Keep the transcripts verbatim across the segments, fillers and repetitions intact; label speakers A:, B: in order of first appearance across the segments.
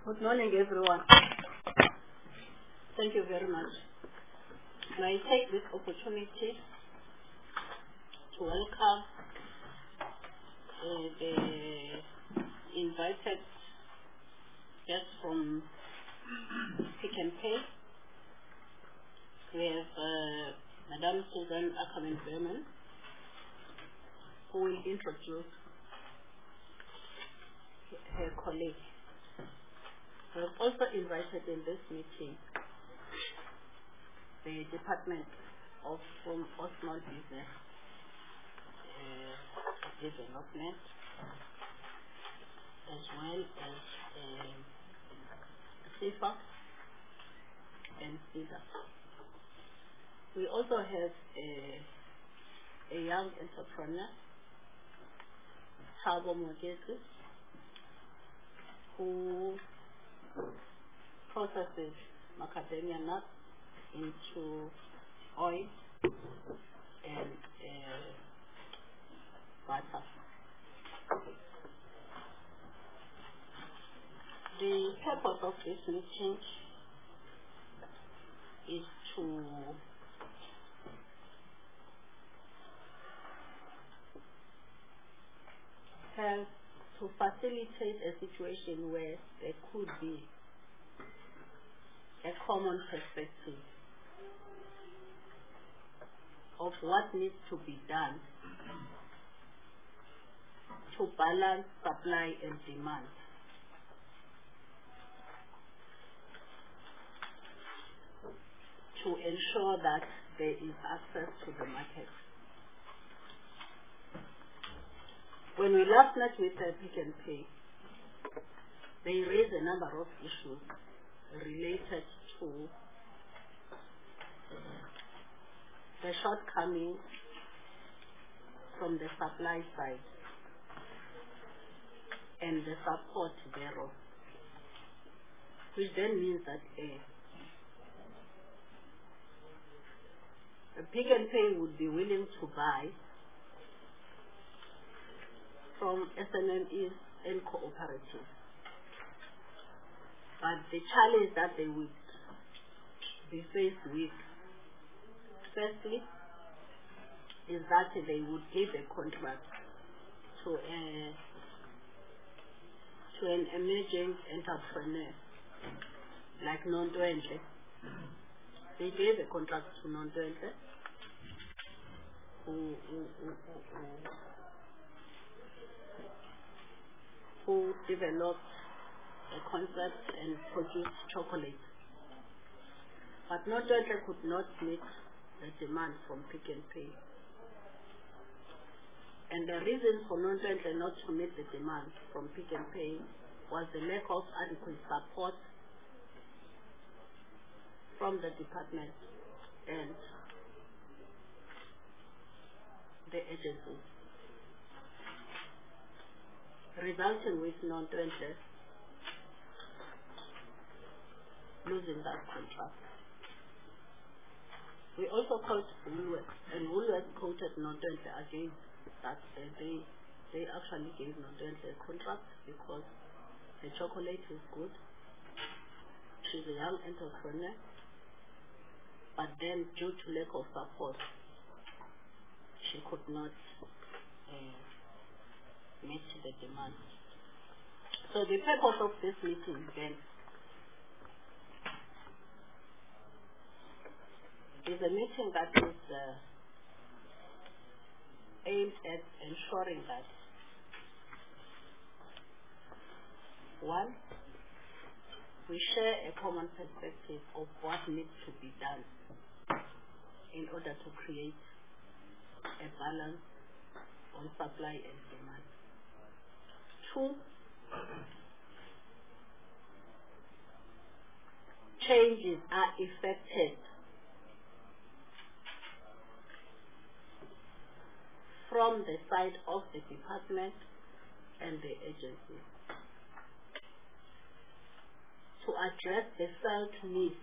A: Good morning, everyone. Thank you very much. And I take this opportunity to welcome uh, the invited guests from Pick n Pay. We have uh, Madame Susan Ackerman-Berman, who will introduce her colleague. We have also invited in this meeting the Department of from Osmond Business uh, Development, as well as uh, SIFA and SIDA. We also have a, a young entrepreneur, Thabo Modise, who processes macadamia nuts into oil and uh, butter. The purpose of this meeting is to have to facilitate a situation where there could be a common perspective of what needs to be done to balance supply and demand. To ensure that there is access to the market. When we last met with the Pick n Pay, they raised a number of issues related to the shortcomings from the supply side and the support thereof, which then means that a, a Pick n Pay would be willing to buy from S M M Es and cooperatives. But the challenge that they would be faced with, firstly, is that they would give a contract to a to an emerging entrepreneur like Nontwentle. They gave a contract to Nontwentle, who, who, who, who, who developed a concept and produced chocolate. But Nontwentle could not meet the demand from Pick n Pay. And the reason for Nontwentle not to meet the demand from Pick n Pay was the lack of adequate support from the department and the agencies, resulting with Nontwentle losing that contract. We also quote Woolworths, and Woolworths quoted Nontwentle again that uh, they they actually gave Nontwentle a contract because the chocolate is good. She's a young entrepreneur, but then due to lack of support, she could not uh, meet the demand. So the purpose of this meeting then is a meeting that is uh, aimed at ensuring that, one, we share a common perspective of what needs to be done in order to create a balance on supply and demand. Two, changes are effected from the side of the department and the agency to address the felt needs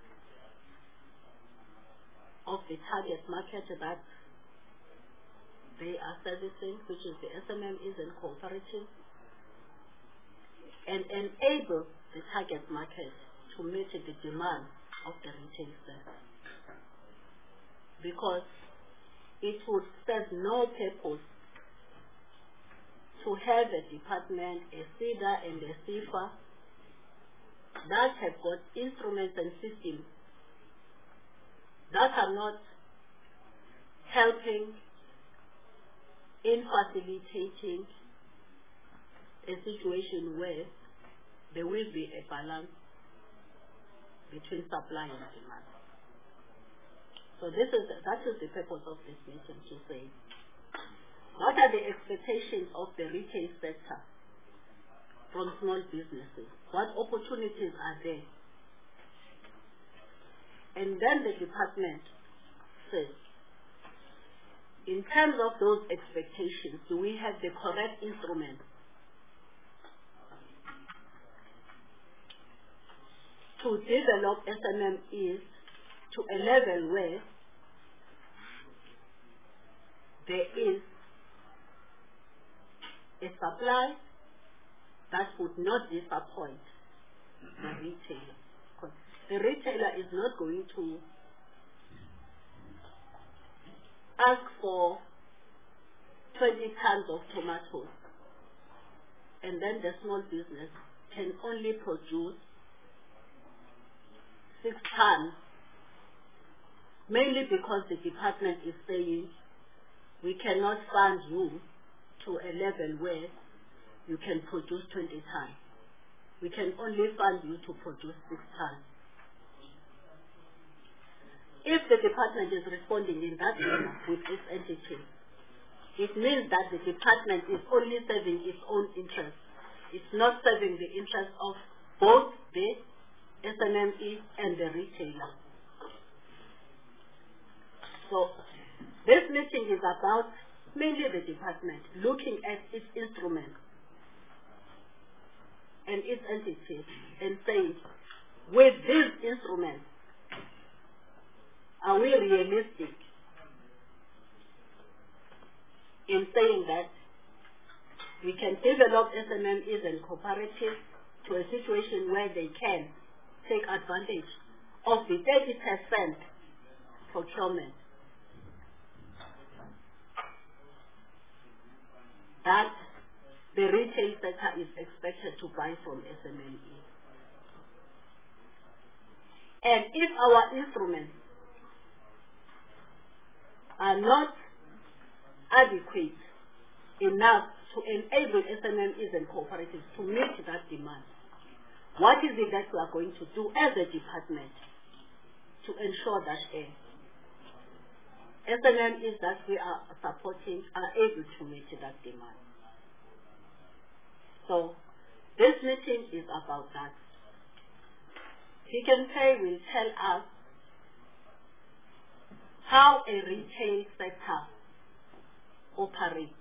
A: of the target market that they are servicing, which is the S M M Es and cooperatives, and enable the target market to meet the demand of the retail sector. Because it would serve no purpose to have a department, a SEDA and a SEFA that have got instruments and systems that are not helping in facilitating a situation where there will be a balance between supply and demand. So this is that is the purpose of this meeting, to say what are the expectations of the retail sector from small businesses? What opportunities are there? And then the department says, in terms of those expectations, do we have the correct instruments to develop S M M Es to a level where there is a supply that would not disappoint the retailer. Because the retailer is not going to ask for twenty tons of tomatoes, and then the small business can only produce six tons, mainly because the department is saying we cannot fund you to a level where you can produce twenty tons. We can only fund you to produce six tons. If the department is responding in that way with its entity, it means that the department is only serving its own interests. It's not serving the interests of both the S M M E and the retailer. So this meeting is about mainly the department looking at its instruments and its entities and saying, with these instruments, are we realistic in saying that we can develop S M M Es and cooperatives to a situation where they can take advantage of the thirty percent procurement that the retail sector is expected to buy from S M M Es? And if our instruments are not adequate enough to enable S M M Es and cooperatives to meet that demand, what is it that we are going to do as a department to ensure that uh, S M M Es that we are supporting are able to meet that demand? So this meeting is about that. Pick n Pay will tell us how a retail sector operates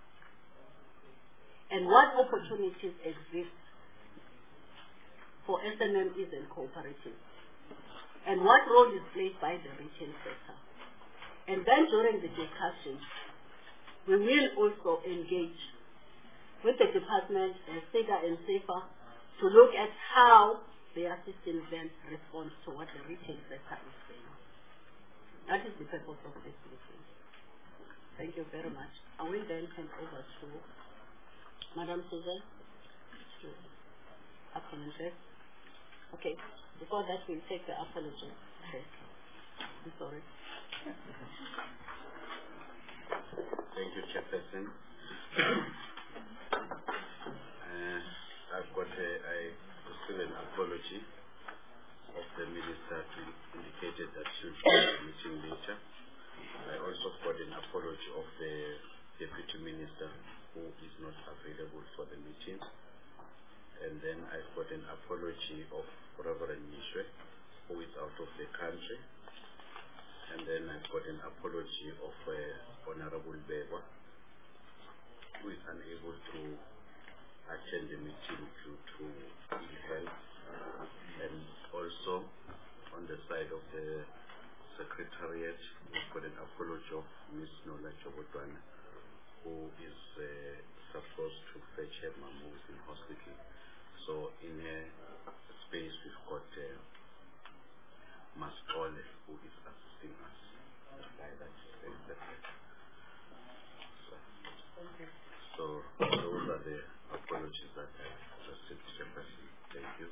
A: and what opportunities exist for S M M Es and cooperatives, and what role is played by the retail sector. And then during the discussion, we will also engage with the department, uh, SEDA and SEFA, to look at how their system then responds to what the retail sector is saying. That is the purpose of this meeting. Thank you very much. I will then hand over to Madam Susan to apologize. Okay, before that we'll take the apology. Okay. I'm sorry.
B: Thank you, Chairperson. uh, I've got a, a still an apology of the minister who indicated that she would be at the meeting later. I also got an apology of the deputy minister who is not available for the meeting. And then I've got an apology of Reverend Mishwe, who is out of the country. And then I've got an apology of uh, Honorable Beba, who is unable to attend the meeting due to ill health. And also on the side of the Secretariat, we've got an apology of Miz Nola Chobotwana, who is uh, supposed to fetch her mom who is in hospital. So in her space, we've got uh, Mascole, who is assisting us. The guy that is executive. So, so those are the apologies that I received, Chairperson. Thank you.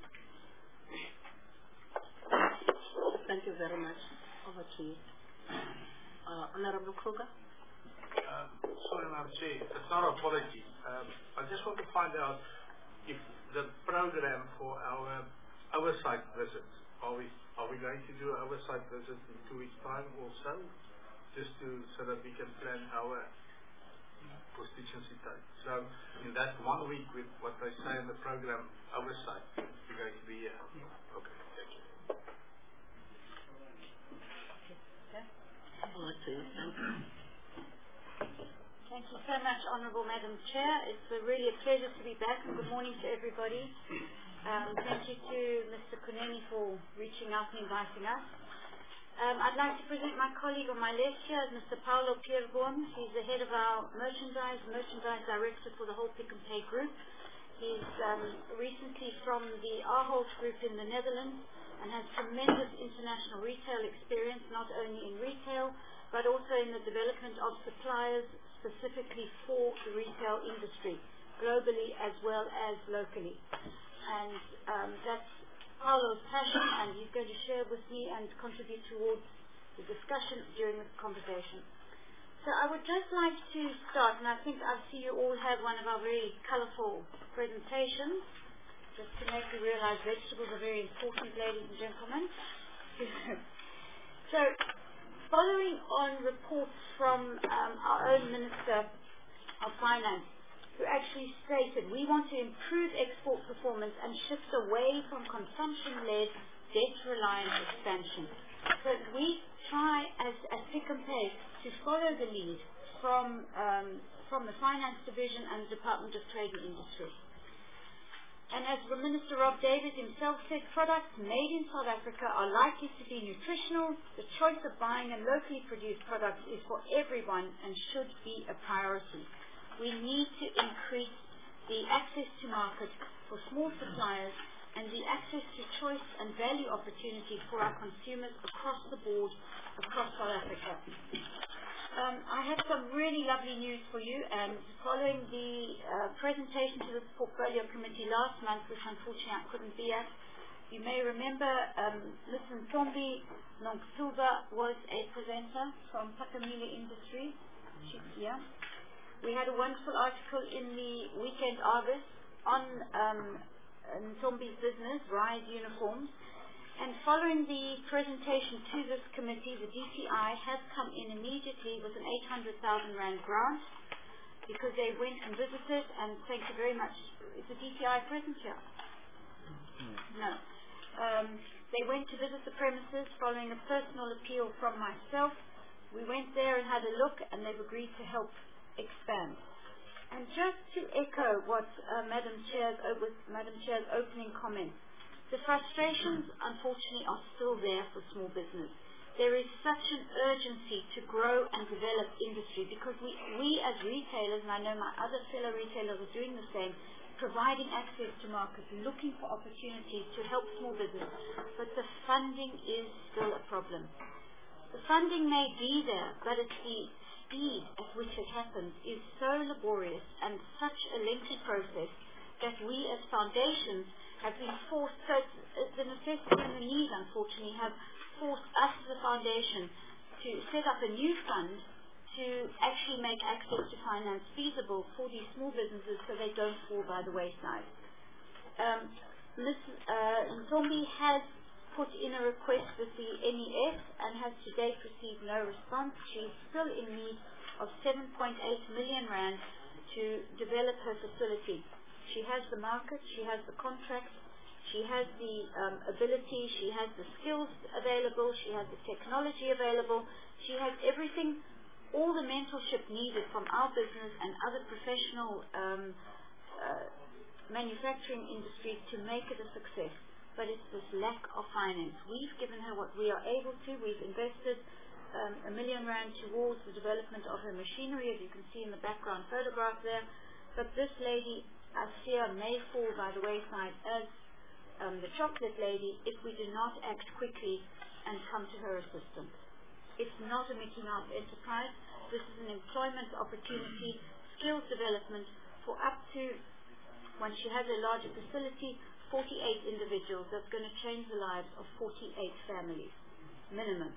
A: Thank you very much. Over to you. Uh, Honorable Kruger.
C: Um, sorry, Madam Chair, it's not an apology. Um, I just want to find out if the program for our oversight visits, are we are we going to do an oversight visit in two weeks' time also, just to so that we can plan our constituency time. So in that one week with what they say in the program oversight, we're going to be here. Uh, okay, thank you.
A: Over to you. Thank you.
D: Thank you so much, Honourable Madam Chair. It's a really a pleasure to be back, and good morning to everybody. Um, thank you to Mister Kuneni for reaching out and inviting us. Um, I'd like to present my colleague on my left here, Mister Paolo Pierborn. He's the head of our merchandise, merchandise director for the whole Pick n Pay group. He's um, recently from the Ahold group in the Netherlands and has tremendous international retail experience, not only in retail, but also in the development of suppliers specifically for the retail industry, globally as well as locally. And um, that's Paolo's passion, and he's going to share with me and contribute towards the discussion during this conversation. So I would just like to start, and I think I see you all have one of our very colourful presentations, just to make you realize vegetables are very important, ladies and gentlemen. So, following on reports from um, our own Minister of Finance, who actually stated we want to improve export performance and shift away from consumption-led, debt-reliant expansion. So we try as, as Pick n Pay to follow the lead from, um, from the Finance Division and the Department of Trade and Industry. And as Minister Rob Davis himself said, products made in South Africa are likely to be nutritional. The choice of buying a locally produced product is for everyone and should be a priority. We need to increase the access to market for small suppliers and the access to choice and value opportunities for our consumers across the board, across South Africa. Um, I have some really lovely news for you, and following the uh, presentation to the Portfolio Committee last month, which unfortunately I couldn't be at, you may remember um, Mister Ntombi Nongsuba was a presenter from Pakamile Industries. She, yeah. We had a wonderful article in the Weekend Argus on um, Ntombi's business, Rise Uniforms. And following the presentation to this committee, the D T I has come in immediately with an eight hundred thousand rand grant because they went and visited, and thank you very much. Is the D T I present here? No. Um, they went to visit the premises following a personal appeal from myself. We went there and had a look, and they've agreed to help expand. And just to echo what uh, Madam Chair's, uh, was Madam Chair's opening comments, the frustrations, unfortunately, are still there for small business. There is such an urgency to grow and develop industry because we, we as retailers, and I know my other fellow retailers are doing the same, providing access to markets, looking for opportunities to help small business, but the funding is still a problem. The funding may be there, but it's the speed at which it happens is so laborious and such a lengthy process that we as foundations have been forced, so the necessity and the need, unfortunately, have forced us as a foundation to set up a new fund to actually make access to finance feasible for these small businesses so they don't fall by the wayside. Um, Miz Uh, Ntombi has put in a request with the N E S and has to date received no response. She's still in need of seven point eight million rand to develop her facility. She has the market, she has the contracts, she has the um, ability, she has the skills available, she has the technology available, she has everything, all the mentorship needed from our business and other professional um, uh, manufacturing industries to make it a success. But it's this lack of finance. We've given her what we are able to. We've invested um, a million rand towards the development of her machinery, as you can see in the background photograph there. But this lady our fear may fall by the wayside as um, the chocolate lady if we do not act quickly and come to her assistance. It's not a Mickey Mouse enterprise. This is an employment opportunity, skills development for up to, when she has a larger facility, forty-eight individuals. That's going to change the lives of forty-eight families, minimum.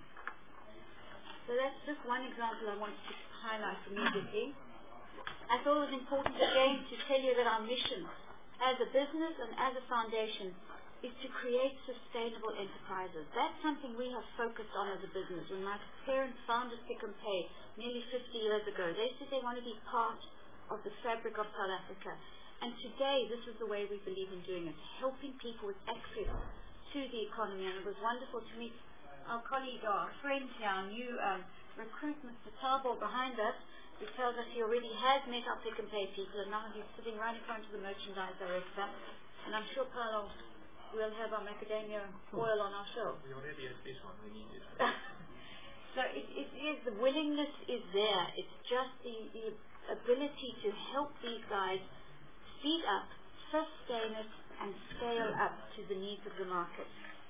D: So that's just one example I wanted to highlight immediately. I thought it was important again to tell you that our mission as a business and as a foundation is to create sustainable enterprises. That's something we have focused on as a business. When my parents founded Pick n Pay nearly fifty years ago, they said they want to be part of the fabric of South Africa. And today, this is the way we believe in doing it, helping people with access to the economy. And it was wonderful to meet our colleague, our friend here, our new um, recruit, Mister Tabo, behind us, who tells us he already has met our Pick n Pay people, and now he's sitting right in front of the merchandise director. And I'm sure, Paolo, we'll have our macadamia oil on our show.
C: We already have this one. We need it.
D: So it, it is, the willingness is there. It's just the, the ability to help these guys speed up, sustain it, and scale up to the needs of the market.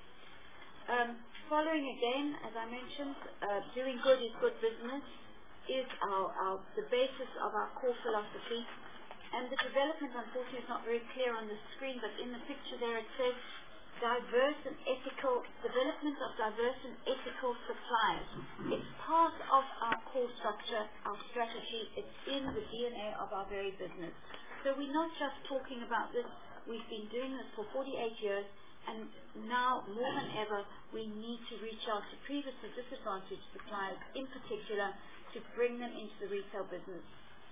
D: Um, following again, as I mentioned, uh, doing good is good business is our, our, the basis of our core philosophy. And the development, unfortunately, is not very clear on the screen, but in the picture there it says diverse and ethical, development of diverse and ethical suppliers. It's part of our core structure, our strategy. It's in the D N A of our very business. So we're not just talking about this. We've been doing this for forty-eight years, and now more than ever, we need to reach out to previously disadvantaged suppliers, in particular, to bring them into the retail business.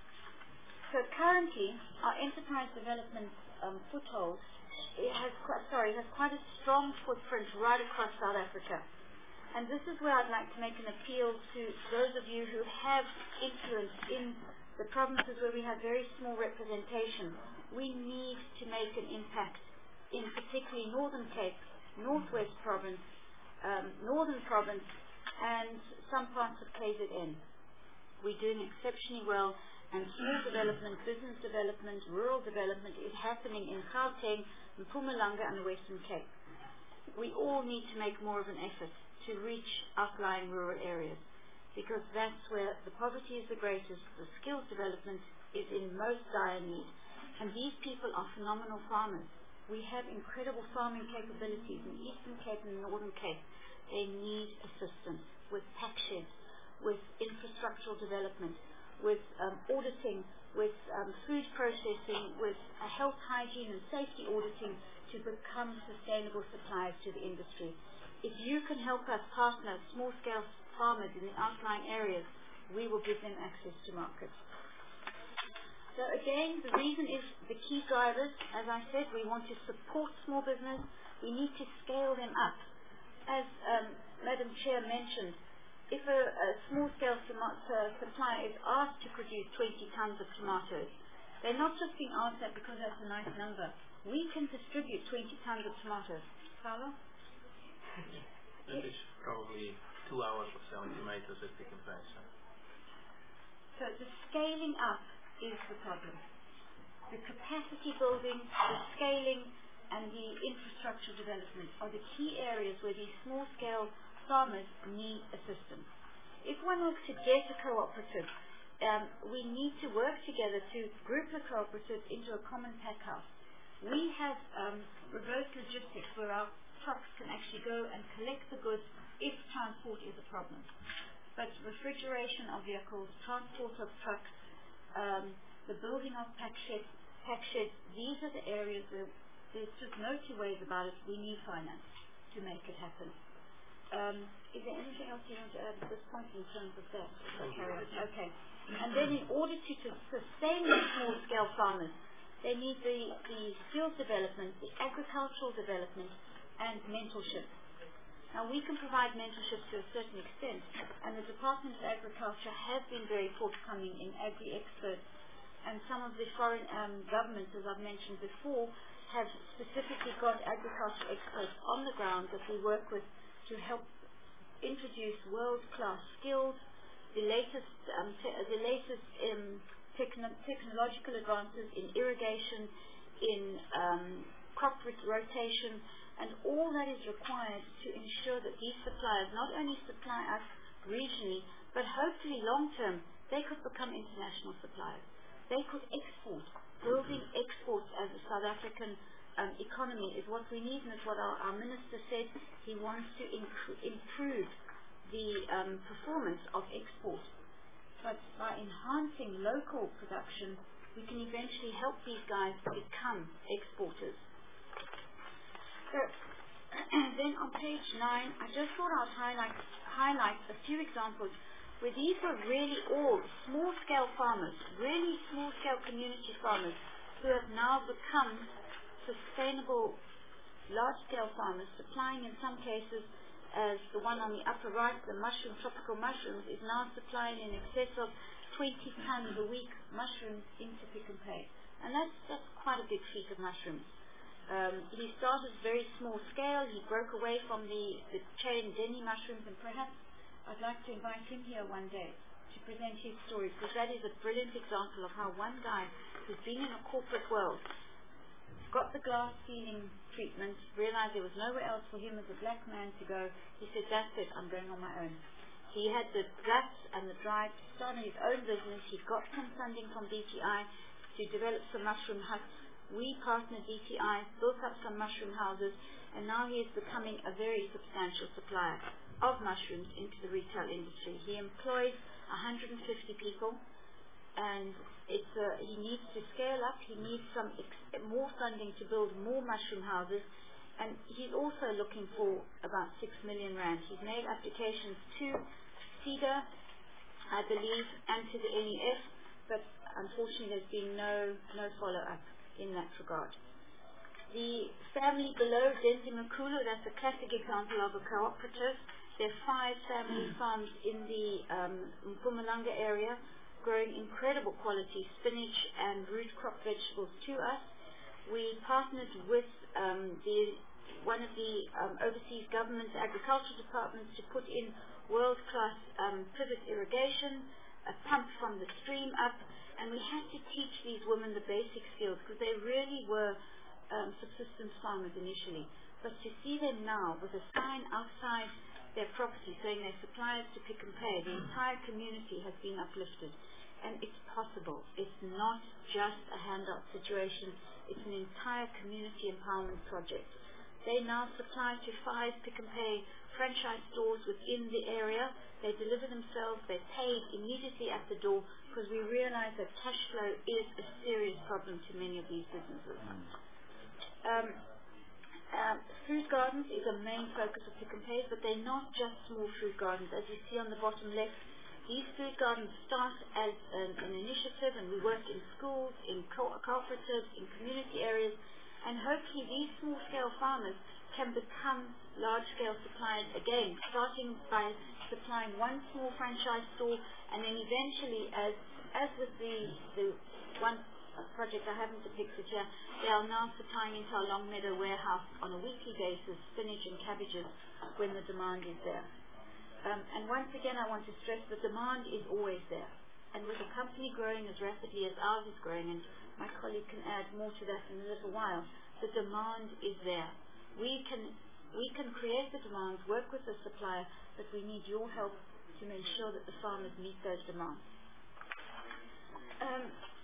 D: So currently, our enterprise development um, foothold it has quite, sorry, has quite a strong footprint right across South Africa. And this is where I'd like to make an appeal to those of you who have influence in the provinces where we have very small representation. We need to make an impact in particularly Northern Cape, Northwest Province, um, Northern Province, and some parts of K Z N. We're doing exceptionally well, and small development, business development, rural development is happening in Gauteng, Mpumalanga, and the Western Cape. We all need to make more of an effort to reach outlying rural areas, because that's where the poverty is the greatest, the skills development is in most dire need. And these people are phenomenal farmers. We have incredible farming capabilities in Eastern Cape and Northern Cape. They need assistance with pack sheds, with infrastructural development, with um, auditing, with um, food processing, with uh, health, hygiene and safety auditing to become sustainable suppliers to the industry. If you can help us partner small-scale farmers in the outlying areas, we will give them access to markets. So again, the reason is the key drivers. As I said, we want to support small business. We need to scale them up. As um, Madam Chair mentioned, if a, a small-scale uh, supplier is asked to produce twenty tons of tomatoes, they're not just being asked that because that's a nice number. We can distribute twenty tons of tomatoes. Paolo?
E: That is probably two hours of selling tomatoes at Pick n Pay. So.
D: so the scaling up is the problem. The capacity building, the scaling, and the infrastructure development are the key areas where these small-scale farmers need assistance. If one wants to get a cooperative, um, we need to work together to group the cooperatives into a common pack house. We have um, reverse logistics where our trucks can actually go and collect the goods if transport is a problem. But refrigeration of vehicles, transport of trucks, um, the building of pack sheds, pack sheds, these are the areas where there's just no two ways about it. We need finance to make it happen. Um, is there anything else you want to add at this point in terms of that? Okay. And then in order to, to sustain the small-scale farmers, they need the, the skills development, the agricultural development, and mentorship. Now, we can provide mentorship to a certain extent, and the Department of Agriculture has been very forthcoming in agri-experts, and some of the foreign um, governments, as I've mentioned before, have specifically got agricultural experts on the ground that we work with to help introduce world-class skills, the latest, um, te the latest um, techno technological advances in irrigation, in um, crop rotation, and all that is required to ensure that these suppliers not only supply us regionally, but hopefully long term, they could become international suppliers. They could export. Building exports as a South African um, economy is what we need, and it's what our, our minister said. He wants to improve the um, performance of export. But by enhancing local production, we can eventually help these guys become exporters. So then on page nine, I just thought I'd highlight, highlight a few examples where these were really all small-scale farmers, really small-scale community farmers who have now become sustainable large-scale farmers, supplying in some cases, as the one on the upper right, the mushroom, tropical mushrooms, is now supplying in excess of twenty tons a week mushrooms into Pick n Pay. And that's, that's quite a big feat of mushrooms. Um, he started very small scale. He broke away from the, the chain Denny mushrooms, and perhaps I'd like to invite him here one day to present his story, because that is a brilliant example of how one guy who's been in a corporate world, got the glass ceiling treatment, realized there was nowhere else for him as a black man to go. He said, that's it, I'm going on my own. He had the guts and the drive to start his own business. He got some funding from D T I to develop some mushroom huts. We partnered D T I, built up some mushroom houses, and now he is becoming a very substantial supplier of mushrooms into the retail industry. He employs one hundred fifty people, and it's a, he needs to scale up. He needs some ex more funding to build more mushroom houses, and he's also looking for about six million rand. He's made applications to SEDA, I believe, and to the N E F, but unfortunately there's been no, no follow-up in that regard. The family below, Denzi Makulu, that's a classic example of a cooperative. There are five family farms in the um, Mpumalanga area, growing incredible quality spinach and root crop vegetables to us. We partnered with um, the, one of the um, overseas government agricultural departments to put in world-class um, pivot irrigation, a pump from the stream up, and we had to teach these women the basic skills, because they really were um, subsistence farmers initially. But to see them now with a sign outside their property saying they're suppliers to Pick n Pay, the entire community has been uplifted. And it's possible. It's not just a handout situation. It's an entire community empowerment project. They now supply to five Pick n Pay franchise stores within the area. They deliver themselves. They're paid immediately at the door, because we realize that cash flow is a serious problem to many of these businesses. Um, um, food gardens is a main focus of Pick n Pay, but they're not just small food gardens. As you see on the bottom left, these food gardens start as an, an initiative, and we work in schools, in co cooperatives, in community areas, and hopefully these small-scale farmers can become large-scale suppliers again, starting by supplying one small franchise store, and then eventually, as as with the, the one project I haven't depicted here, they are now supplying into our Longmeadow warehouse on a weekly basis spinach and cabbages when the demand is there. Um, and once again, I want to stress the demand is always there. And with a company growing as rapidly as ours is growing, and my colleague can add more to that in a little while, the demand is there. We can, we can create the demands, work with the supplier, but we need your help to ensure that the farmers meet those demands. Um,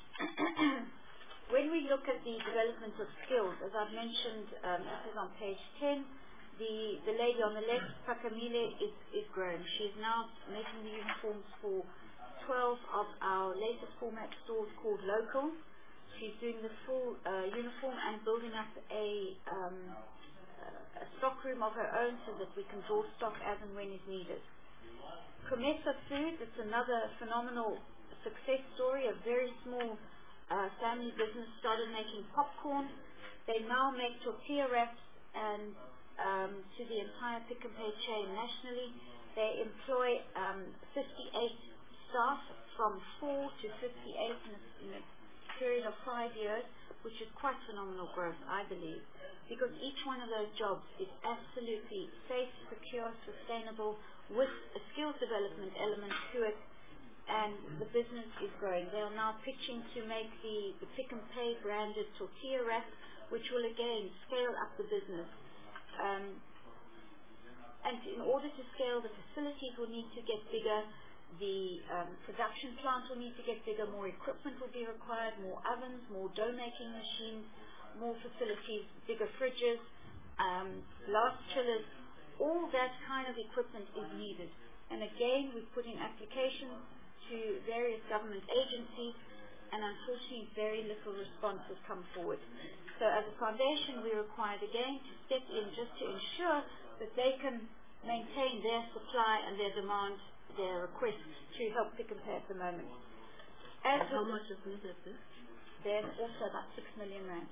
D: when we look at the development of skills, as I've mentioned, um, this is on page ten, The, the lady on the left, Pakamile, is, is grown. She is now making the uniforms for twelve of our latest format stores called Local. She's doing the full uh, uniform and building up a, um, a stock room of her own so that we can draw stock as and when is needed. Promesa Foods, it's another phenomenal success story. A very small uh, family business started making popcorn. They now make tortilla wraps and Um, to the entire Pick n Pay chain nationally. They employ um, fifty-eight staff, from four to fifty-eight in a, in a period of five years, which is quite phenomenal growth, I believe, because each one of those jobs is absolutely safe, secure, sustainable, with a skills development element to it, and the business is growing. They are now pitching to make the, the Pick and Pay branded tortilla wrap, which will again scale up the business. Um, and in order to scale, the facilities will need to get bigger, the um, production plant will need to get bigger, more equipment will be required, more ovens, more dough making machines, more facilities, bigger fridges, um, glass chillers. All that kind of equipment is needed. And again, we've put in applications to various government agencies, and unfortunately very little response has come forward. So as a foundation, we're required again to step in just to ensure that they can maintain their supply and their demand, their requests to help Pick and Pay at the moment. As
A: And how much is needed there?
D: There's also about six million rand.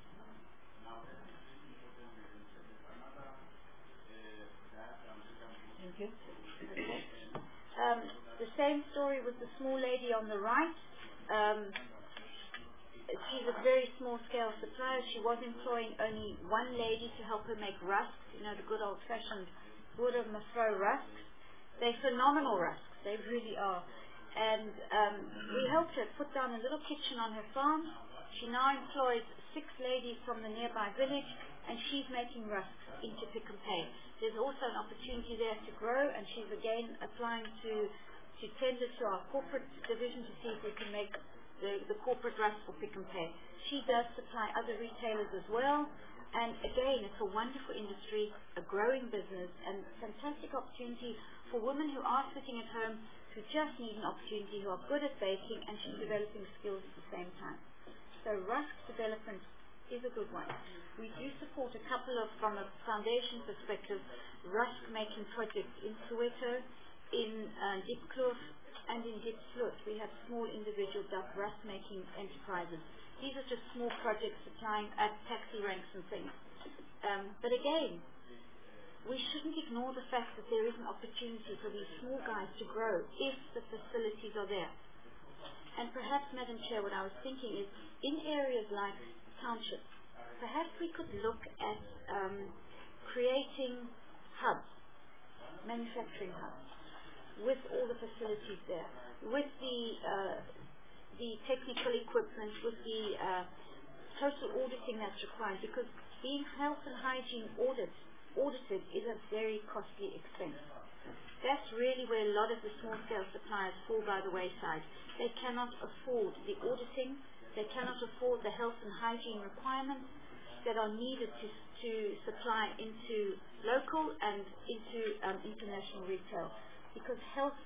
A: Thank you.
D: Okay. Um, the same story with the small lady on the right. Um, she's a very small-scale supplier. She was employing only one lady to help her make rusks, you know, the good old-fashioned wood of Mafro rusks. They're phenomenal rusks. They really are. And um, we helped her put down a little kitchen on her farm. She now employs six ladies from the nearby village, and she's making rusks into Pick and Pay. There's also an opportunity there to grow, and she's again applying to, to tender to our corporate division to see if we can make the, the corporate rusk for Pick and Pay. She does supply other retailers as well, and again, it's a wonderful industry, a growing business, and fantastic opportunity for women who are sitting at home who just need an opportunity, who are good at baking, and she's developing skills at the same time. So rusk development is a good one. We do support a couple of, from a foundation perspective, rusk making projects in Soweto, in uh, Diepkloof, and in Diepsloot. We have small individual rusk making enterprises. These are just small projects supplying at taxi ranks and things. Um, but again, we shouldn't ignore the fact that there is an opportunity for these small guys to grow if the facilities are there. And perhaps, Madam Chair, what I was thinking is, in areas like townships, perhaps we could look at um, creating hubs, manufacturing hubs, with all the facilities there, with the uh, the technical equipment, with the uh, total auditing that's required, because being health and hygiene audit, audited is a very costly expense. That's really where a lot of the small-scale suppliers fall by the wayside. They cannot afford the auditing, they cannot afford the health and hygiene requirements that are needed to, to supply into local and into um, international retail, because health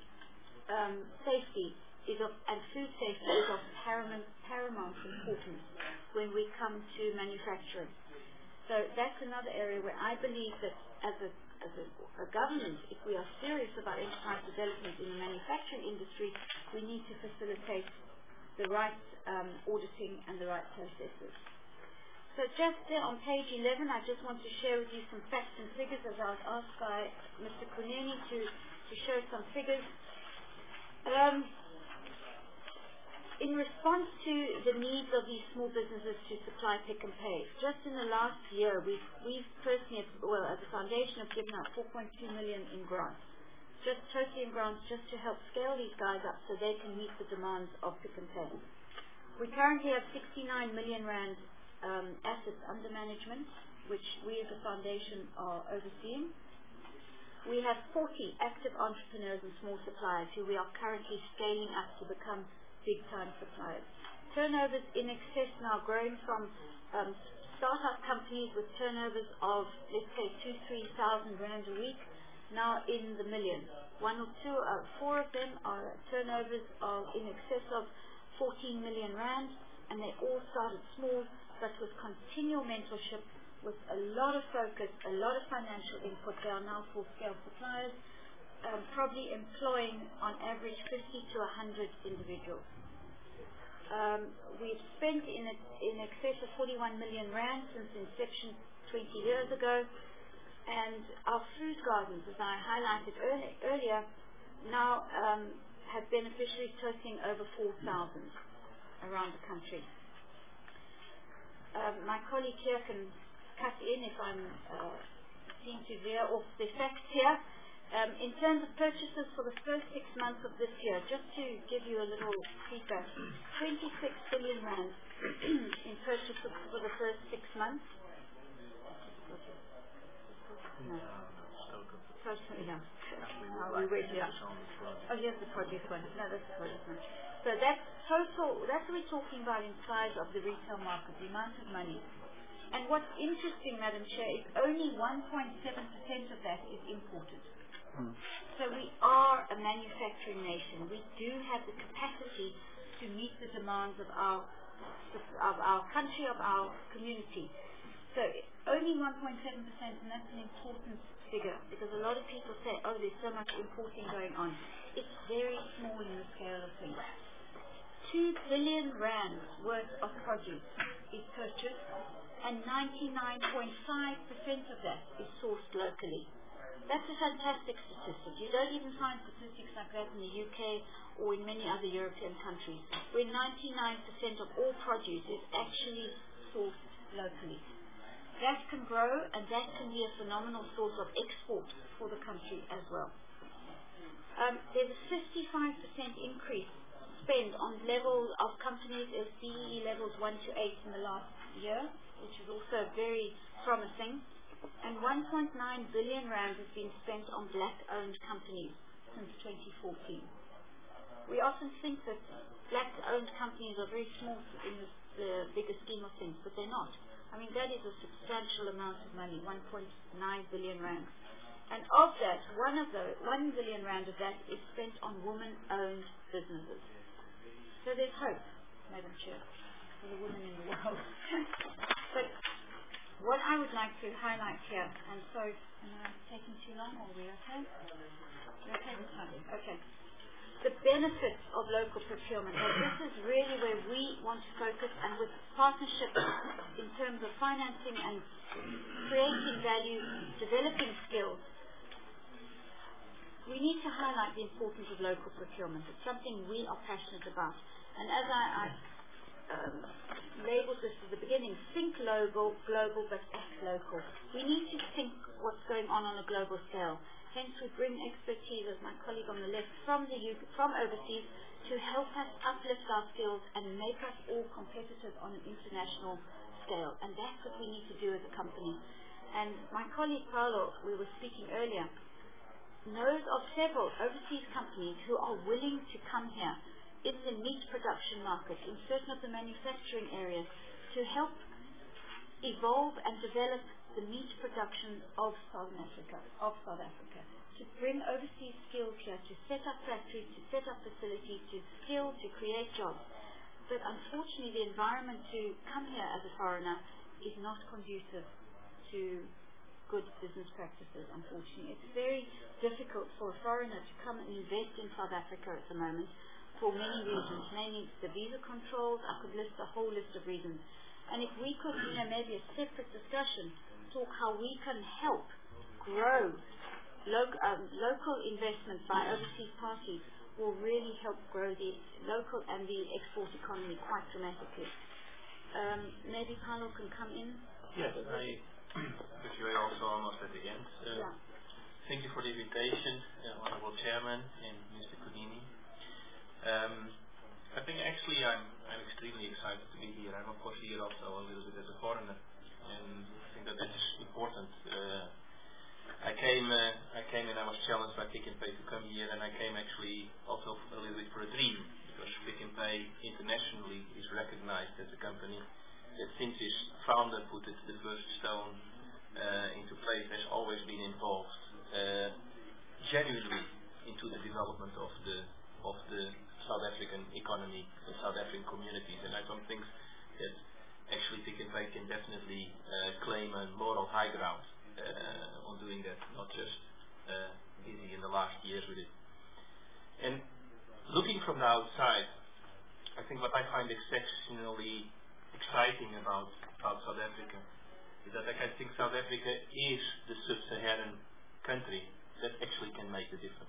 D: um, safety is of, and food safety is of paramount, paramount importance when we come to manufacturing. So that's another area where I believe that as a, as a, a government, if we are serious about enterprise development in the manufacturing industry, we need to facilitate the right um, auditing and the right processes. So just there on page eleven, I just want to share with you some facts and figures, as I was asked by Mister Kuneni to, to show some figures. Um, in response to the needs of these small businesses to supply Pick and Pay, just in the last year, we've, we've personally, well, as a foundation, have given out four point two million in grants, just totally in grants, just to help scale these guys up so they can meet the demands of Pick and Pay. We currently have sixty-nine million rand um, assets under management, which we as a foundation are overseeing. We have forty active entrepreneurs and small suppliers who we are currently scaling up to become big-time suppliers. Turnovers in excess now growing from um, start-up companies with turnovers of, let's say, two, three thousand rand a week, now in the millions. One or two, uh, four of them are turnovers of in excess of fourteen million rand, and they all started small, but with continual mentorship, with a lot of focus, a lot of financial input. They are now full-scale suppliers, um, probably employing on average fifty to one hundred individuals. Um, we've spent in, a, in excess of forty-one million rand since inception twenty years ago, and our food gardens, as I highlighted early, earlier, now um, have beneficiaries totaling over four thousand around the country. Um, my colleague here can cut in if I'm uh, seem to veer off the facts here. Um, in terms of purchases for the first six months of this year, just to give you a little feedback, twenty-six billion rand in purchases for the first six months. No. Personally, no. Oh, we wait, yeah. Oh, here's the produce one. No, that's the produce one. So that's total, that's what we're talking about in size of the retail market, the amount of money. And what's interesting, Madam Chair, is only one point seven percent of that is imported. Hmm. So we are a manufacturing nation. We do have the capacity to meet the demands of our of our country, of our community. So only one point seven percent, and that's an important figure, because a lot of people say, oh, there's so much importing going on. It's very small in the scale of things. Two billion rand worth of produce is purchased, and ninety-nine point five percent of that is sourced locally. That's a fantastic statistic. You don't even find statistics like that in the U K or in many other European countries, where ninety-nine percent of all produce is actually sourced locally. That can grow, and that can be a phenomenal source of export for the country as well. Um, there's a fifty-five percent increase spend on levels of companies as D E E levels one to eight in the last year, which is also very promising. And one point nine billion rand has been spent on black-owned companies since twenty fourteen. We often think that black-owned companies are very small in the, the bigger scheme of things, but they're not. I mean, that is a substantial amount of money, one point nine billion rand. And of that, one of the one billion rand of that is spent on women-owned businesses. So there's hope, Madam Chair, for the women in the world. But what I would like to highlight here, and sorry, am I taking too long, or are we okay? We're okay this time? Okay. The benefits of local procurement. Now, this is really where we want to focus, and with partnerships in terms of financing and creating value, developing skills, we need to highlight the importance of local procurement. It's something we are passionate about. And as I, I um, labeled this at the beginning, think global, global, but act local. We need to think what's going on on a global scale. Hence, we bring expertise, as my colleague on the left, from the U K, from overseas, to help us uplift our skills and make us all competitive on an international scale. And that's what we need to do as a company. And my colleague Paolo, we were speaking earlier, knows of several overseas companies who are willing to come here in the meat production market, in certain of the manufacturing areas, to help evolve and develop the meat production of Southern Africa, of South Africa, to bring overseas skills here, to set up factories, to set up facilities, to skill, to create jobs. But unfortunately, the environment to come here as a foreigner is not conducive to good business practices, unfortunately. It's very difficult for a foreigner to come and invest in South Africa at the moment for many reasons, mainly the visa controls. I could list a whole list of reasons. And if we could, you know, maybe a separate discussion, talk how we can help grow loc- um, local investment by overseas parties will really help grow the local and the export economy quite dramatically. Um, maybe Paolo can come in.
E: Yes, I, because you are also almost at the end. Uh,
D: yeah.
E: Thank you for the invitation, uh, Honorable Chairman and Mister Kunini. Um, I think actually I'm, I'm extremely excited to be here. I'm of course here also a little bit as a foreigner, and I think that that is important. Uh, I came uh, I came and I was challenged by Pick n Pay to come here, and I came actually also a little bit for a dream, because Pick n Pay internationally is recognized as a company that since its founder put it the first stone uh, into place has always been involved uh, genuinely into the development of the of the South African economy and South African communities, and I don't think that actually Pick n Pay can definitely uh, claim a moral high ground uh, on doing that, not just uh, busy in the last years with it. And looking from the outside, I think what I find exceptionally exciting about, about South Africa is that I think South Africa is the sub-Saharan country that actually can make the difference.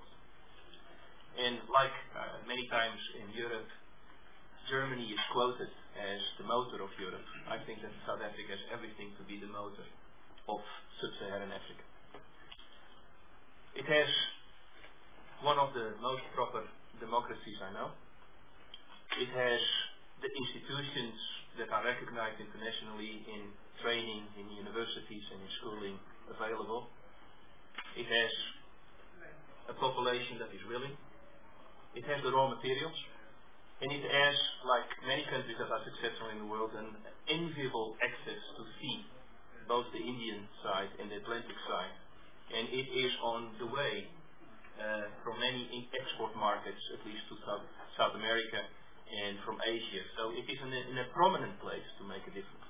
E: And like uh, many times in Europe, Germany is quoted as the motor of Europe. I think that South Africa has everything to be the motor of sub-Saharan Africa. It has one of the most proper democracies I know. It has the institutions that are recognized internationally in training, in universities and in schooling available. It has a population that is willing. It has the raw materials. And it has, like many countries that are successful in the world, an enviable access to sea, both the Indian side and the Atlantic side. And it is on the way uh, from many export markets, at least to South, South America and from Asia. So it is in a, in a prominent place to make a difference.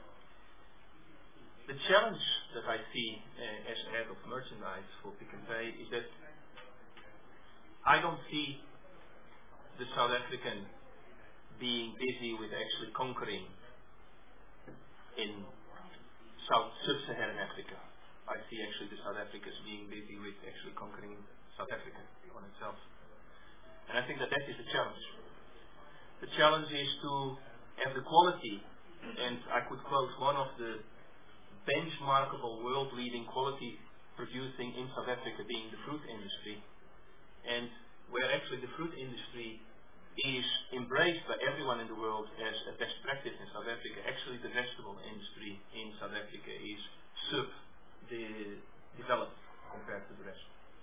E: The challenge that I see uh, as head of merchandise for Pick n Pay is that I don't see the South African being busy with actually conquering in South Sub-Saharan Africa. I see actually the South Africans being busy with actually conquering South Africa on itself. And I think that that is the challenge. The challenge is to have the quality, and I could quote one of the benchmarkable world-leading quality producing in South Africa being the fruit industry, and where actually the fruit industry is embraced by everyone in the world as a best practice in South Africa. Actually, the vegetable industry in South Africa is sub-developed compared to the rest.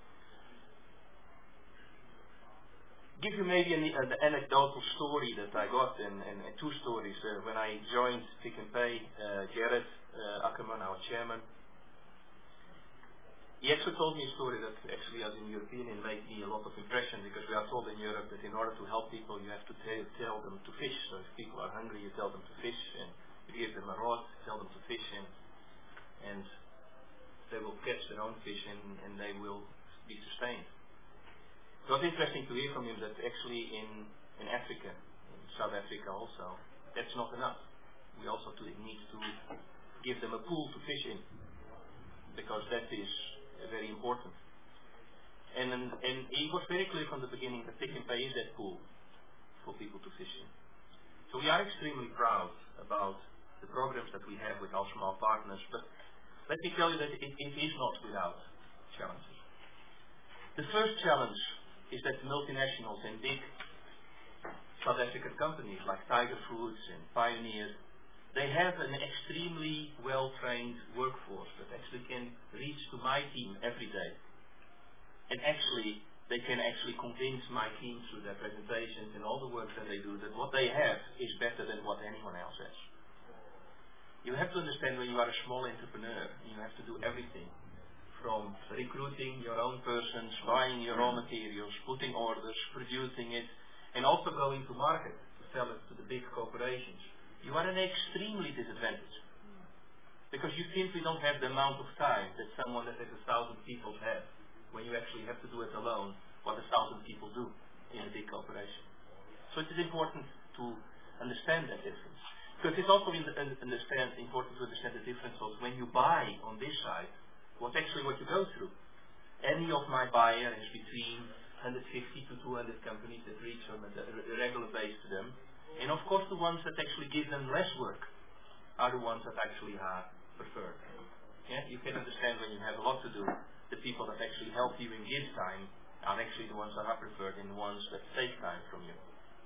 E: Give you maybe an, an anecdotal story that I got, and, and, and two stories. Uh, when I joined Pick n Pay, uh, Gerrit uh, Ackerman, our chairman, he actually told me a story that actually as a European it made me a lot of impression, because we are told in Europe that in order to help people you have to tell, tell them to fish. So if people are hungry you tell them to fish, and you give them a rod, tell them to fish, and, and they will catch their own fish and, and they will be sustained. It was interesting to hear from him that actually in, in Africa, in South Africa also, that's not enough. We also need to give them a pool to fish in, because that is very important. And, and, and he was very clear from the beginning that Pick n Pay is that pool for people to fish in. So we are extremely proud about the programs that we have with our small partners, but let me tell you that it, it is not without challenges. The first challenge is that multinationals and big South African companies like Tiger Foods and Pioneer, they have an extremely well-trained workforce that actually can reach to my team every day. And actually, they can actually convince my team through their presentations and all the work that they do that what they have is better than what anyone else has. You have to understand when you are a small entrepreneur, you have to do everything. From recruiting your own persons, buying your raw materials, putting orders, producing it, and also going to market to sell it to the big corporations. You are in an extremely disadvantage, because you simply don't have the amount of time that someone that has a thousand people has, when you actually have to do it alone, what a thousand people do in a big corporation. So it is important to understand that difference. Because it's also in the, understand, important to understand the difference of when you buy on this side, what actually what you go through. Any of my buyer is between one hundred fifty to two hundred companies that reach on a regular basis to them. And of course the ones that actually give them less work are the ones that actually are preferred. Yeah? You can understand when you have a lot to do, the people that actually help you and give time are actually the ones that are preferred and the ones that take time from you.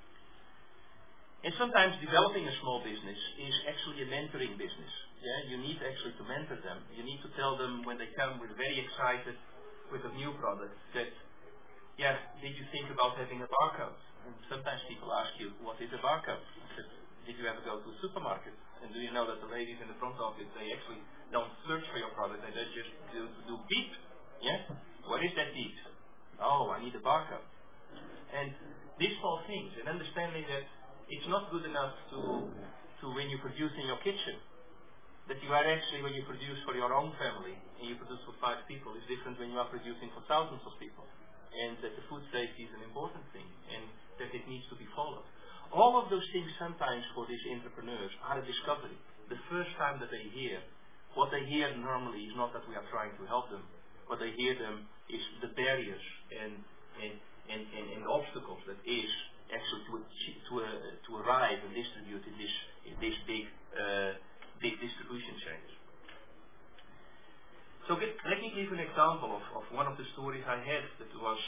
E: And sometimes developing a small business is actually a mentoring business. Yeah? You need actually to mentor them. You need to tell them when they come with very excited with a new product that, yeah, did you think about having a barcode? And sometimes people ask you, what is a barcode? I said, did you ever go to a supermarket? And do you know that the ladies in the front office, they actually don't search for your product, they just do, do beep. Yeah? What is that beep? Oh, I need a barcode. And these small things, and understanding that it's not good enough to, to when you produce in your kitchen, that you are actually, when you produce for your own family, and you produce for five people, is different when you are producing for thousands of people. And that the food safety is an important thing, and that it needs to be followed. All of those things sometimes for these entrepreneurs are a discovery. The first time that they hear, what they hear normally is not that we are trying to help them. What they hear them is the barriers and, and, and, and, and obstacles that is actually to, to, uh, to arrive and distribute in this, in this big, uh, big distribution chains. So So get, let me give an example of, of one of the stories I had that was,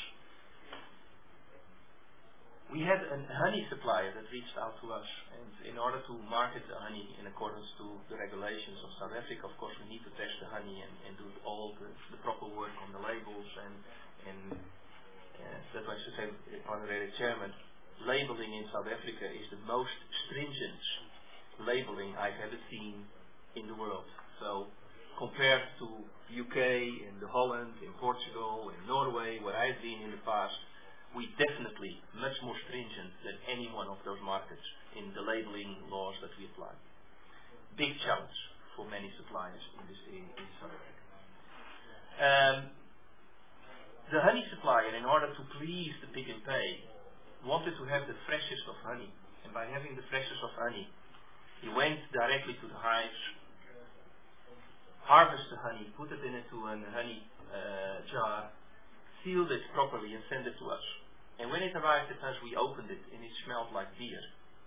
E: we had a honey supplier that reached out to us, and in order to market the honey in accordance to the regulations of South Africa, of course we need to test the honey and, and do all the, the proper work on the labels, and, and uh, that's why I should say, Honorary Chairman, labeling in South Africa is the most stringent labeling I've ever seen in the world. So compared to U K, in the Holland, in Portugal, in Norway, where I've been in the past, we definitely much more stringent than any one of those markets in the labeling laws that we apply. Big challenge for many suppliers in this in, in South Africa. Um, the honey supplier, in order to please the Pick and Pay, wanted to have the freshest of honey, and by having the freshest of honey, he went directly to the hives, harvest the honey, put it into a honey uh, jar, sealed it properly and sent it to us. And when it arrived at us, we opened it and it smelled like beer.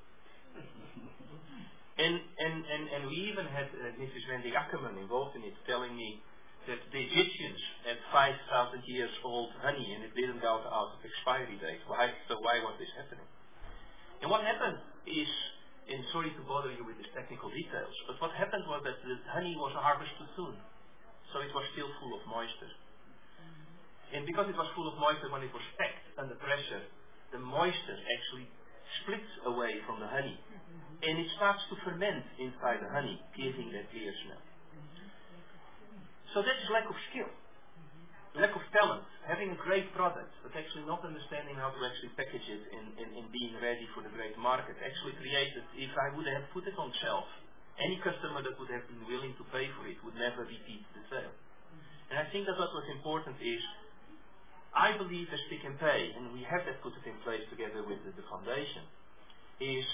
E: and, and, and, and we even had uh, Missus Wendy Ackerman involved in it, telling me that the Egyptians had five thousand years old honey and it didn't go out of expiry date. Why, so why was this happening? And what happened is, and sorry to bother you with these technical details, but what happened was that the honey was harvested too soon. So it was still full of moisture. And because it was full of moisture, when it was packed under pressure, the moisture actually splits away from the honey. And it starts to ferment inside the honey, giving that clear smell. So that is lack of skill, lack of talent, having a great product, but actually not understanding how to actually package it and, and, and being ready for the great market. Actually created, if I would have put it on shelf, any customer that would have been willing to pay for it would never repeat the sale. And I think that what was important is, I believe as Pick and Pay, and we have that put it in place together with the, the foundation, is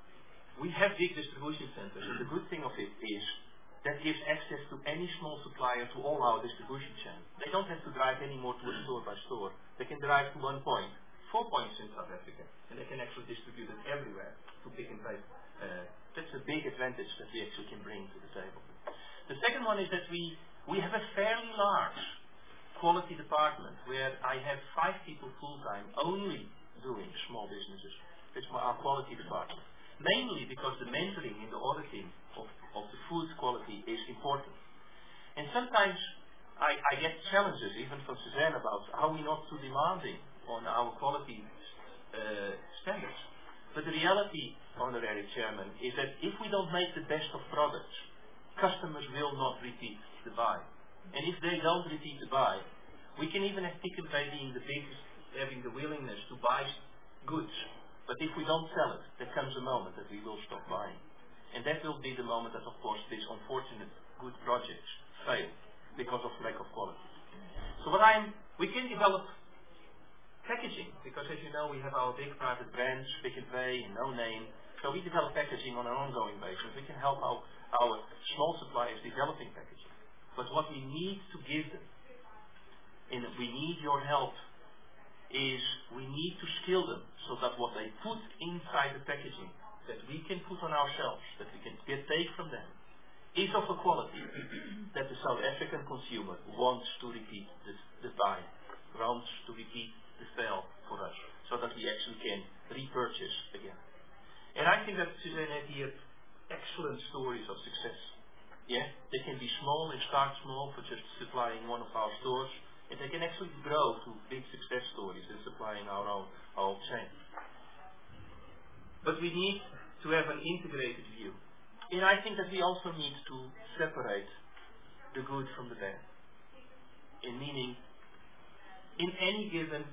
E: we have big distribution centers, and the good thing of it is that gives access to any small supplier to all our distribution chain. They don't have to drive anymore to a store by store. They can drive to one point, four points in South Africa, and they can actually distribute it everywhere to Pick and Pay. Uh, that's a big advantage that we actually can bring to the table. The second one is that we, we have a fairly large quality department where I have five people full-time only doing small businesses. It's our quality department. Mainly because the mentoring in the auditing of, of the food quality is important. And sometimes I, I get challenges, even from Suzanne, about how we're not too demanding on our quality uh, standards. But the reality, Honorary Chairman, is that if we don't make the best of products, customers will not repeat the buy. And if they don't repeat the buy, we can even have Pick and Pay being the biggest, having the willingness to buy goods. But if we don't sell it, there comes a moment that we will stop buying. And that will be the moment that, of course, these unfortunate good projects fail because of lack of quality. So what I'm, we can develop packaging, because as you know, we have our big private brands, Pick and Pay and No Name. So we develop packaging on an ongoing basis. We can help our, our small suppliers developing packaging. But what we need to give them, and we need your help, is we need to skill them so that what they put inside the packaging that we can put on our shelves, that we can get take from them, is of a quality that the South African consumer wants to repeat the, the buy, wants to repeat the sale for us, so that we actually can repurchase again. And I think that Suzanne had here excellent stories of success. Yeah, they can be small and start small for just supplying one of our stores, and they can actually grow to big success stories in supplying our own, our own chain. But we need to have an integrated view. And I think that we also need to separate the good from the bad. In meaning, in any given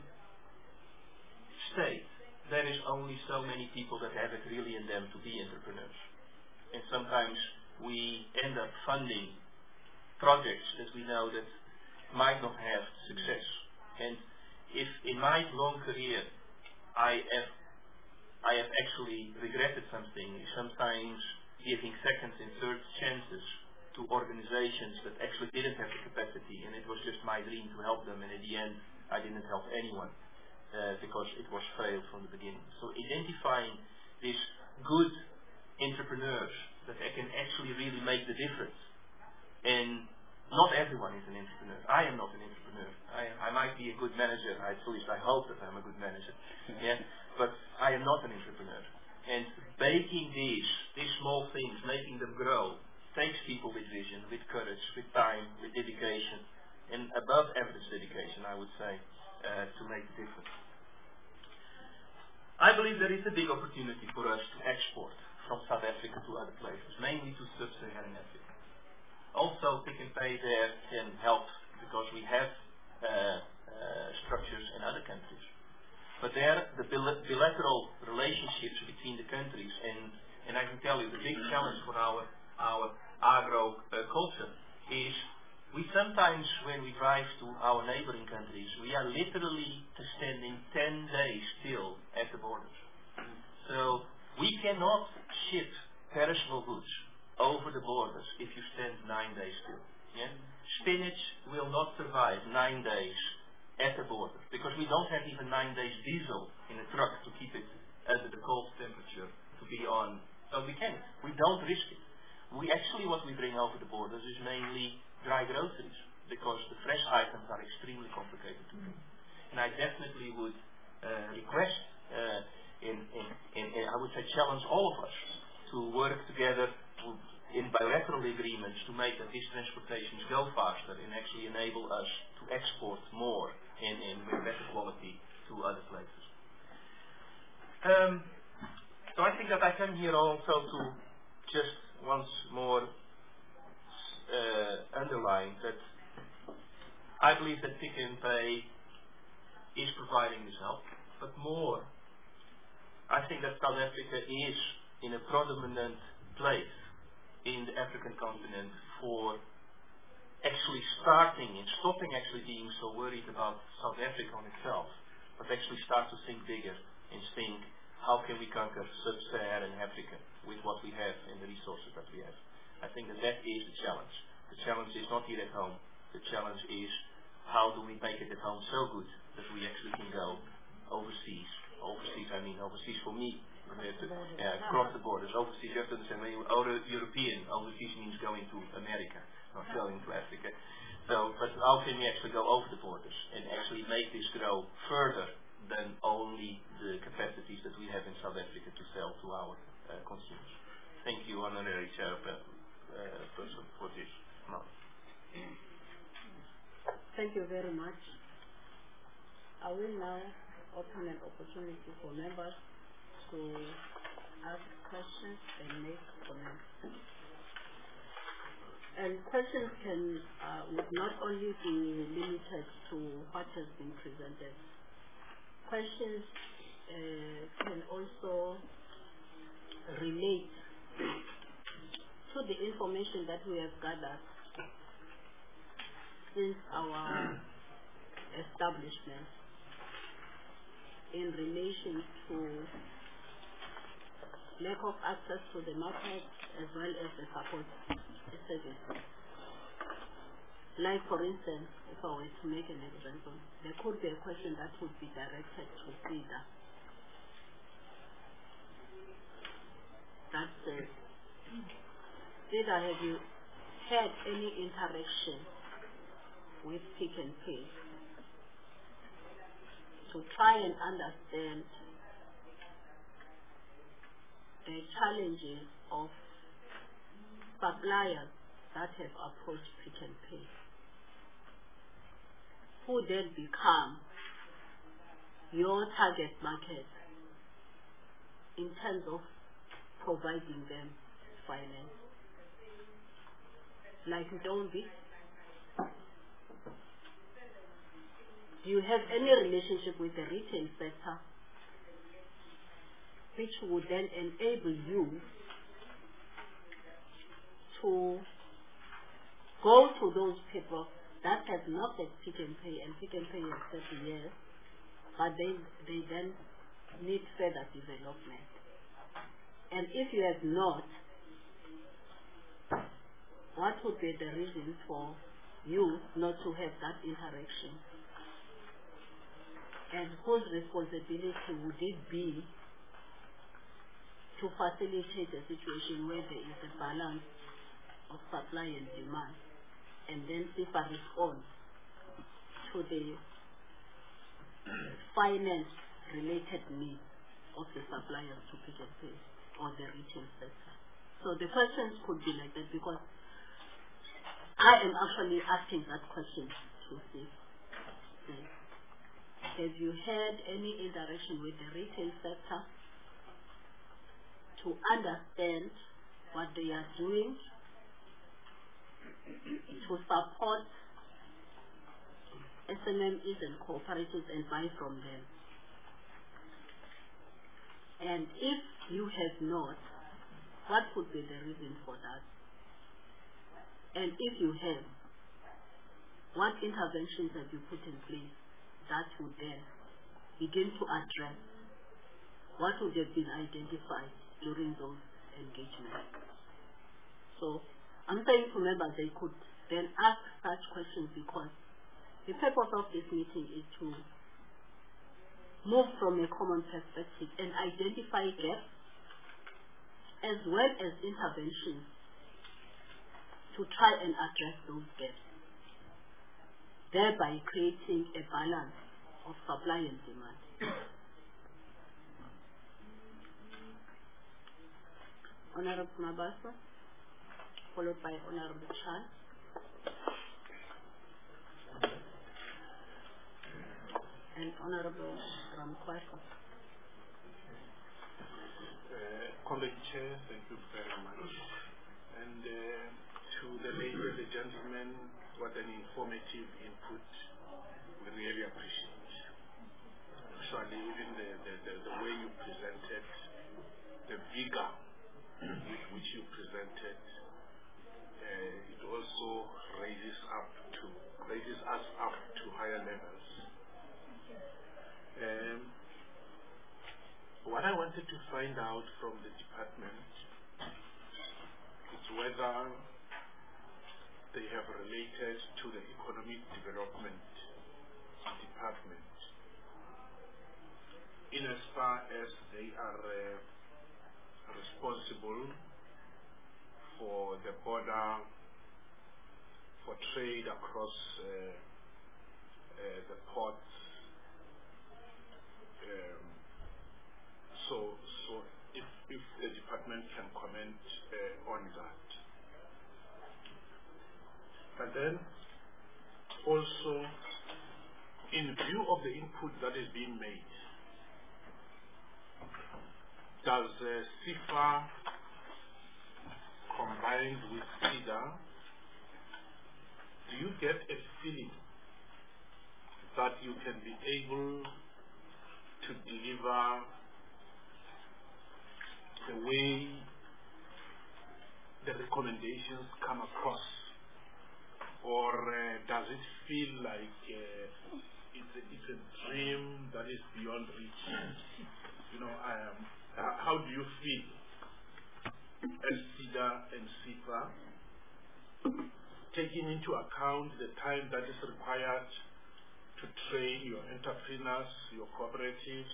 E: state, there is only so many people that have it really in them to be entrepreneurs. And sometimes we end up funding projects that we know that might not have success. And if in my long career I have I have actually regretted something, sometimes giving second and third chances to organizations that actually didn't have the capacity, and it was just my dream to help them, and in the end I didn't help anyone uh, because it was failed from the beginning. So identifying these good entrepreneurs that can actually really make the difference, and not everyone is an entrepreneur. I am not an entrepreneur. I, I might be a good manager. I, at least I hope that I'm a good manager. Yeah, but I am not an entrepreneur. And baking these, these small things, making them grow, takes people with vision, with courage, with time, with dedication, and above average dedication, I would say, uh, to make a difference. I believe there is a big opportunity for us to export from South Africa to other places, mainly to sub-Saharan Africa. Also, Pick n Pay there can help because we have uh, uh, structures in other countries. But there, the bil- bilateral relationships between the countries, and, and I can tell you the big challenge for our, our agro uh, culture is we sometimes, when we drive to our neighboring countries, we are literally standing ten days still at the borders. So we cannot ship perishable goods over the borders if you stand nine days still. Yeah? Spinach will not survive nine days at the border because we don't have even nine days diesel in a truck to keep it under the cold temperature to be on. So we can. We don't risk it. We actually, what we bring over the borders is mainly dry groceries because the fresh items are extremely complicated to bring. And I definitely would uh, request, uh, in, in, in, in, I would say challenge all of us to work together to, in bilateral agreements to make that these transportations go faster and actually enable us to export more and, and with better quality to other places. Um, so I think that I come here also to just once more uh, underline that I believe that Pick n Pay is providing this help, but more, I think that South Africa is in a predominant place in the African continent for actually starting and stopping actually being so worried about South Africa on itself, but actually start to think bigger and think how can we conquer sub-Saharan Africa with what we have and the resources that we have. I think that that is the challenge. The challenge is not here at home. The challenge is how do we make it at home so good that we actually can go overseas. Overseas, I mean overseas for me. We have to uh, cross the borders. Overseas, you have to understand, when you're European, overseas means going to America, not going to Africa. So, but how can we actually go over the borders and actually make this grow further than only the capacities that we have in South Africa to sell to our uh, consumers? Thank you, Honorary Chairperson, uh, for this. No.
A: Thank you very much. I will now open an opportunity for members to ask questions and make comments. And questions can uh, would not only be limited to what has been presented. Questions uh, can also relate to the information that we have gathered since our establishment in relation to lack of access to the market as well as the support services. Like for instance, if I were to make an example, there could be a question that would be directed to SEDA that says, SEDA, have you had any interaction with Pick n Pay to try and understand the challenges of suppliers that have approached Pick n Pay, who then become your target market in terms of providing them finance. Like Ntombi, do you have any relationship with the retail sector which would then enable you to go to those people that have not had Pick n Pay, and Pick n Pay has thirty years, but they, they then need further development? And if you have not, what would be the reason for you not to have that interaction? And whose responsibility would it be to facilitate a situation where there is a balance of supply and demand and then SIFA responds to the finance-related needs of the suppliers to Pick n Pay or the retail sector. So the questions could be like that because I am actually asking that question to SIFA. Have you had any interaction with the retail sector to understand what they are doing to support S M M Es and cooperatives and buy from them? And if you have not, what could be the reason for that? And if you have, what interventions have you put in place that would then begin to address what would have been identified during those engagements? So I'm saying to members they could then ask such questions because the purpose of this meeting is to move from a common perspective and identify gaps as well as interventions to try and address those gaps, thereby creating a balance of supply and demand. Honorable Mabasa, followed by Honorable Chan. And Honorable Ramkwasa.
C: Uh, Comrade Chair, thank you very much. And uh, to the ladies and the gentlemen, what an informative input. We really appreciate. Actually, even the, the, the, the way you presented, the vigor with which you presented, uh, it also raises up to raises us up to higher levels. Um, what I wanted to find out from the department is whether they have related to the Economic Development Department in as far as they are uh, responsible for the border, for trade across uh, uh, the ports. Um, so, so if, if the department can comment uh, on that. But then, also, in view of the input that is being made, does uh, SIFA combined with SIDA, do you get a feeling that you can be able to deliver the way the recommendations come across? Or uh, does it feel like uh, it's, a, it's a dream that is beyond reach? You know, um, uh, how do you feel as SIDA and SIFA, taking into account the time that is required to train your entrepreneurs, your cooperatives,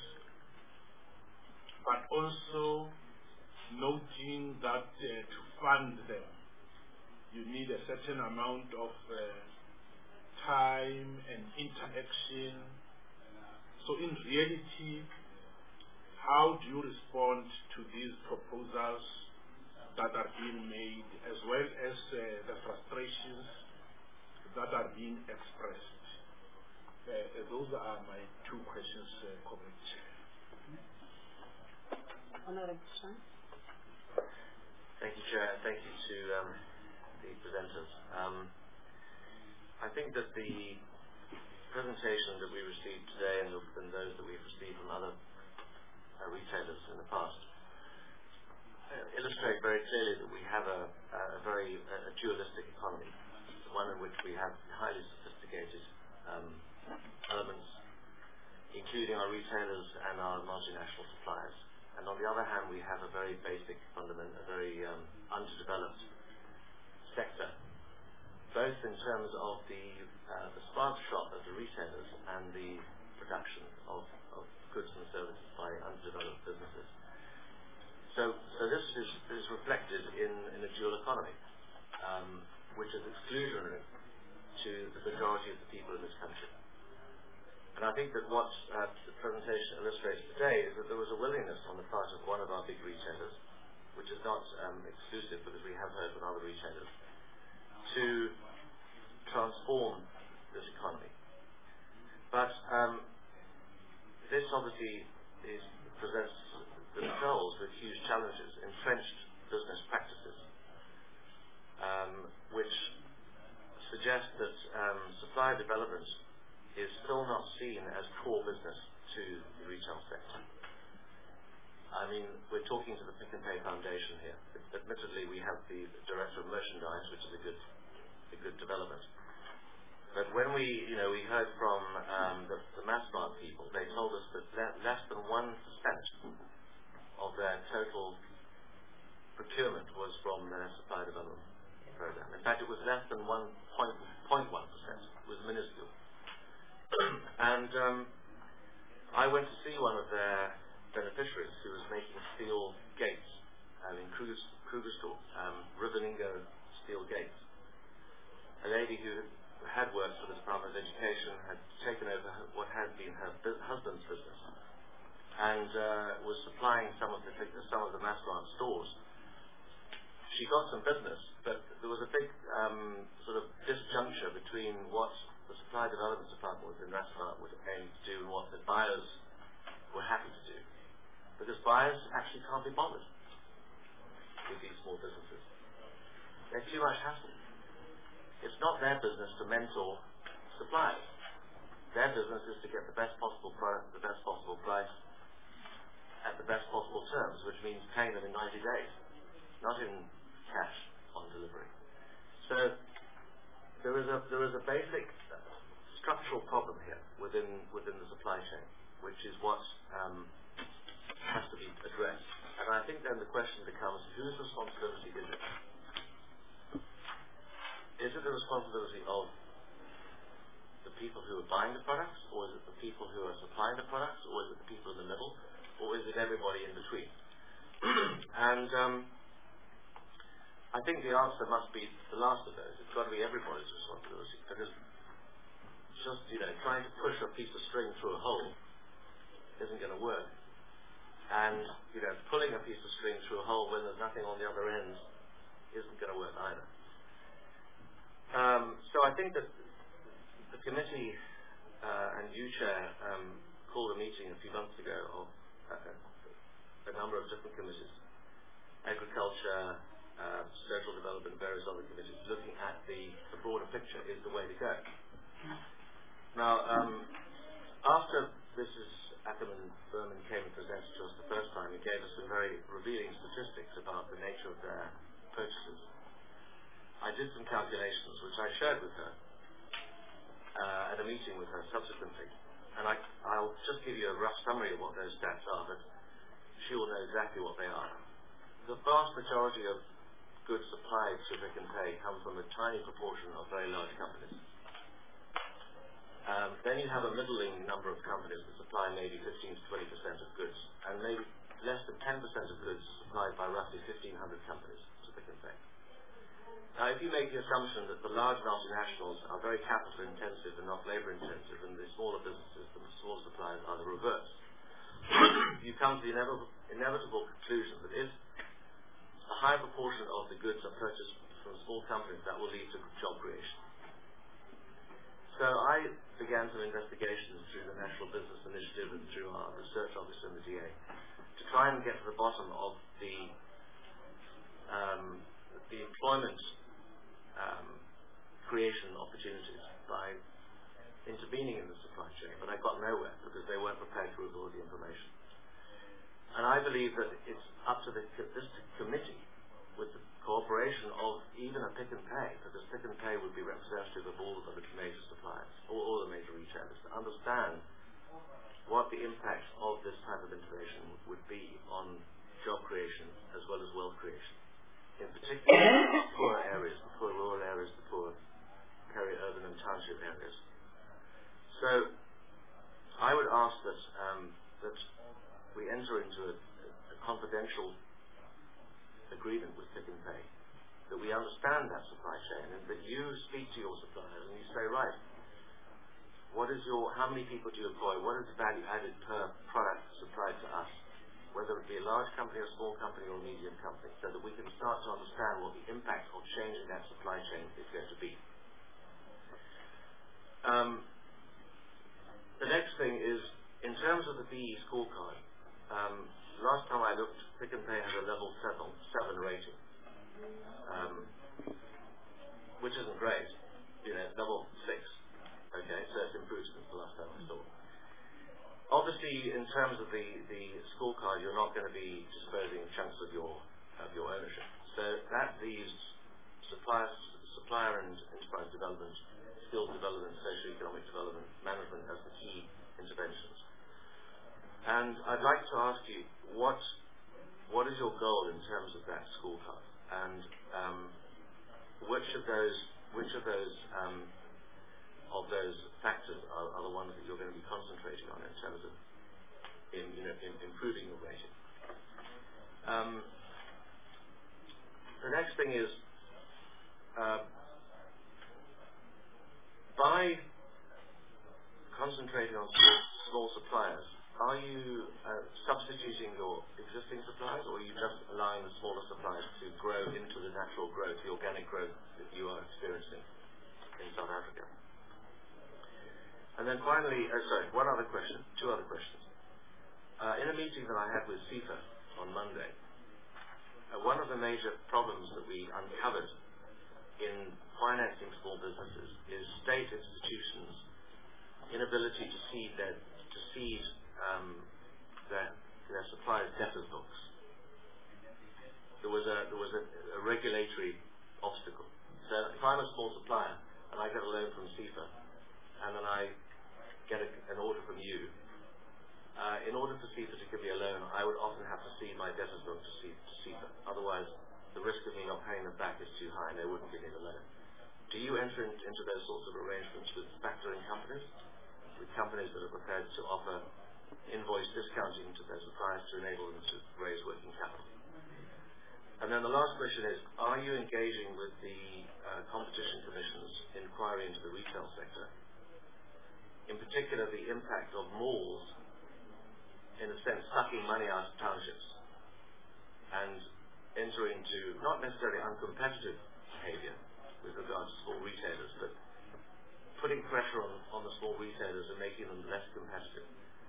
C: but also noting that uh, to fund them, you need a certain amount of uh, time and interaction. So in reality, how do you respond to these proposals that are being made, as well as uh, the frustrations that are being expressed? Uh, those are my two questions, uh, Comrade Chair.
A: Honorable Chan.
F: Thank you, Chair. Thank you to um, the presenters. Um, I think that the presentation that we received today and, the, and those that we've received from other uh, retailers in the past uh, illustrate very clearly that we have a, a very a dualistic economy, one in which we have highly sophisticated um, elements, including our retailers and our multinational suppliers. And on the other hand, we have a very basic fundament, a very um, underdeveloped sector, both in terms of the uh, the spark shop of the retailers and the production of, of goods and services by underdeveloped businesses. So, so this is, is reflected in, in a dual economy, um, which is exclusionary to the majority of the people in this country. And I think that what uh, the presentation illustrates today is that there was a willingness on the part of one of our big retailers, which is not um, exclusive because we have heard from other retailers, to transform this economy. But um, this obviously is, presents themselves with huge challenges, entrenched business practices, um, which suggest that um, supply development is still not seen as core business to the retail sector. I mean, we're talking to the Pick and Pay Foundation here. Admittedly, we have the Director of Merchandise, which is a good, a good development. But when we, you know, we heard from um, the, the Massmart people, they told us that le less than one percent of their total procurement was from their supply development program. In fact, it was less than one point one percent. It was minuscule. And um, I went to see one of their beneficiaries who was making steel gates um, in Krugersdorp, um, Ribbon-Ingo steel gates. A lady who had worked for the Department of Education had taken over her, what had been her bu husband's business and uh, was supplying some of the some of the Massmart stores. She got some business, but there was a big um, sort of disjuncture between what the supply development department in Massmart was aimed to do and what the buyers were happy to do, because buyers actually can't be bothered with these small businesses. They're too much hassle. It's not their business to mentor suppliers. Their business is to get the best possible product at the best possible price at the best possible terms, which means paying them in ninety days, not in cash on delivery. So there is a there is a basic structural problem here within within the supply chain, which is what um, has to be addressed. And I think then the question becomes, whose responsibility is it? Is it the responsibility of the people who are buying the products, or is it the people who are supplying the products, or is it the people in the middle, or is it everybody in between? And um, I think the answer must be the last of those. It's got to be everybody's responsibility, because just, you know, trying to push a piece of string through a hole isn't going to work. And, you know, pulling a piece of string through a hole when there's nothing on the other end isn't going to work either. Um, so I think that the committee uh, and you, Chair, um, called a meeting a few months ago of uh, a number of different committees, agriculture, uh, social development, various other committees, looking at the, the broader picture is the way to go. Now, um, after Missus Ackerman-Berman came and presented to us the first time, he gave us some very revealing statistics about the nature of their purchases. I did some calculations, which I shared with her uh, at a meeting with her subsequently. And I, I'll just give you a rough summary of what those stats are, but she will know exactly what they are. The vast majority of goods supplied to Pick and Pay come from a tiny proportion of very large companies. Um, then you have a middling number of companies that supply maybe fifteen to twenty percent of goods, and maybe less than ten percent of goods supplied by roughly fifteen hundred companies to Pick and Pay. Now, if you make the assumption that the large multinationals are very capital intensive and not labor intensive, and the smaller businesses, the smaller suppliers, are the reverse, you come to the inevitable, inevitable conclusion that if a high proportion of the goods are purchased from small companies, that will lead to job creation. So I began some investigations through the National Business Initiative and through our research office in the D A to try and get to the bottom of the um, the employment um, creation opportunities by intervening in the supply chain, but I got nowhere because they weren't prepared to reveal the information. And I believe that it's up to the, this committee, with the cooperation of even a Pick and Pay, because Pick and Pay would be representative of all of the major suppliers, all, all the major retailers, to understand what the impact of this type of intervention would be on job creation as well as wealth creation, in particular the poor areas, the poor rural areas, the poor peri-urban and township areas. So I would ask that um, that we enter into a, a confidential agreement with Pick and Pay that we understand that supply chain, and that you speak to your suppliers and you say, right, what is your, how many people do you employ? What is the value added per product supplied to us? Whether it be a large company, a small company, or a medium company, so that we can start to understand what the impact of changing that supply chain is going to be. Um, the next thing is, in terms of the B E scorecard, um, last time I looked, Pick n Pay has a level seven, seven rating, um, which isn't great. You know, level six. Okay, so it's improved since the last time I saw it. Obviously, in terms of the, the scorecard, you're not going to be disposing chunks of your of your ownership. So that leaves supplier, supplier and enterprise development, skills development, socio-economic development, management as the key interventions. And I'd like to ask you, what what is your goal in terms of that scorecard? And um, which of those which of those um, of those factors are, are the ones that you're going to be concentrating on in terms of in, you know, in improving your rating? Um, the next thing is, uh, by concentrating on small, small suppliers, are you uh, substituting your existing suppliers, or are you just allowing the smaller suppliers to grow into the natural growth, the organic growth that you are experiencing in South Africa? And then finally, uh, sorry, one other question, two other questions. Uh, in a meeting that I had with SEFA on Monday, uh, one of the major problems that we uncovered in financing small businesses is state institutions' inability to seed their, to seed um, their, their suppliers' debtors books. There was a there was a, a regulatory obstacle. So if I'm a small supplier and I get a loan from SEFA, and then I get a, an order from you, uh, in order for SEFA to give me a loan, I would often have to cede my debtors book to SEFA. Otherwise, the risk of me not paying them back is too high, and they wouldn't give me the loan. Do you enter in, into those sorts of arrangements with factoring companies, with companies that are prepared to offer invoice discounting to their suppliers to enable them to raise working capital? And then the last question is, are you engaging with the uh, Competition Commission's inquiry into the retail sector? In particular, the impact of malls, in a sense, sucking money out of townships and entering into not necessarily uncompetitive behavior with regard to small retailers, but putting pressure on, on the small retailers and making them less competitive,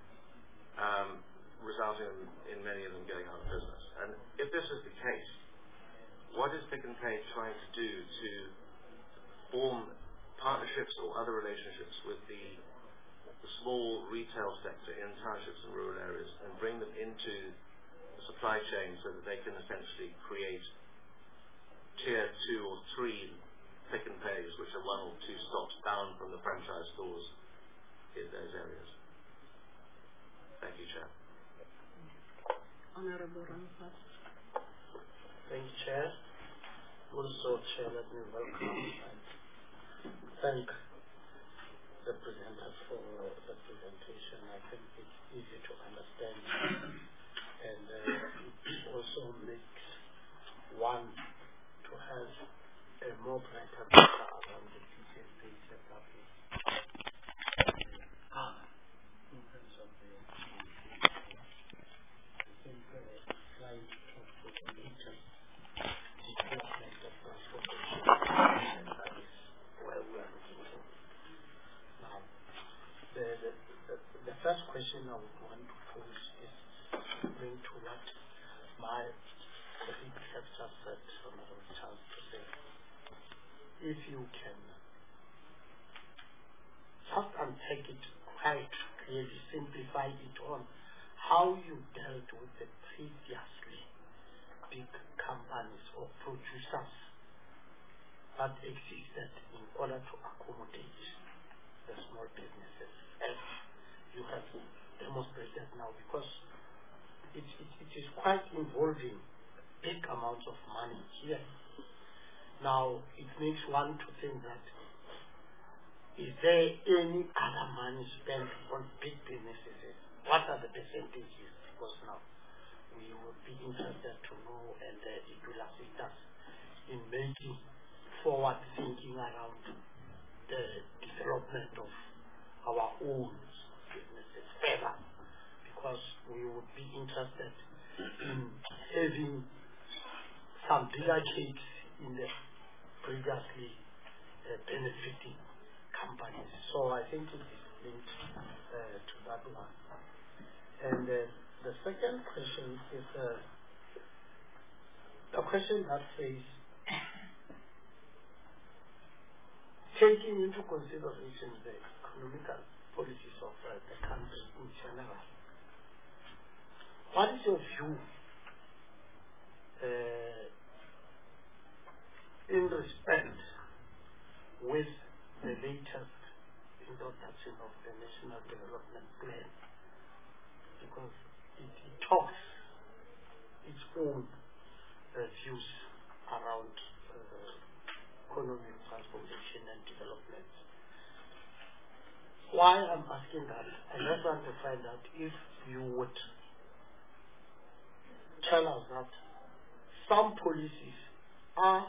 F: um, resulting in, in many of them going out of business. And if this is the case, what is Pick n Pay trying to do to form partnerships or other relationships with the the small retail sector in townships and rural areas and bring them into the supply chain so that they can essentially create tier two or three Pick n Pays, which are one or two stops down from the franchise stores in those areas? Thank you, Chair.
A: Honorable Ramaphosa.
C: Thank you, Chair. Also, Chair, let me welcome and thank the presenter for the presentation. I think it's easy to understand, and uh, it also makes one to have a more brighter picture around the P C S P setup ah, in terms of the I think uh, trying to talk to the latest development of transportation, and that is where we are looking for. Now, the, the, the, the first question I would want to pose is bring to what my colleague has just said, Honorable Charles, to say, if you can just unpack it quite clearly, simplify it on how you dealt with the previously big companies or producers that existed in order to accommodate the small businesses, as you have demonstrated now, because it, it, it is quite involving big amounts of money here. Now, it makes one to think that, is there any other money spent on big businesses? What are the percentages? Because now we would be interested to know, and uh, it will assist us
G: in making forward thinking around the development of our own businesses further, because we would be interested in having some bigger cakes in the previously uh, benefiting companies. So I think it is linked uh, to that one. And uh, the second question is uh, a question that says, taking into consideration the economical policies of uh, the country in general, what is your view uh, in respect with the latest introduction of the National Development Plan? Because it, it talks its own uh, views around uh, economic transformation and development. Why I'm asking that, I just want to find out if you would tell us that some policies are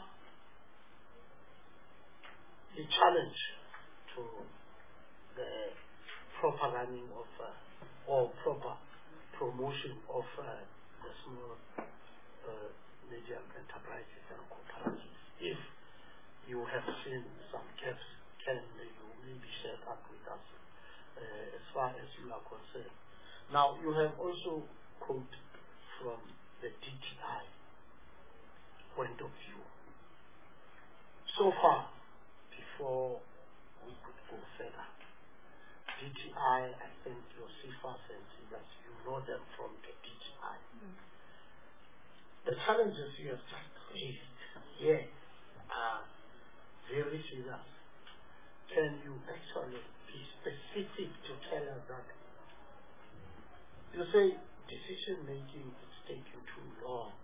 G: a challenge to the proper running of uh, or proper promotion of uh, the small uh, medium enterprises and cooperatives. If you have seen some gaps, can you maybe share that with us uh, as far as you are concerned? Now, you have also quoted from the D T I point of view. So far, before we could go further, D T I, I think your C F A S and C I A S, you know them from the D T I. Mm. The challenges you have just raised here are very serious. Can you actually be specific to tell us that? You say decision making is taking too long.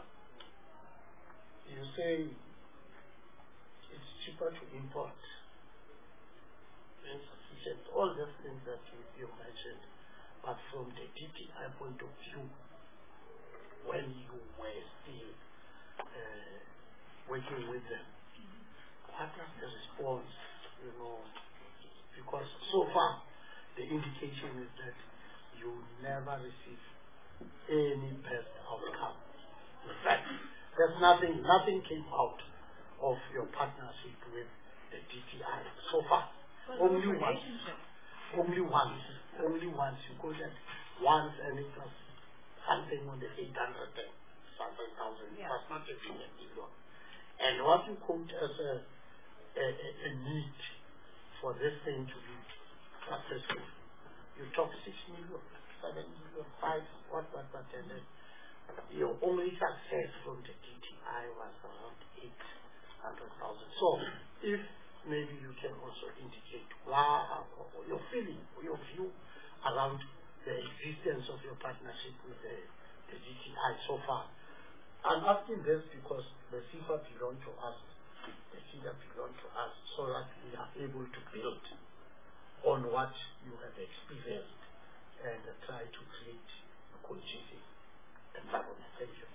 G: You say it's cheaper to import, insufficient, all those things that you, you mentioned. But from the D T I point of view, when you were still uh, working with them, what was the response, you know? Because so far, the indication is that you never receive any best outcome. In fact, there's nothing, nothing came out of your partnership with the D T I so far.
D: Well,
G: only once. Only once. Only once. You go there once and it was something on the eight hundred something thousand. Yeah. It was not even a million. And what you quote as a, a, a, a need for this thing to be successful, you talk six million, seven million, five, what, what, what, and then your only success from the D T I was around eight hundred thousand. So, if maybe you can also indicate why, your feeling, your view around the existence of your partnership with the, the D T I so far. I'm asking this because the C F A belongs to us, the C D A belongs to us, so that we are able to build on what you have experienced and uh, try to create a conducive environment. Thank you.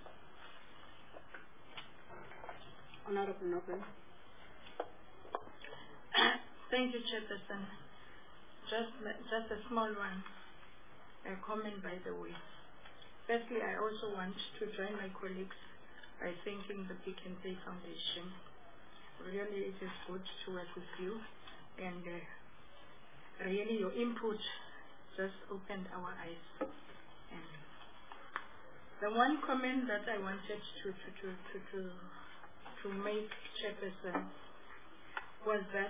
A: Honorable Noble.
H: Thank you, Chairperson. Just, just a small one, a comment by the way. Firstly, I also want to join my colleagues by thanking the Pick and Pay Foundation. Really, it is good to work with you, and uh, really your input just opened our eyes. And the one comment that I wanted to to to to to, to make, Chairperson, was that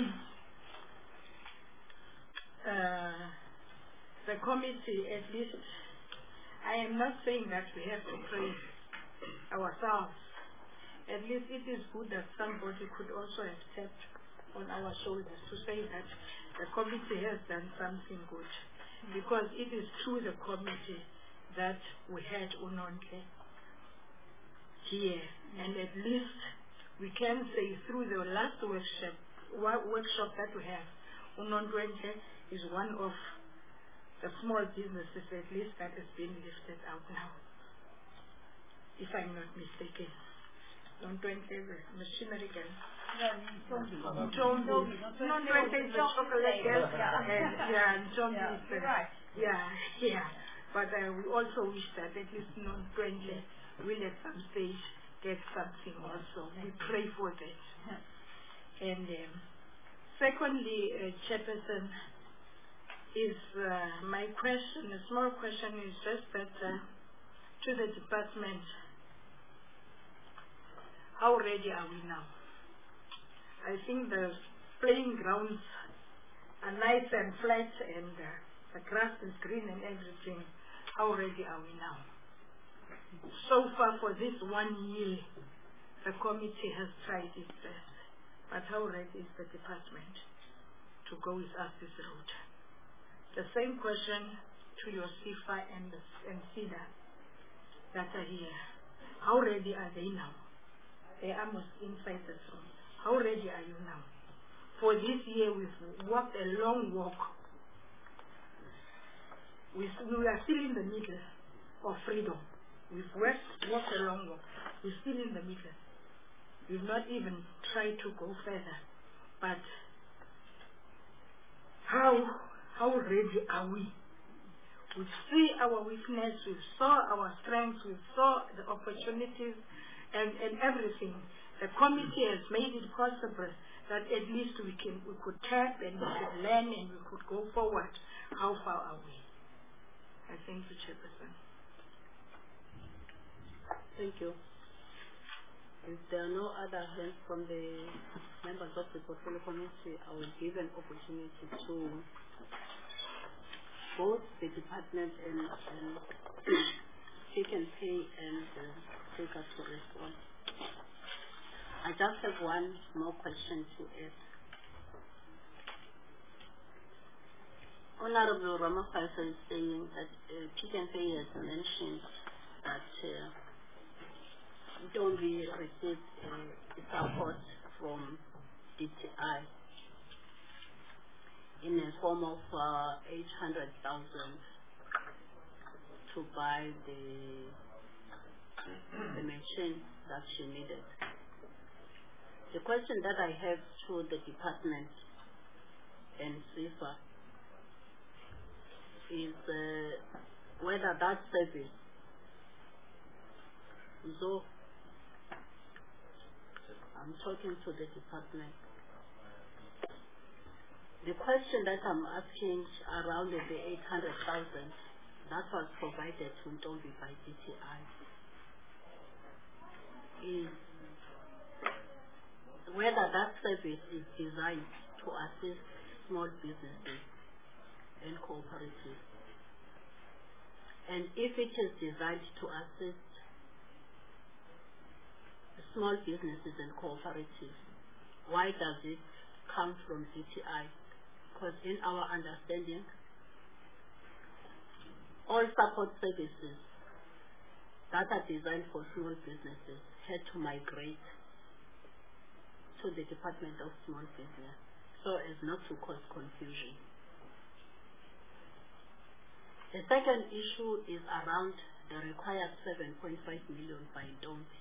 H: uh, the committee, at least, I am not saying that we have to praise ourselves. At least it is good that somebody could also have tapped on our shoulders to say that the committee has done something good. Because it is through the committee that we had Unonke here. And at least we can say through the last workshop, workshop that we have, Unonke is one of the small businesses at least that has been lifted out now, if I'm not mistaken. non-twenty, machinery girl.
D: Ntombi.
H: Ntombi. Non-twenty is the chocolate girl. And yeah, Ntombi is the, yeah, yeah. But uh, we also wish that at least non-twenty will at some stage get something also. We pray for that. And um, secondly, uh, Chairperson, is uh, my question, a small question is just that uh, to the department, how ready are we now? I think the playing grounds are nice and flat and uh, the grass is green and everything. How ready are we now? So far for this one year, the committee has tried its best. But how ready is the department to go with us this route? The same question to your S I F A and, and SEDA that are here. How ready are they now? They are almost inside the room. How ready are you now? For this year, we've walked a long walk. We, we are still in the middle of freedom. We've worked, walked a long walk. We're still in the middle. We've not even tried to go further. But how, how ready are we? We see our weakness, we saw our strengths, we saw the opportunities and, and everything. The committee has made it possible that at least we can we could tap and we could learn and we could go forward. How far are we? I thank you, Chairperson.
A: Thank you. If there are no other hands from the members of the portfolio committee, I will give an opportunity to both the department and, and Pick n Pay and uh, take us to respond. I just have one more question to ask. Honorable Ramaphosa is saying that uh, Pick n Pay has mentioned that uh, Ntombi received uh, support from D T I in the form of uh, eight hundred thousand to buy the, the machine that she needed. The question that I have to the department and S I F A is uh, whether that service, so I'm talking to the department. The question that I'm asking around the eight hundred thousand that was provided to Ntombi by D T I is whether that service is designed to assist small businesses and cooperatives. And if it is designed to assist small businesses and cooperatives, why does it come from D T I? Because in our understanding, all support services that are designed for small businesses had to migrate to the Department of Small Business so as not to cause confusion. The second issue is around the required seven point five million by Ntombi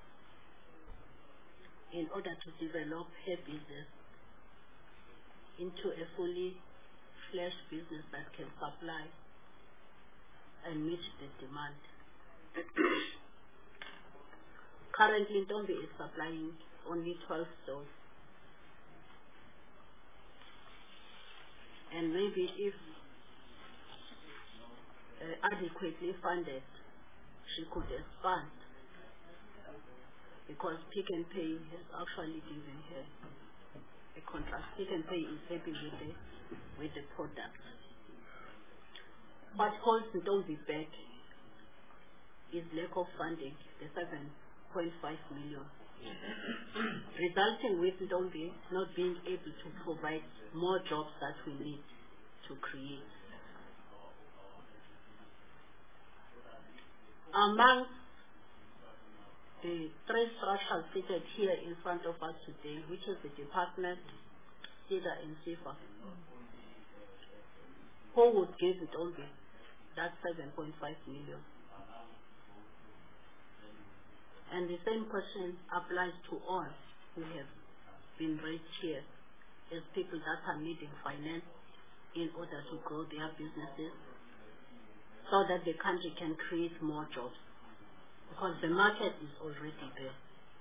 A: in order to develop her business into a fully fledged business that can supply and meet the demand. Currently, Ntombi is supplying only twelve stores. And maybe if uh, adequately funded, she could expand, because Pick n Pay has actually given her a contract. Pick n Pay is happy with the, with the product. What holds Ntombi back is lack of funding, the seven point five million, resulting with Ntombi not being able to provide more jobs that we need to create. Among the three structures seated here in front of us today, which is the department, SEDA and S I F A, who would give it only that seven point five million? And the same question applies to all who have been raised here as people that are needing finance in order to grow their businesses so that the country can create more jobs, because the market is already there.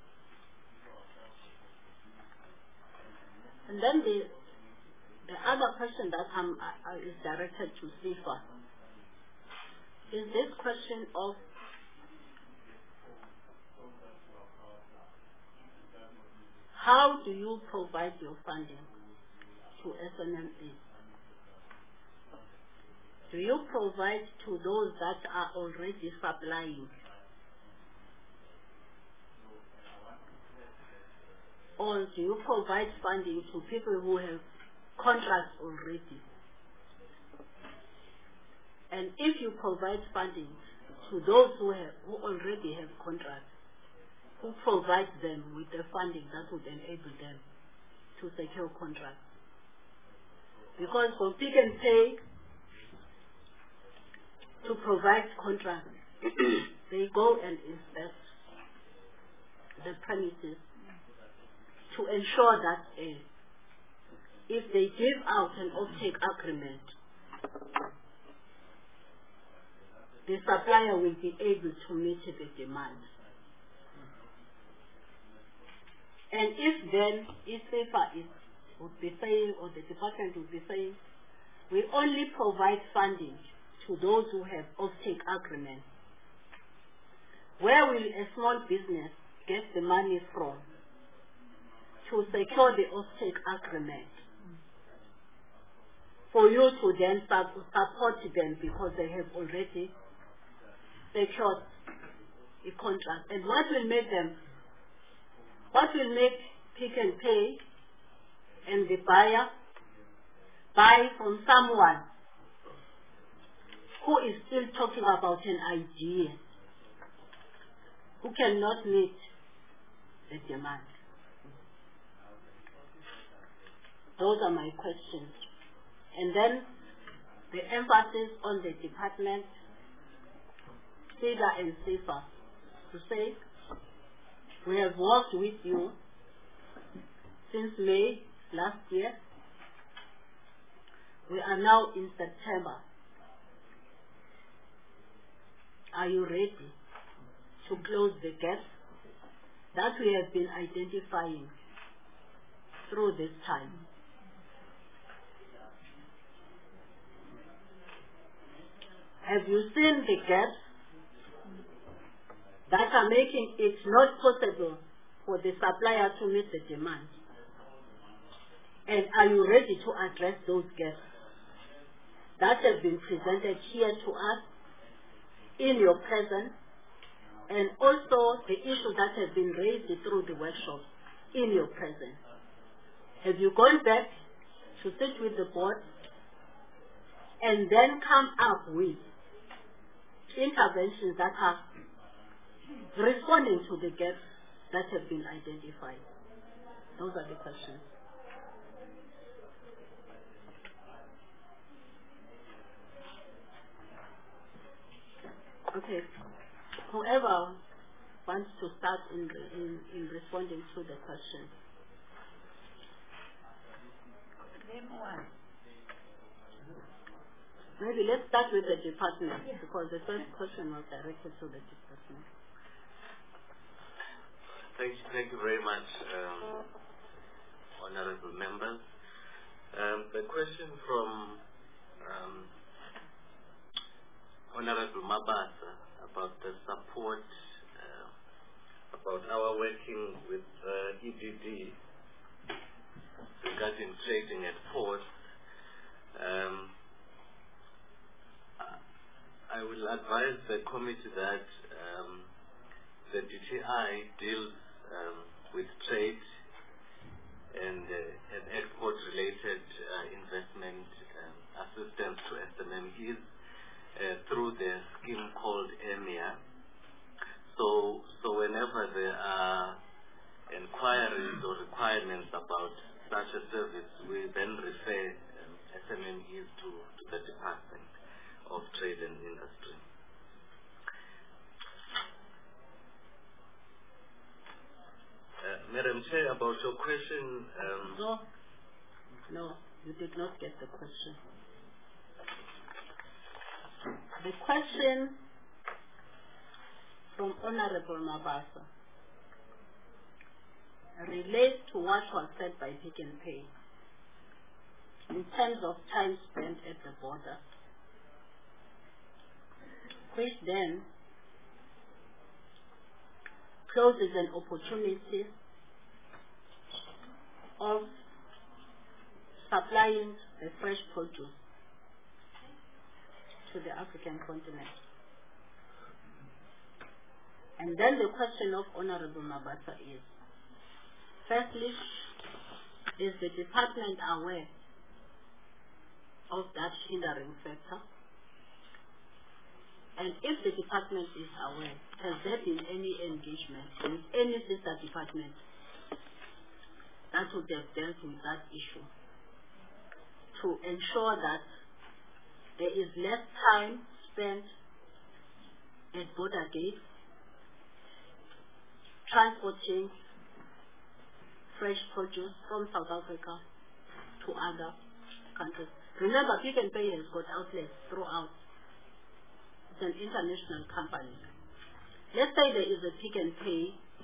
A: And then the the other question that I'm, uh, is directed to SIFA is this question of how do you provide your funding to S M Es? Do you provide to those that are already supplying? Or do you provide funding to people who have contracts already? And if you provide funding to those who have who already have contracts, who provides them with the funding that would enable them to secure contracts? Because for Pick n Pay to provide contracts, they go and inspect the premises to ensure that uh, if they give out an off-take agreement, the supplier will be able to meet the demand. And if then, if SIFA is, would be saying, or the department would be saying, we only provide funding to those who have off-take agreements, where will a small business get the money from to secure the off-take agreement? For you to then support them because they have already secured a contract. And what will make them, what will make Pick n Pay and the buyer buy from someone who is still talking about an idea, who cannot meet the demand? Those are my questions. And then the emphasis on the department, SIDA and SIFA, to say, we have worked with you since May last year. We are now in September. Are you ready to close the gaps that we have been identifying through this time? Have you seen the gaps that are making it not possible for the supplier to meet the demand? And are you ready to address those gaps that have been presented here to us in your presence, and also the issues that have been raised through the workshops in your presence? Have you gone back to sit with the board and then come up with interventions that are responding to the gaps that have been identified? Those are the questions. Okay. Whoever wants to start in, in, in responding to the question. Maybe let's start with the department, yeah, because the first question was directed to the department.
F: Thank you, thank you very much, um, honorable members. Um, the question from um, Honorable Mabasa about the support, uh, about our working with uh, E D D regarding trading at ports. Um, I will advise the committee that um, the D T I deals um, with trade and, uh, and export-related uh, investment um, assistance to S M Es uh, through the scheme called EMIA. So, so whenever there are inquiries or requirements about such a service, we then refer um, S M Es to, to the Department of Trade and Industry. Madam Chair, about your question. Um,
A: no, no, you did not get the question. The question from Honorable Mabasa relates to what was said by Pick n Pay in terms of time spent at the border, which then closes an opportunity of supplying the fresh produce to the African continent. And then the question of Honorable Mabasa is, firstly, is the department aware of that hindering factor? And if the department is aware, has there been any engagement with any sister department that would have dealt with that issue to ensure that there is less time spent at border gates transporting fresh produce from South Africa to other countries? Remember, Pick n Pay has got outlets throughout. It's an international company. Let's say there is a Pick n Pay.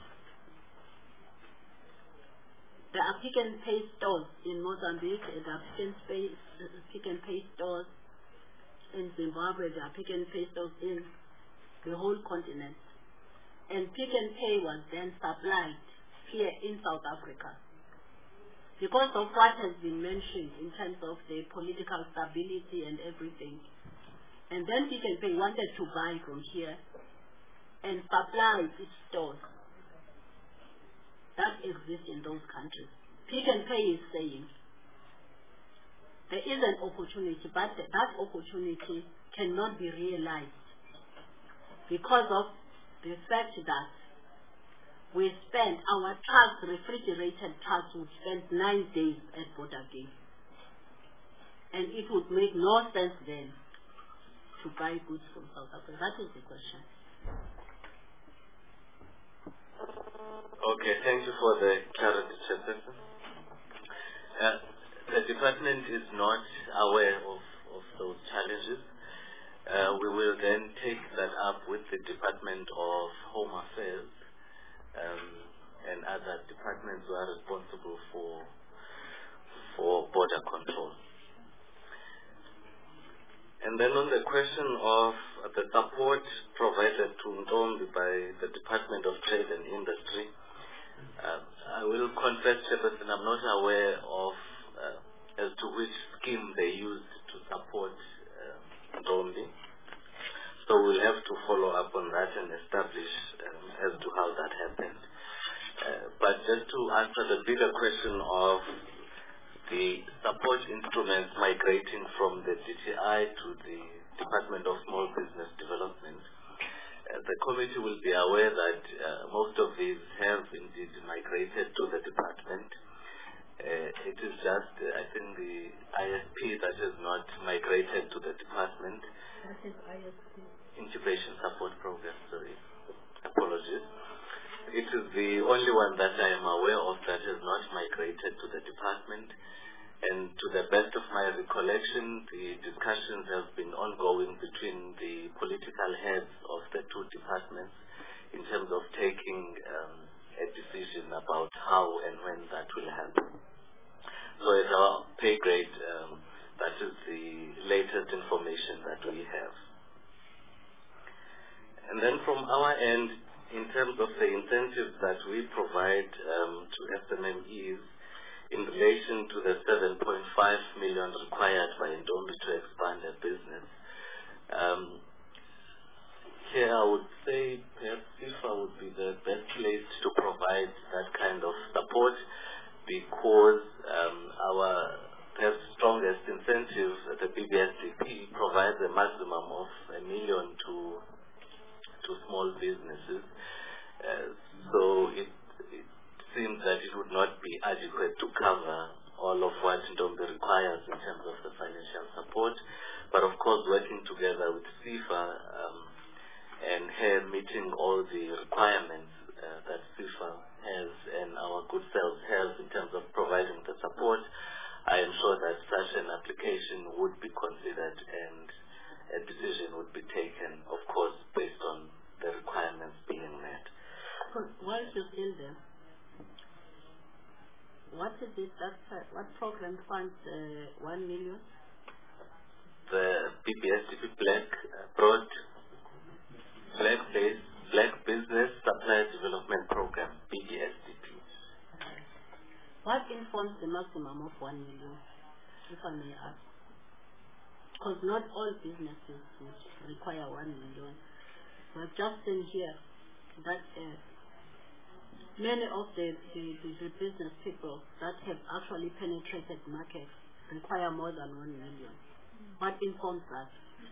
A: There are Pick n Pay stores in Mozambique, and there are Pick n Pay, Pick n Pay stores in Zimbabwe, there are Pick n Pay stores in the whole continent. And Pick n Pay was then supplied here in South Africa. Because of what has been mentioned in terms of the political stability and everything. And then Pick n Pay wanted to buy from here and supply its stores that exist in those countries. Pick n Pay is saying there is an opportunity, but that opportunity cannot be realized because of the fact that we spend, our trucks, refrigerated trucks would spend nine days at border gate. And it would make no sense then to buy goods from South Africa. That is the question.
F: Okay, thank you for the clarity, Chairperson. Uh, the department is not aware of, of those challenges. Uh, we will then take that up with the Department of Home Affairs um, and other departments who are responsible for for border control. And then on the question of the support provided to Ntombi by the Department of Trade and Industry, uh, I will confess, Chairperson, I'm not aware of uh, as to which scheme they used to support uh, Ntombi. So we'll have to follow up on that and establish um, as to how that happened. Uh, but just to answer the bigger question of the support instruments migrating from the D T I to the Department of Small Business Development, uh, the committee will be aware that uh, most of these have indeed migrated to the department. Uh, it is just, uh, I think, the I S P that has not migrated to the department.
A: What is I S P?
F: Incubation Support Program, sorry. Apologies. It is the only one that I am aware of that has not migrated to the department. And to the best of my recollection, the discussions have been ongoing between the political heads of the two departments in terms of taking um, a decision about how and when that will happen. So at our pay grade, um, that is the latest information that we have. And then from our end, in terms of the incentives that we provide um, to S M M Es in relation to the seven point five million required by Ntombi to expand their business, um, here I would say perhaps FIFA would be the best place to provide that kind of support because um, our perhaps strongest incentives at the B B S D P provides a maximum of a million to to small businesses. Uh, so it, it seems that it would not be adequate to cover all of what Ntombi requires in terms of the financial support. But of course, working together with FIFA um, and her meeting all the requirements uh, that FIFA has and our themselves have in terms of providing the support, I am sure that such an application would be considered and a decision would be taken, of course, based on the requirements being met.
A: While you're still there, what is it that, uh, what program funds uh, one million?
F: The B B S D P Black uh, Broad Black Base Black Business Supply Development Program, B B S D P.
A: What informs the maximum of one million, if I may ask? Because not all businesses would require one million. We've just seen here that uh, many of the, the, the, the business people that have actually penetrated markets require more than one million. What informs that?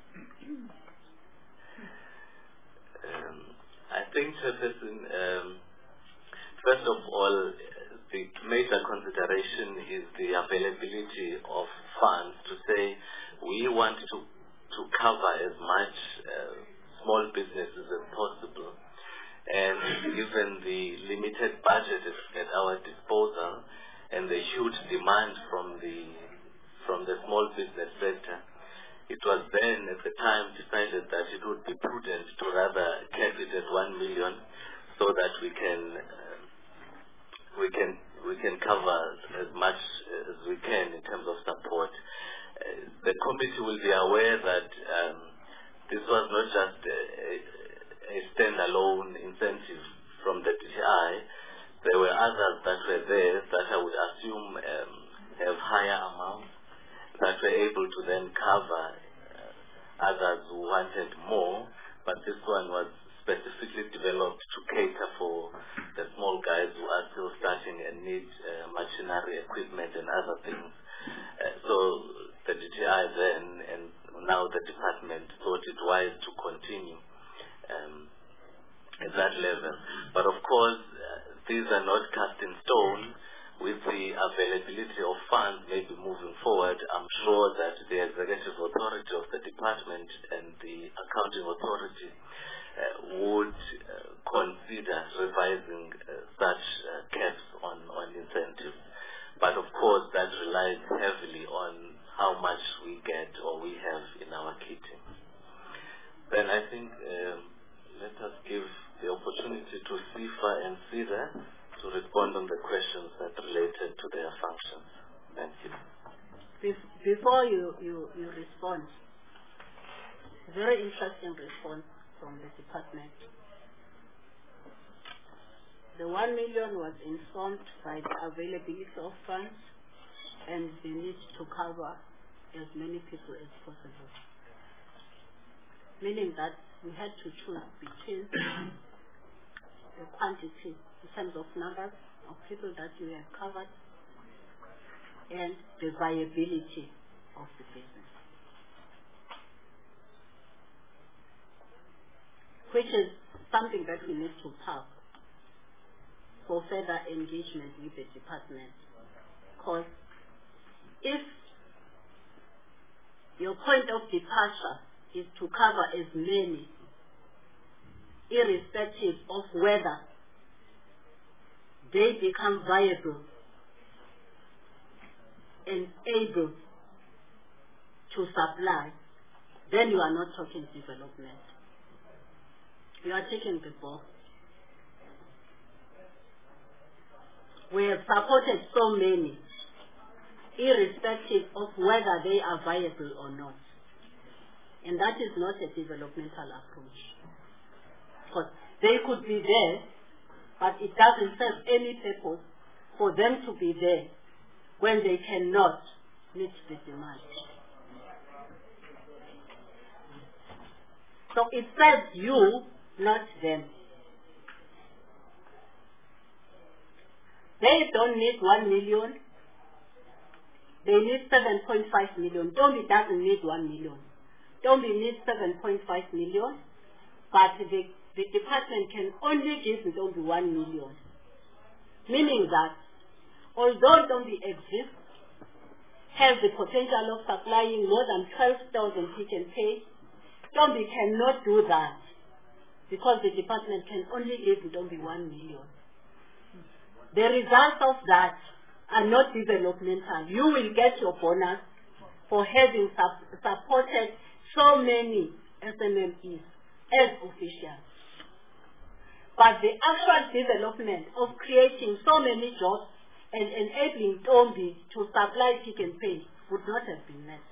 F: Um, I think, Chairperson, um, first of all, the major consideration is the availability of funds to say we want to, to cover as much uh, small businesses as possible. And given the limited budget at our disposal and the huge demand from the from the small business sector, it was then at the time decided that it would be prudent to rather cap it at one million so that we can uh, we can we can cover as much as we can in terms of support. Uh, the committee will be aware that um, this was not just a, a, a standalone incentive from the D T I. There were others that were there that I would assume um, have higher amounts that were able to then cover uh, others who wanted more, but this one was specifically developed to cater for the small guys who are still starting and need uh, machinery, equipment and other things. Uh, so the D T I then and now the department thought it wise to continue um, at that level. But of course, uh, these are not cast in stone. With the availability of funds maybe moving forward, I'm sure that the executive authority of the department and the accounting authority uh, would uh, consider revising uh, such uh, caps on, on incentives. But of course, that relies heavily on how much we get or we have in our kitting. Then I think um, let us give the opportunity to SIFA and SIDA to respond on the questions that related to their functions. Thank you.
A: Bef- before you, you, you respond, very interesting response from the department. The one million was informed by the availability of funds and the need to cover as many people as possible. Meaning that we had to choose between the quantity in terms of numbers of people that we have covered and the viability of the business, which is something that we need to park for further engagement with the department. Because if your point of departure is to cover as many, irrespective of whether they become viable and able to supply, then you are not talking development. You are taking the ball. We have supported so many, irrespective of whether they are viable or not. And that is not a developmental approach. Because they could be there, but it doesn't serve any purpose for them to be there when they cannot meet the demand. So it serves you, not them. They don't need one million. They need seven point five million. Tombi doesn't need one million. Tombi needs seven point five million, but the the department can only give Ntombi one million. Meaning that, although Ntombi exists, has the potential of supplying more than twelve thousand Pick n Pay, Ntombi cannot do that because the department can only give Ntombi one million. the results of that are not developmental. You will get your bonus for having sub supported so many S M M Es as officials. But the actual development of creating so many jobs and enabling Tombi to supply Pick n Pay would not have been met.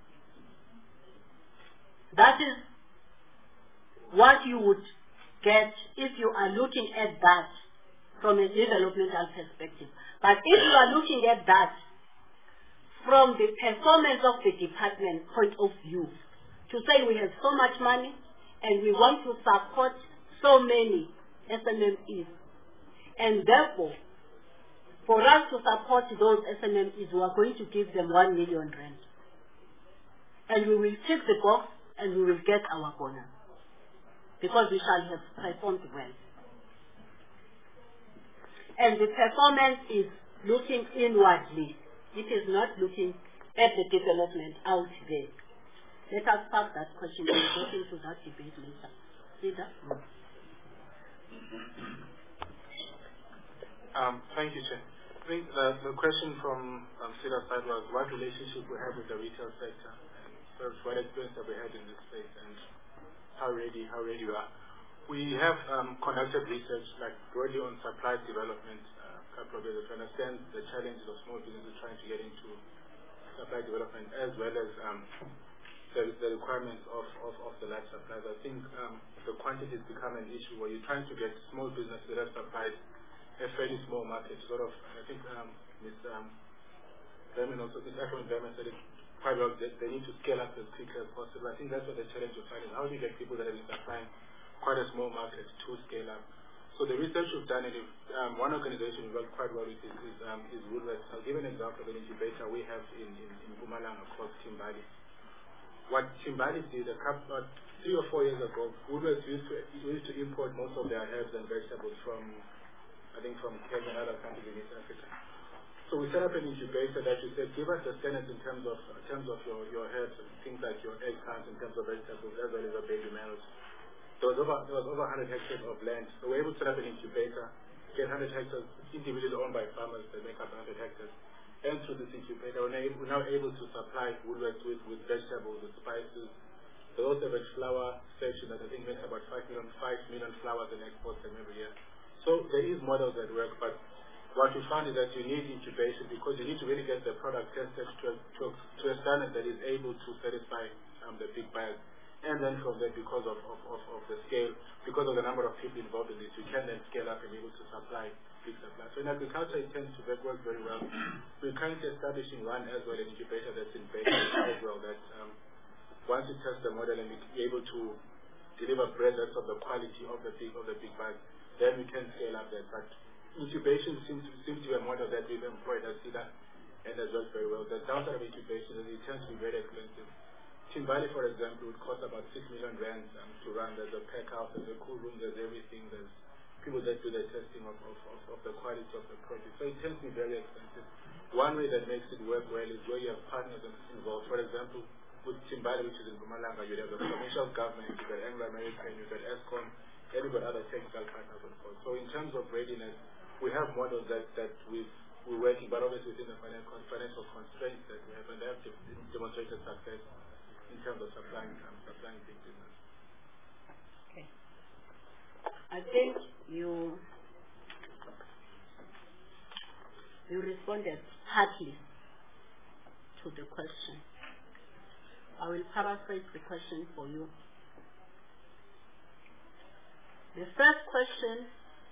A: That is what you would get if you are looking at that from a developmental perspective. But if you are looking at that from the performance of the department point of view, to say we have so much money and we want to support so many S M M Es, and therefore, for us to support those S M M Es, we are going to give them one million rand. And we will tick the box and we will get our bonus, because we shall have performed well. And the performance is looking inwardly. It is not looking at the development out there. Let us park that question and go into that debate later. See that?
C: Um, thank you, Chair. I think the, the question from um, Sida's side was what relationship we have with the retail sector, and sort of what experience have we had in this space, and how ready, how ready we are. We have um, conducted research, like broadly on supply development, uh, a couple of years to understand the challenges of small businesses trying to get into supply development, as well as um, the, the requirements of, of, of the large suppliers. I think um, the quantity has become an issue where you're trying to get small businesses that have supplied a fairly small market, sort of. I think um, Miz Um, Berman also, Miz Akron Berman said it quite well, that they need to scale up as quickly as possible. I think that's what the challenge we're finding. How do you get people that have been supplying quite a small market to scale up? So the research we've done, and um, one organization we work quite well with is, is, um, is Woolworths. I'll give an example of an incubator we have in, in, in Mpumalanga called Timbali. What Timbali did a couple, uh, three or four years ago, Woolworths used to, used to import most of their herbs and vegetables from, I think, from Kenya and other countries in East Africa. So we set up an incubator that we said, give us the standards in terms of in terms of your, your herbs and things like your eggplants, in terms of vegetables, as well as your baby males. There was over there was over one hundred hectares of land. So we were able to set up an incubator, get one hundred hectares individually owned by farmers that make up one hundred hectares. And through this incubator, we're now, we're now able to supply Woolworths with, with vegetables, with spices. They also have a flour section that I think makes about five million, five million flowers and exports them every year. So there is models that work, but what we found is that you need incubation, because you need to really get the product tested to a, to a, to a standard that is able to satisfy um, the big buyers. And then from there, because of, of, of, of the scale, because of the number of people involved in this, you can then scale up and be able to supply big supply. So in agriculture, it tends to work very well. We're currently establishing one as well, an incubator that's in base as well, that um, once you test the model and be able to deliver bread that's of the quality of the big of the big bag, then we can scale up that. But incubation seems to, seems to be a model that we've employed at SIDA and has worked very well. The downside of incubation is it tends to be very expensive. Timbali, for example, would cost about six million rand um, to run. There's a pack house, there's a cool room, there's everything. There's people that do the testing of, of, of, of the quality of the product. So it tends to be very expensive. One way that makes it work well is where you have partners involved. For example, with Timbali, which is in Mpumalanga, you have the provincial government, you've got Anglo American, you've got ESCOM, and you've got other technical partners, of course. So in terms of readiness, we have models that, that we've, we're working, but obviously within the financial, financial constraints that we have, and they have demonstrated success in terms of supplying, um, supplying big business.
A: Okay. I think you you responded partly to the question. I will paraphrase the question for you. The first question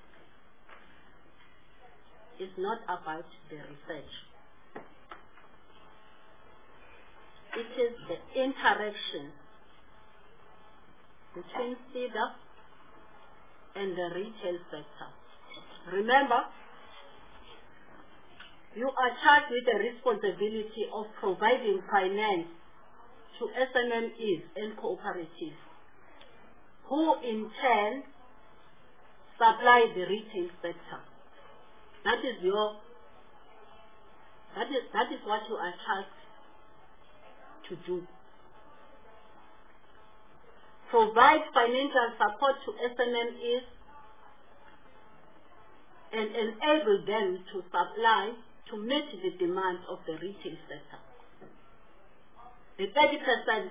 A: is not about the research. It is the interaction between SIDA and the retail sector. Remember, you are charged with the responsibility of providing finance to S M M Es and cooperatives, who in turn supply the retail sector. That is your, that is, that is what you are charged to do. Provide financial support to S M M Es and enable them to supply to meet the demands of the retail sector. The thirty percent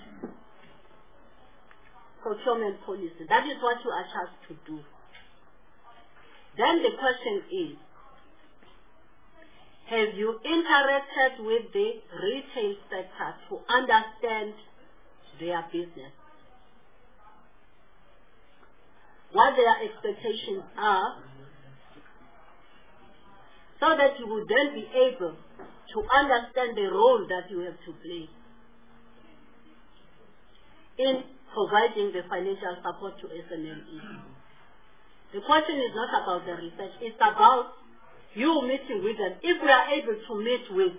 A: procurement policy, that is what you are charged to do. Then the question is, have you interacted with the retail sector to understand their business? What their expectations are, so that you will then be able to understand the role that you have to play in providing the financial support to S M M Es. The question is not about the research, it's about you meeting with them. If we are able to meet with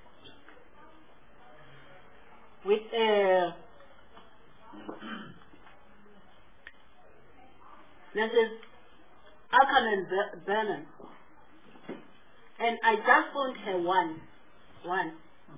A: with uh, Missus Ackerman Brennan, and I just phoned her one, one,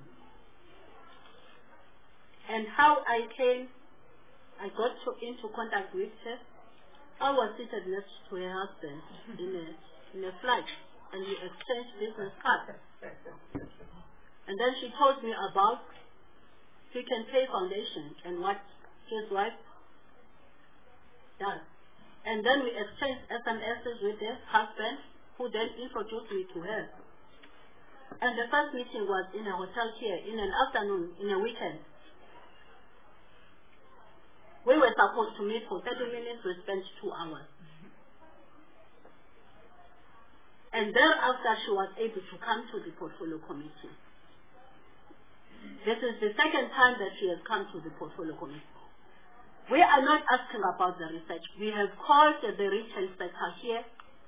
A: and how I came, I got to, into contact with her. I was seated next to her husband in a in a flight, and we exchanged business cards. And then she told me about Pick and Pay Foundation and what his wife does. And then we exchanged S M Ses with her husband, who then introduced me to her. And the first meeting was in a hotel here, in an afternoon, in a weekend. We were supposed to meet for thirty minutes, we spent two hours. And thereafter, she was able to come to the portfolio committee. This is the second time that she has come to the portfolio committee. We are not asking about the research. We have called the retail sector here,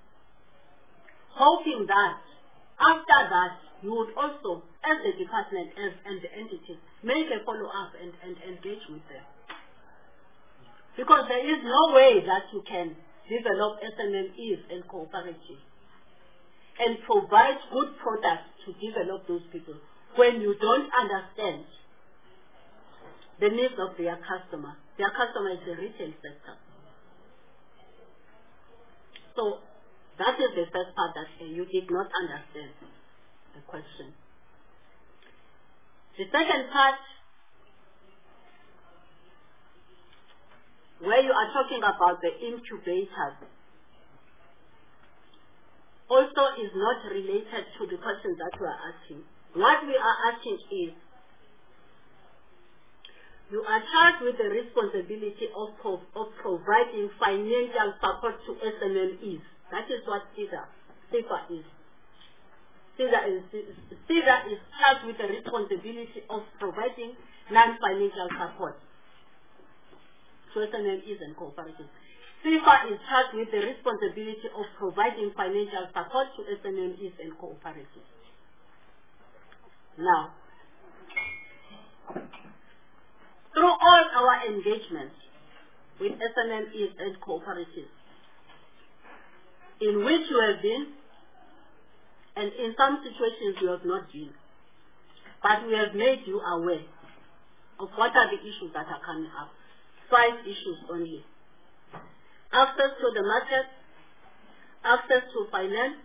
A: hoping that after that, you would also, as the department as, and the entity, make a follow-up and, and engage with them. Because there is no way that you can develop S M M Es and cooperatives and provide good products to develop those people when you don't understand the needs of their customer. Their customer is the retail sector. So that is the first part that uh, you did not understand the question. The second part, where you are talking about the incubators, also is not related to the question that we are asking. What we are asking is, you are charged with the responsibility of, pro of providing financial support to S M M Es. That is what SEDA, SEFA is. SEDA is, SEDA is charged with the responsibility of providing non-financial support to S M M Es and cooperatives. SEFA is charged with the responsibility of providing financial support to S M M Es and cooperatives. Now, through all our engagements with S M M Es and cooperatives, in which you have been, and in some situations you have not been, but we have made you aware of what are the issues that are coming up. Five issues only. Access to the market, access to finance,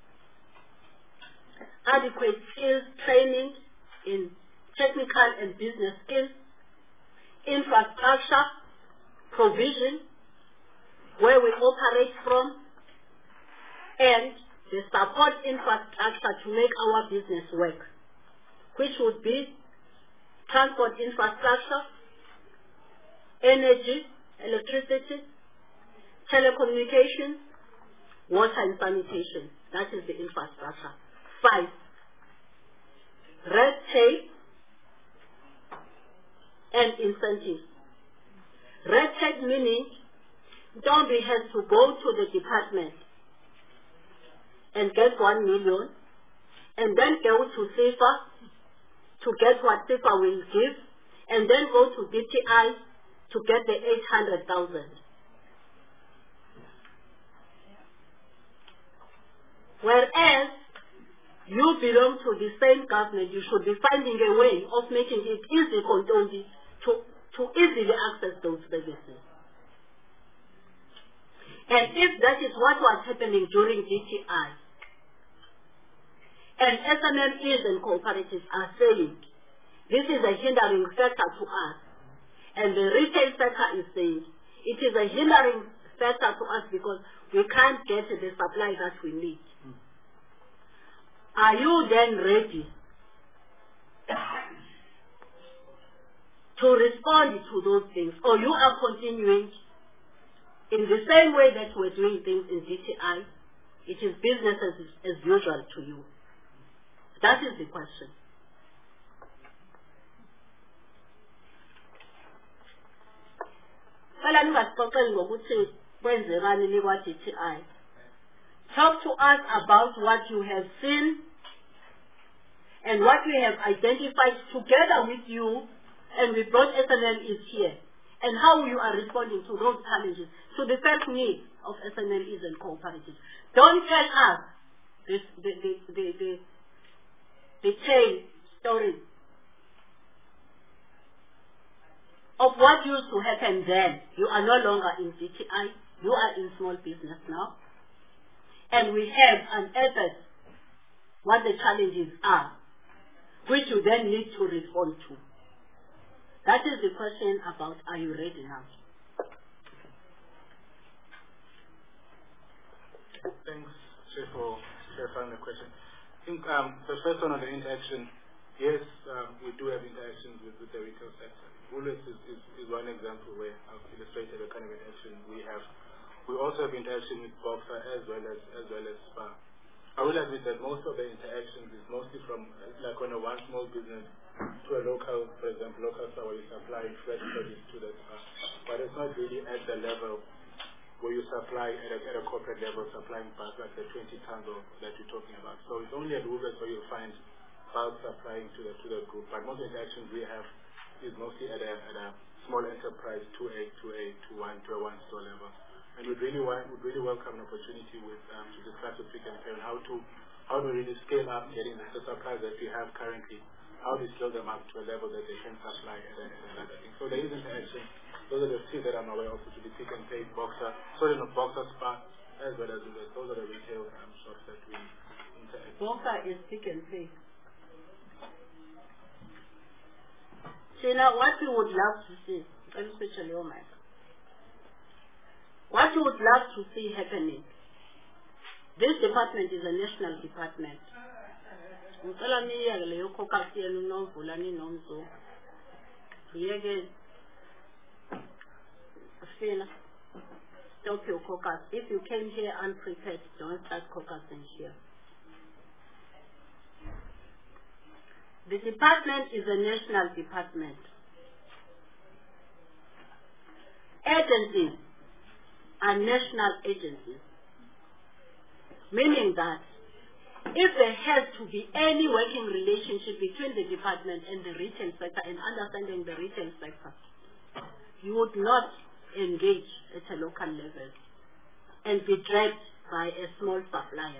A: adequate skills training in technical and business skills, infrastructure, provision, where we operate from, and the support infrastructure to make our business work, which would be transport infrastructure, energy, electricity, telecommunications, water and sanitation. That is the infrastructure. Five, red tape and incentives. Red tape meaning Ntombi has to go to the department and get one million and then go to SEFA to get what SEFA will give and then go to D T I to get the eight hundred thousand. Whereas you belong to the same government, you should be finding a way of making it easy for Ntombi to, to easily access those services. And if that is what was happening during D T I, And S M M Es and cooperatives are saying this is a hindering factor to us. And the retail sector is saying it is a hindering factor to us because we can't get the supply that we need. Mm. Are you then ready to respond to those things? Or you are continuing in the same way that we're doing things in D T I? It is business as, as usual to you. That is the question. Talk to us about what you have seen and what we have identified together with you, and we brought S M M Es here, and how you are responding to those challenges, to the first needs of S M M Es and cooperatives. Don't tell us this, the, the, the, the, the chain story of what used to happen then. You are no longer in D T I, you are in small business now. And we have unearthed what the challenges are, which you then need to respond to. That is the question about, are you ready now?
C: Thanks, Chair, for clarifying the question. I think um, the first one on the interaction, yes, um, we do have interactions with, with the retail sector. Woolworths is, is, is one example where I've illustrated the kind of interaction we have. We also have interaction with Boxer as well as as well as SPAR. I will admit that most of the interactions is mostly from like on a one small business to a local, for example, local store where you supply fresh produce to the SPAR. But it's not really at the level where you supply at a, at a corporate level, supplying bulk like the twenty tons of, that you're talking about. So it's only at Woolworths where you'll find bulk supplying to the to the group. But most interactions we have is mostly at a at a small enterprise to a to a to one to a one store level. And we'd really want, would really welcome an opportunity with um, to discuss with Pick n Pay on how to how to really scale up getting the supplies that we have currently, how to scale them up to a level that they can supply and, and another thing. So there is interaction. Those are the two that I'm aware of, which will be Pick n Pay, Boxer, sorry not Boxer, SPAR, as well as those are the retail um, shops that we interact with.
A: Boxer is Pick n Pay. Tina, what we would love to see, especially your mind. What you would love to see happening, this department is a national department. Stop your caucus. If you came here unprepared, don't start caucusing here. The department is a national department. Agencies are national agencies, meaning that if there has to be any working relationship between the department and the retail sector and understanding the retail sector, you would not engage at a local level and be dragged by a small supplier.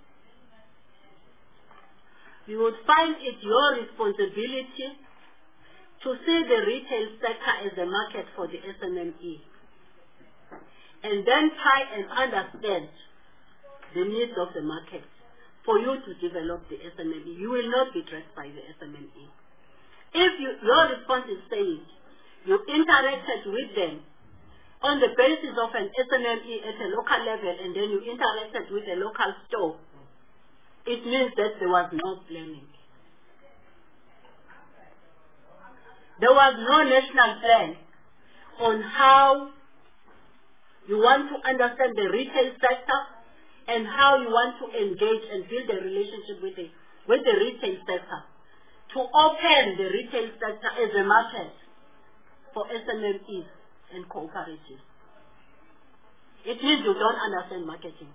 A: You would find it your responsibility to see the retail sector as a market for the S M M E, and then try and understand the needs of the market for you to develop the S M M E. You will not be dragged by the S M M E. If you, your response is saying you interacted with them on the basis of an S M M E at a local level and then you interacted with a local store, it means that there was no planning. There was no national plan on how you want to understand the retail sector and how you want to engage and build a relationship with the, with the retail sector to open the retail sector as a market for S M M Es and cooperatives. It means you don't understand marketing.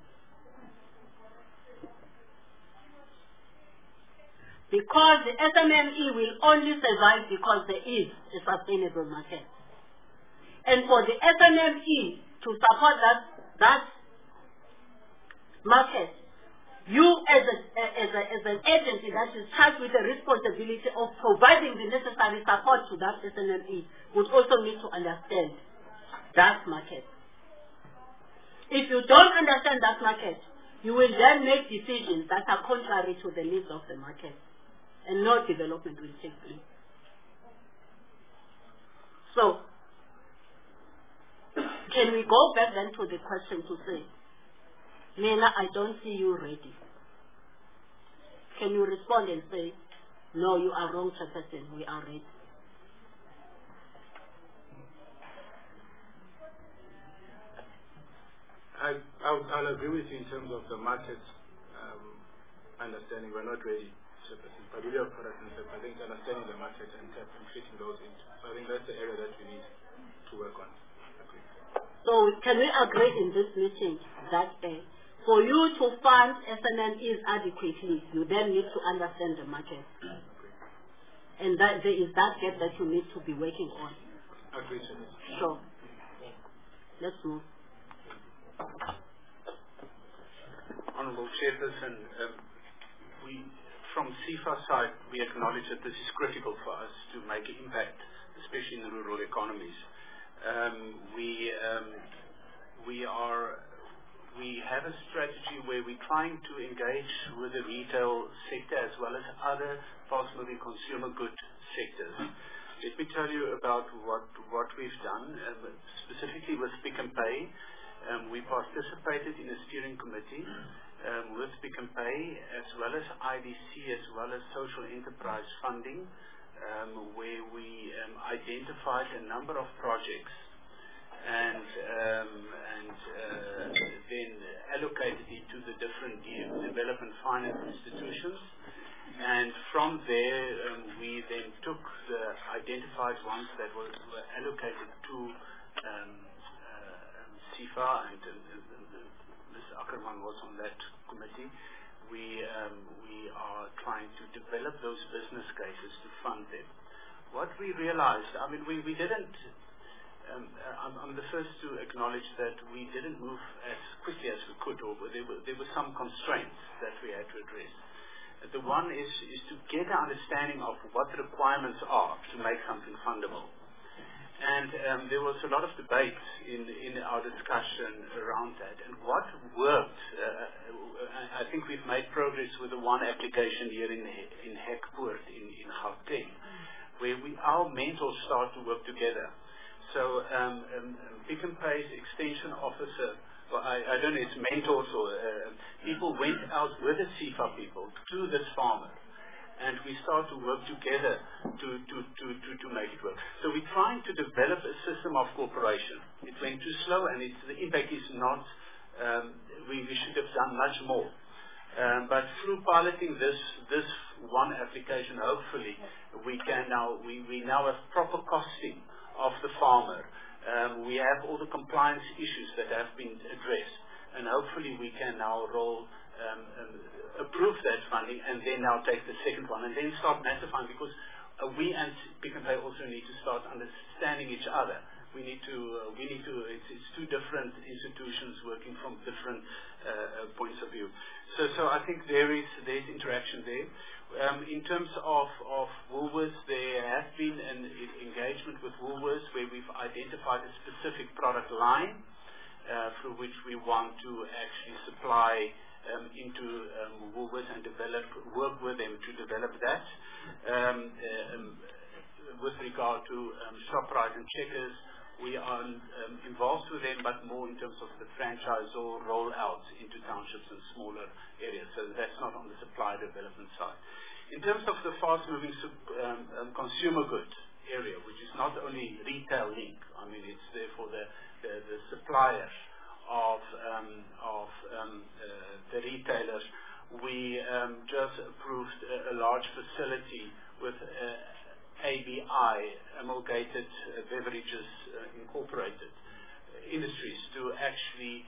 A: Because the S M M E will only survive because there is a sustainable market. And for the S M M E to support that, that market, you as, a, as, a, as an agency that is charged with the responsibility of providing the necessary support to that S M M E would also need to understand that market. If you don't understand that market, you will then make decisions that are contrary to the needs of the market, and no development will take place. So, can we go back then to the question to say, Nina, I don't see you ready. Can you respond and say, no, you are wrong, Chairperson, we are ready?
C: I, I'll, I'll agree with you in terms of the market um, understanding. We're not ready, Chairperson, but we have product and I think understanding the market and, and fitting those in. So I think that's the area that we need to work on. Agree.
A: So can we agree in this meeting that uh, for you to fund S N M Es adequately, you then need to understand the market?
C: Agree.
A: And that there is that gap that you need to be working on.
C: Agree, Chairperson.
A: Sure. Let's move.
I: Honourable Chairperson, um, we, from C I F A side, we acknowledge that this is critical for us to make an impact, especially in the rural economies. Um, we um, we are we have a strategy where we're trying to engage with the retail sector as well as other fast-moving consumer good sectors. Let me tell you about what what we've done, uh, specifically with Pick n Pay. Um, we participated in a steering committee um, with Pick n Pay as well as I D C as well as social enterprise funding, um, where we um, identified a number of projects and um, and uh, then allocated it to the different development finance institutions. And from there, um, we then took the identified ones that were, were allocated to um, C I F A, and uh, Mister Ackerman was on that committee. We um, we are trying to develop those business cases to fund them. What we realized, I mean, we, we didn't, um, I'm, I'm the first to acknowledge that we didn't move as quickly as we could, or there were, there were some constraints that we had to address. The one is, is to get an understanding of what the requirements are to make something fundable. And um, there was a lot of debate in, in our discussion around that. And what worked, uh, I think we've made progress with the one application here in, in Hekpoort in, in Gauteng, where we, our mentors start to work together. So um, um, Pick n Pay's extension officer, well, I, I don't know, it's mentors or uh, people went out with the C I F A people to this farmer. And we start to work together to, to, to, to, to make it work. So we're trying to develop a system of cooperation. It went too slow, and it's, the impact is not, um, we, we should have done much more. Um, but through piloting this, this one application, hopefully, we can now, we, we now have proper costing of the farmer. Um, we have all the compliance issues that have been addressed. And hopefully we can now roll Um, um, approve that funding and then now take the second one and then start massifying, because uh, we and Pick n Pay also need to start understanding each other. We need to, uh, we need to, it's, it's two different institutions working from different uh, points of view. So, so I think there is, there's interaction there. Um, in terms of, of Woolworths, there has been an engagement with Woolworths where we've identified a specific product line uh, through which we want to actually supply Um, into um, Woolworths and develop, work with them to develop that. Um, um, with regard to um, Shoprite and Checkers, we are um, involved with them, but more in terms of the franchise or rollouts into townships and smaller areas. So that's not on the supply development side. In terms of the fast-moving um, um, consumer good area, which is not only retail link, I mean, it's there for the, the, the suppliers of, um, of um, uh, the retailers. We um, just approved a, a large facility with uh, A B I, Amalgamated uh, Beverages uh, Incorporated uh, Industries, to actually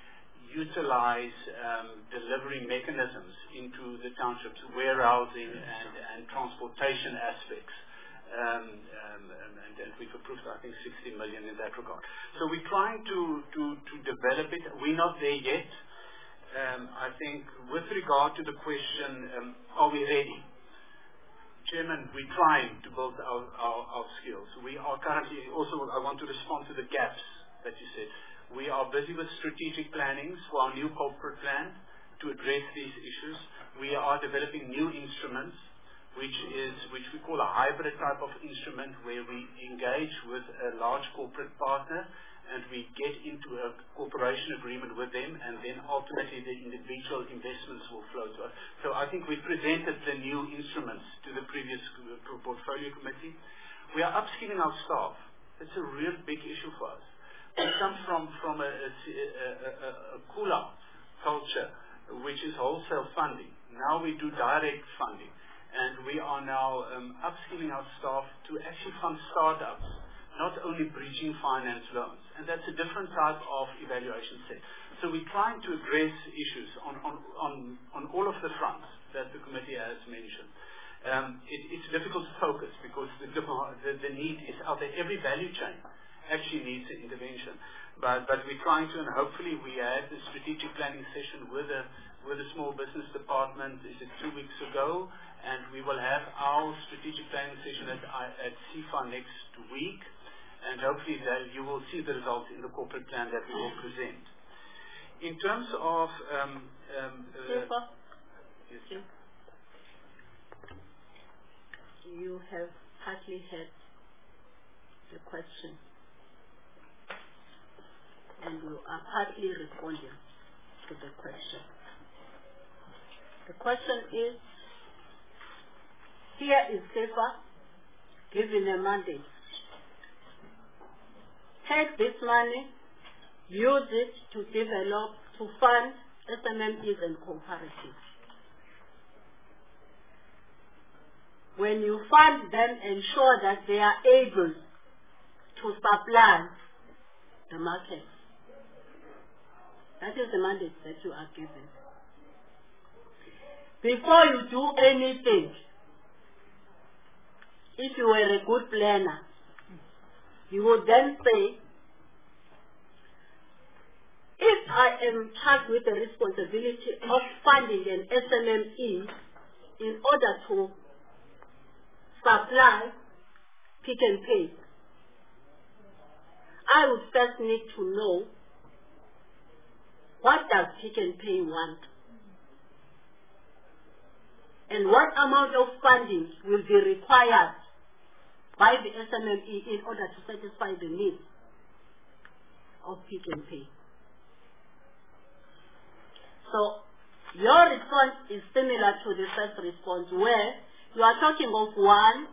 I: utilize um, delivery mechanisms into the townships, warehousing and, and transportation aspects. Um, um, and, and we've approved, I think, sixty million in that regard. So we're trying to, to, to develop it. We're not there yet. Um, I think with regard to the question, um, are we ready? Chairman, we're trying to build our, our, our skills. We are currently, also I want to respond to the gaps that you said. We are busy with strategic plannings for our new corporate plan. to address these issues. We are developing new instruments, which is which we call a hybrid type of instrument, where we engage with a large corporate partner and we get into a cooperation agreement with them, and then ultimately the individual investments will flow to us. So I think we presented the new instruments to the previous portfolio committee. We are upskilling our staff. It's a real big issue for us. We come from, from a, a, a, a Kula culture, which is wholesale funding. Now we do direct funding. And we are now um, upskilling our staff to actually fund startups, not only bridging finance loans. And that's a different type of evaluation set. So we're trying to address issues on, on, on, on all of the fronts that the committee has mentioned. Um, it, it's difficult to focus because the, the, the need is out there. Every value chain actually needs an intervention. But, but we're trying to, and hopefully we had a strategic planning session with the, with the small business department, is it two weeks ago, and we will have our strategic planning session at, at C I F A next week, and hopefully that you will see the results in the corporate plan that we will present. In terms of um, um, uh,
A: yes. You have partly heard the question, and you are partly responding to the question. The question is, here is C I F A given a mandate. Take this money, use it to develop, to fund S M M Es and cooperatives. When you fund them, ensure that they are able to supply the market. That is the mandate that you are given. Before you do anything, if you were a good planner, you would then say, if I am charged with the responsibility of funding an S M M E in order to supply Pick n Pay, I would first need to know, what does Pick n Pay want? And what amount of funding will be required by the S M M E in order to satisfy the needs of Pick n Pay. So your response is similar to the first response, where you are talking of one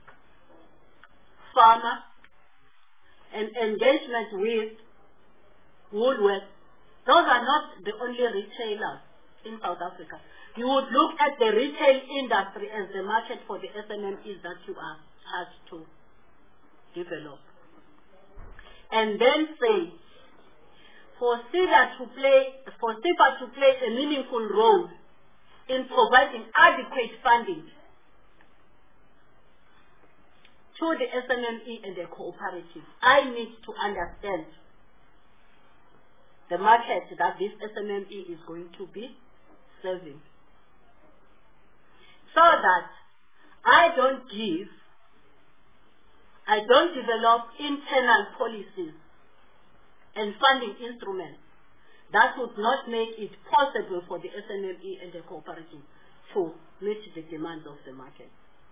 A: farmer and engagement with Woolworths. Those are not the only retailers in South Africa. You would look at the retail industry as the market for the S M M Es that you are charged to develop. And then say, for SEDA to play, for SEPA to play a meaningful role in providing adequate funding to the S M M E and the cooperative, I need to understand the market that this S M M E is going to be serving, so that I don't give, I don't develop internal policies and funding instruments that would not make it possible for the S M M E and the cooperative to meet the demands of the market.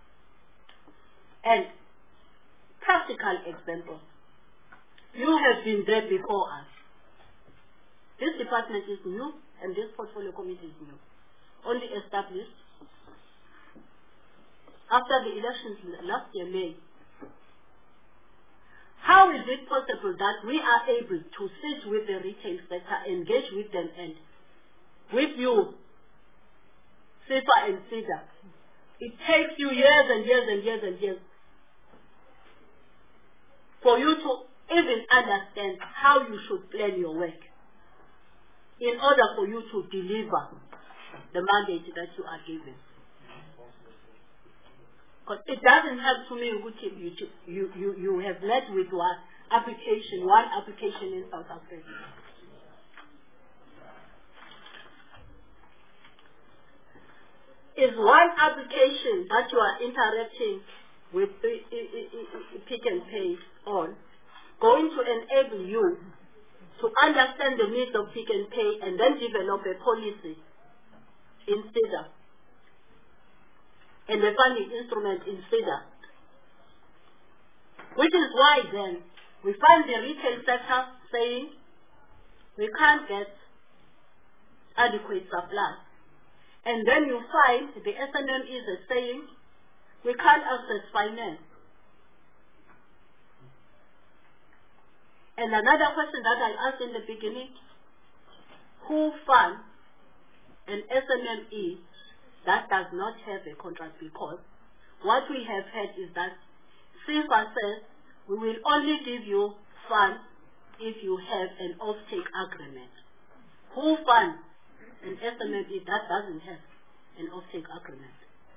A: And practical example, you have been there before us. This department is new and this portfolio committee is new, only established after the elections last year, May. How is it possible that we are able to sit with the retail sector, engage with them, and with you, SEPA and SEDA, it takes you years and years and years and years for you to even understand how you should plan your work in order for you to deliver the mandate that you are given. Because it doesn't have to mean you, you, you, you have met with one application, one application in South Africa. Is one application that you are interacting with Pick n Pay on going to enable you to understand the needs of Pick n Pay and then develop a policy in SEDA and the funding instrument in SEDA. Which is why then we find the retail sector saying we can't get adequate supply. And then you find the S M M Es are saying we can't access finance. And another question that I asked in the beginning, who funds an S M M E that does not have a contract? Because what we have heard is that SEFA says we will only give you funds if you have an off-take agreement. Who funds an S M M E that doesn't have an off-take agreement?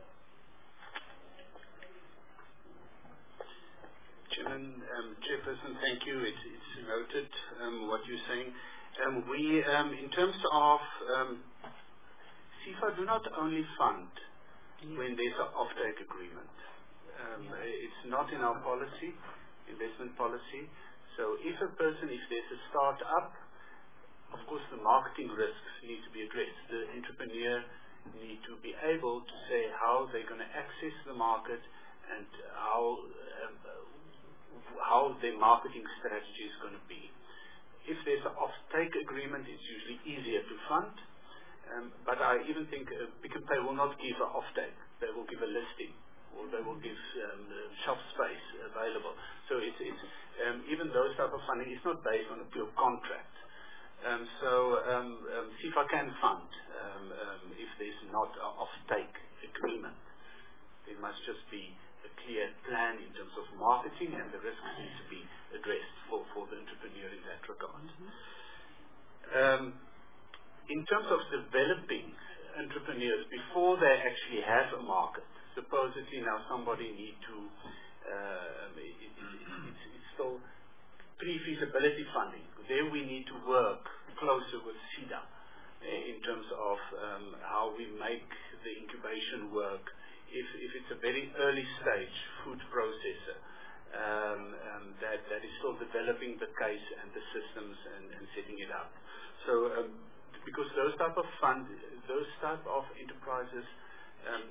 I: Chairman, um, Chairperson, thank you. It's, it's noted um, what you're saying. Um, we, um, in terms of um, SEFA, do not only fund when there's an off-take agreement. Um, it's not in our policy, investment policy. So if a person, if there's a start-up, of course the marketing risks need to be addressed. The entrepreneur need to be able to say how they're going to access the market and how um, how their marketing strategy is going to be. If there's an off-take agreement, it's usually easier to fund. Um, but I even think uh, Pick n Pay will not give an off-take. They will give a listing, or they will give um, shelf space available. So it's, it's um, even those type of funding is not based on a pure contract. Um, so um, um, SEFA can fund um, um, if there's not an off-take agreement. There must just be a clear plan in terms of marketing, and the risks need to be addressed for, for the entrepreneur in that regard. Mm-hmm. um, in terms of developing entrepreneurs before they actually have a market, supposedly now somebody need to, uh, it, it, it, it's, it's still pre-feasibility funding. There we need to work closer with SEDA uh, in terms of um, how we make the incubation work. If, if it's a very early stage food processor um, um, that, that is still developing the case and the systems and, and setting it up. So um, because those type of fund, those type of enterprises um,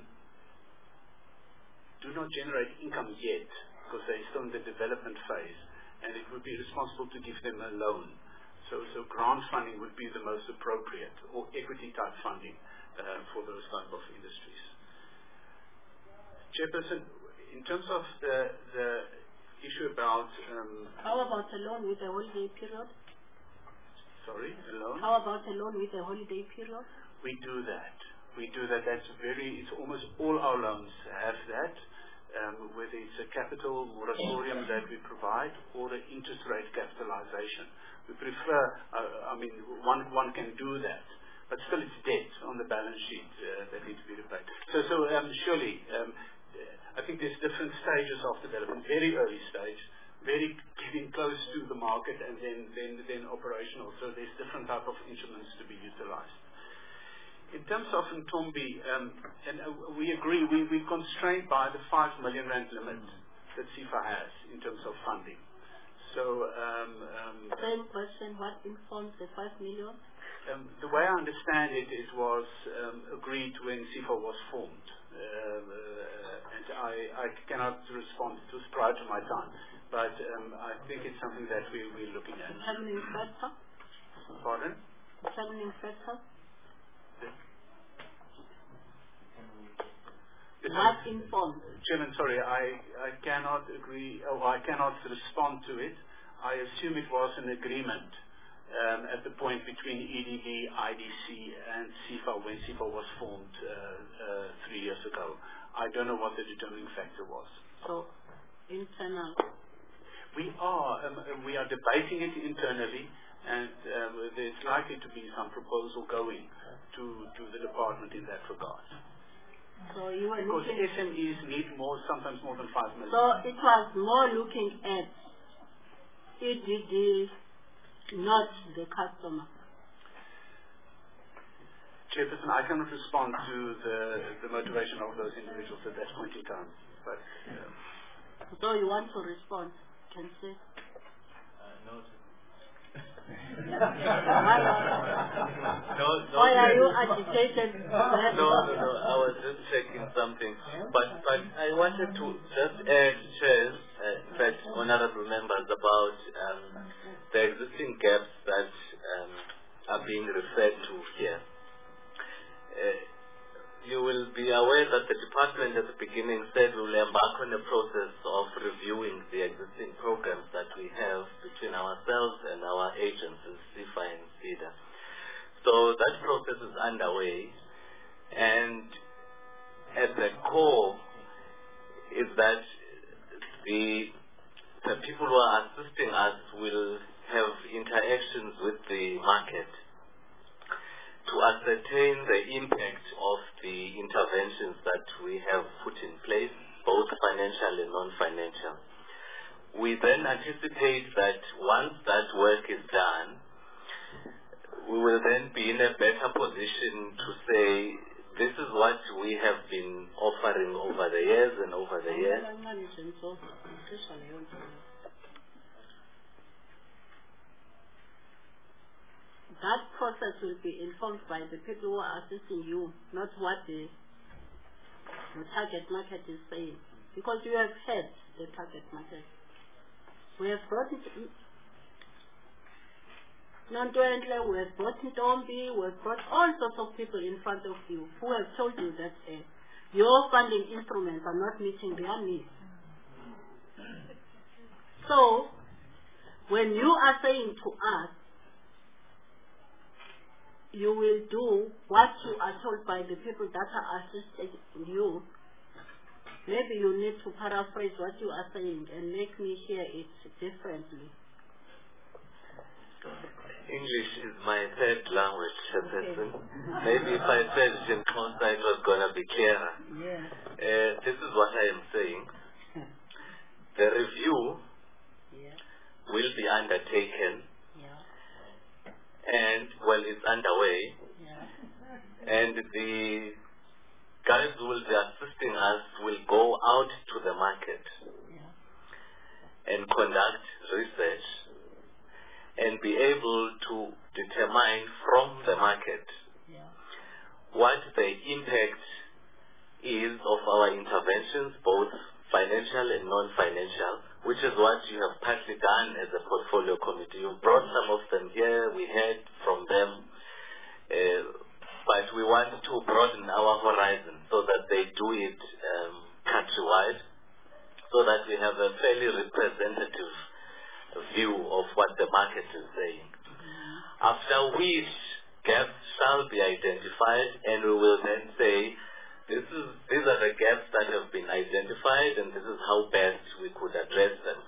I: do not generate income yet because they're still in the development phase, and it would be responsible to give them a loan. So, so grant funding would be the most appropriate, or equity type funding uh, for those type of industries. Chairperson, in terms of the, the issue about... Um,
A: How about a loan with a holiday period?
I: Sorry, a loan?
A: How about a loan with a holiday period?
I: We do that. We do that. That's very, it's almost all our loans have that, um, whether it's a capital moratorium that we provide or the interest rate capitalization. We prefer, uh, I mean, one, one can do that. But still it's debt on the balance sheet uh, that needs to be repaid. So, so um, surely, um, I think there's different stages of development. Very early stage, very getting close to the market, and then, then, then operational. So there's different type of instruments to be utilized. In terms of Ntombi, um, and uh, we agree, we, we're constrained by the five million rand limit that SEFA has in terms of funding. So, um, um,
A: Same question, what informs the five million?
I: Um, the way I understand it, it was um, agreed when SEFA was formed. Uh, uh, and I, I cannot respond, it was prior to my time. But um, I think it's something that we, we're looking at.
A: Determining factor?
I: Pardon?
A: Determining factor? What informs?
I: Chairman, sorry, I, I cannot agree, or I cannot respond to it. I assume it was an agreement Um, at the point between E D B, I D C, and SEFA when SEFA was formed uh, uh, three years ago. I don't know what the determining factor was.
A: So, internal.
I: We are um, we are debating it internally, and um, there's likely to be some proposal going to to the department in that regard.
A: So you were
I: because
A: looking.
I: S M Es need more, sometimes more than five million.
A: So it was more looking at E D D. Not the customer.
I: Chairperson, I cannot respond to the, the motivation of those individuals at that point in time. But, uh,
A: so you want to respond? Can say.
E: Uh, no.
A: why,
F: No, no.
A: why are you agitated?
F: No, no, no. I was just checking something. But but I wanted to just add, Chair, uh, in fact, honorable members, about um, the existing gaps that um, are being referred to here. Uh, you will be aware that the department at the beginning said we will embark on a process of reviewing the existing programs that we have between ourselves and our agencies, SEFA and SEDA. So that process is underway, and at the core is that the, the people who are assisting us will have interactions with the market to ascertain the impact of the interventions that we have put in place, both financial and non-financial. We then anticipate that once that work is done, we will then be in a better position to say, this is what we have been offering over the years and over the years.
A: That process will be informed by the people who are assisting you, not what the, the target market is saying. Because you have heard the target market. We have brought it Non-Doentle, we have brought Ntombi, we have brought all sorts of people in front of you who have told you that uh, your funding instruments are not meeting their needs. So, when you are saying to us, you will do what you are told by the people that are assisting you, maybe you need to paraphrase what you are saying and make me hear it differently.
F: English is my third language, Chairperson. Okay. Maybe if I said it in Xhosa, it was going to be clearer.
A: Yeah.
F: Uh, this is what I am saying. The review
A: yeah.
F: will be undertaken,
A: yeah.
F: and, well, it's underway,
A: yeah.
F: and the guys who will be assisting us will go out to the market
A: yeah.
F: and conduct research and be able to determine from the market
A: yeah.
F: what the impact is of our interventions, both financial and non-financial, which is what you have partly done as a portfolio committee. You brought some of them here, we heard from them, uh, but we want to broaden our horizon so that they do it um, countrywide, so that we have a fairly representative view of what the market is saying.
A: Mm-hmm.
F: After which gaps shall be identified, and we will then say, this is, these are the gaps that have been identified, and this is how best we could address them.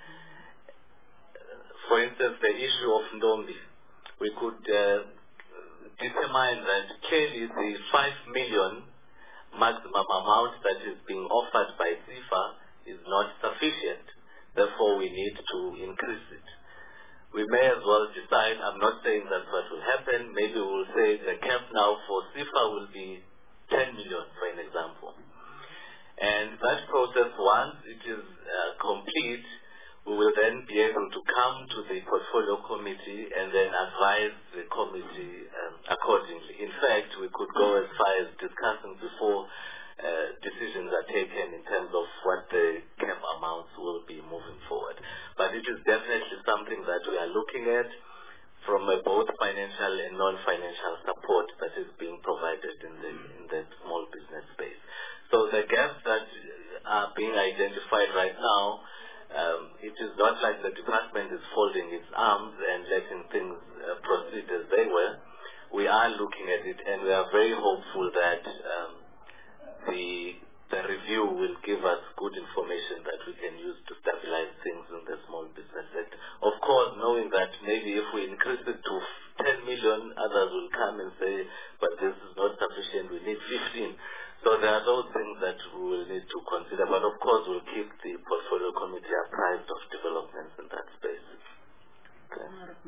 F: For instance, the issue of Ntombi, we could uh, determine that clearly the five million maximum amount that is being offered by SEFA is not sufficient. Therefore, we need to increase it. We may as well decide, I'm not saying that's what will happen, maybe we'll say the cap now for SEFA will be ten million, for an example. And that process, once it is uh, complete, we will then be able to come to the portfolio committee and then advise the committee um, accordingly. In fact, we could go as far as discussing before Uh, decisions are taken in terms of what the cap amounts will be moving forward. But it is definitely something that we are looking at from a both financial and non-financial support that is being provided in the, in the small business space. So the gaps that are being identified right now, um, it is not like the department is folding its arms and letting things uh, proceed as they were. We are looking at it, and we are very hopeful that um, The, the review will give us good information that we can use to stabilize things in the small business sector. Of course, knowing that maybe if we increase it to ten million, others will come and say, but this is not sufficient, we need fifteen. So there are those things that we will need to consider. But of course, we'll keep the portfolio committee apprised of developments in that space. Okay.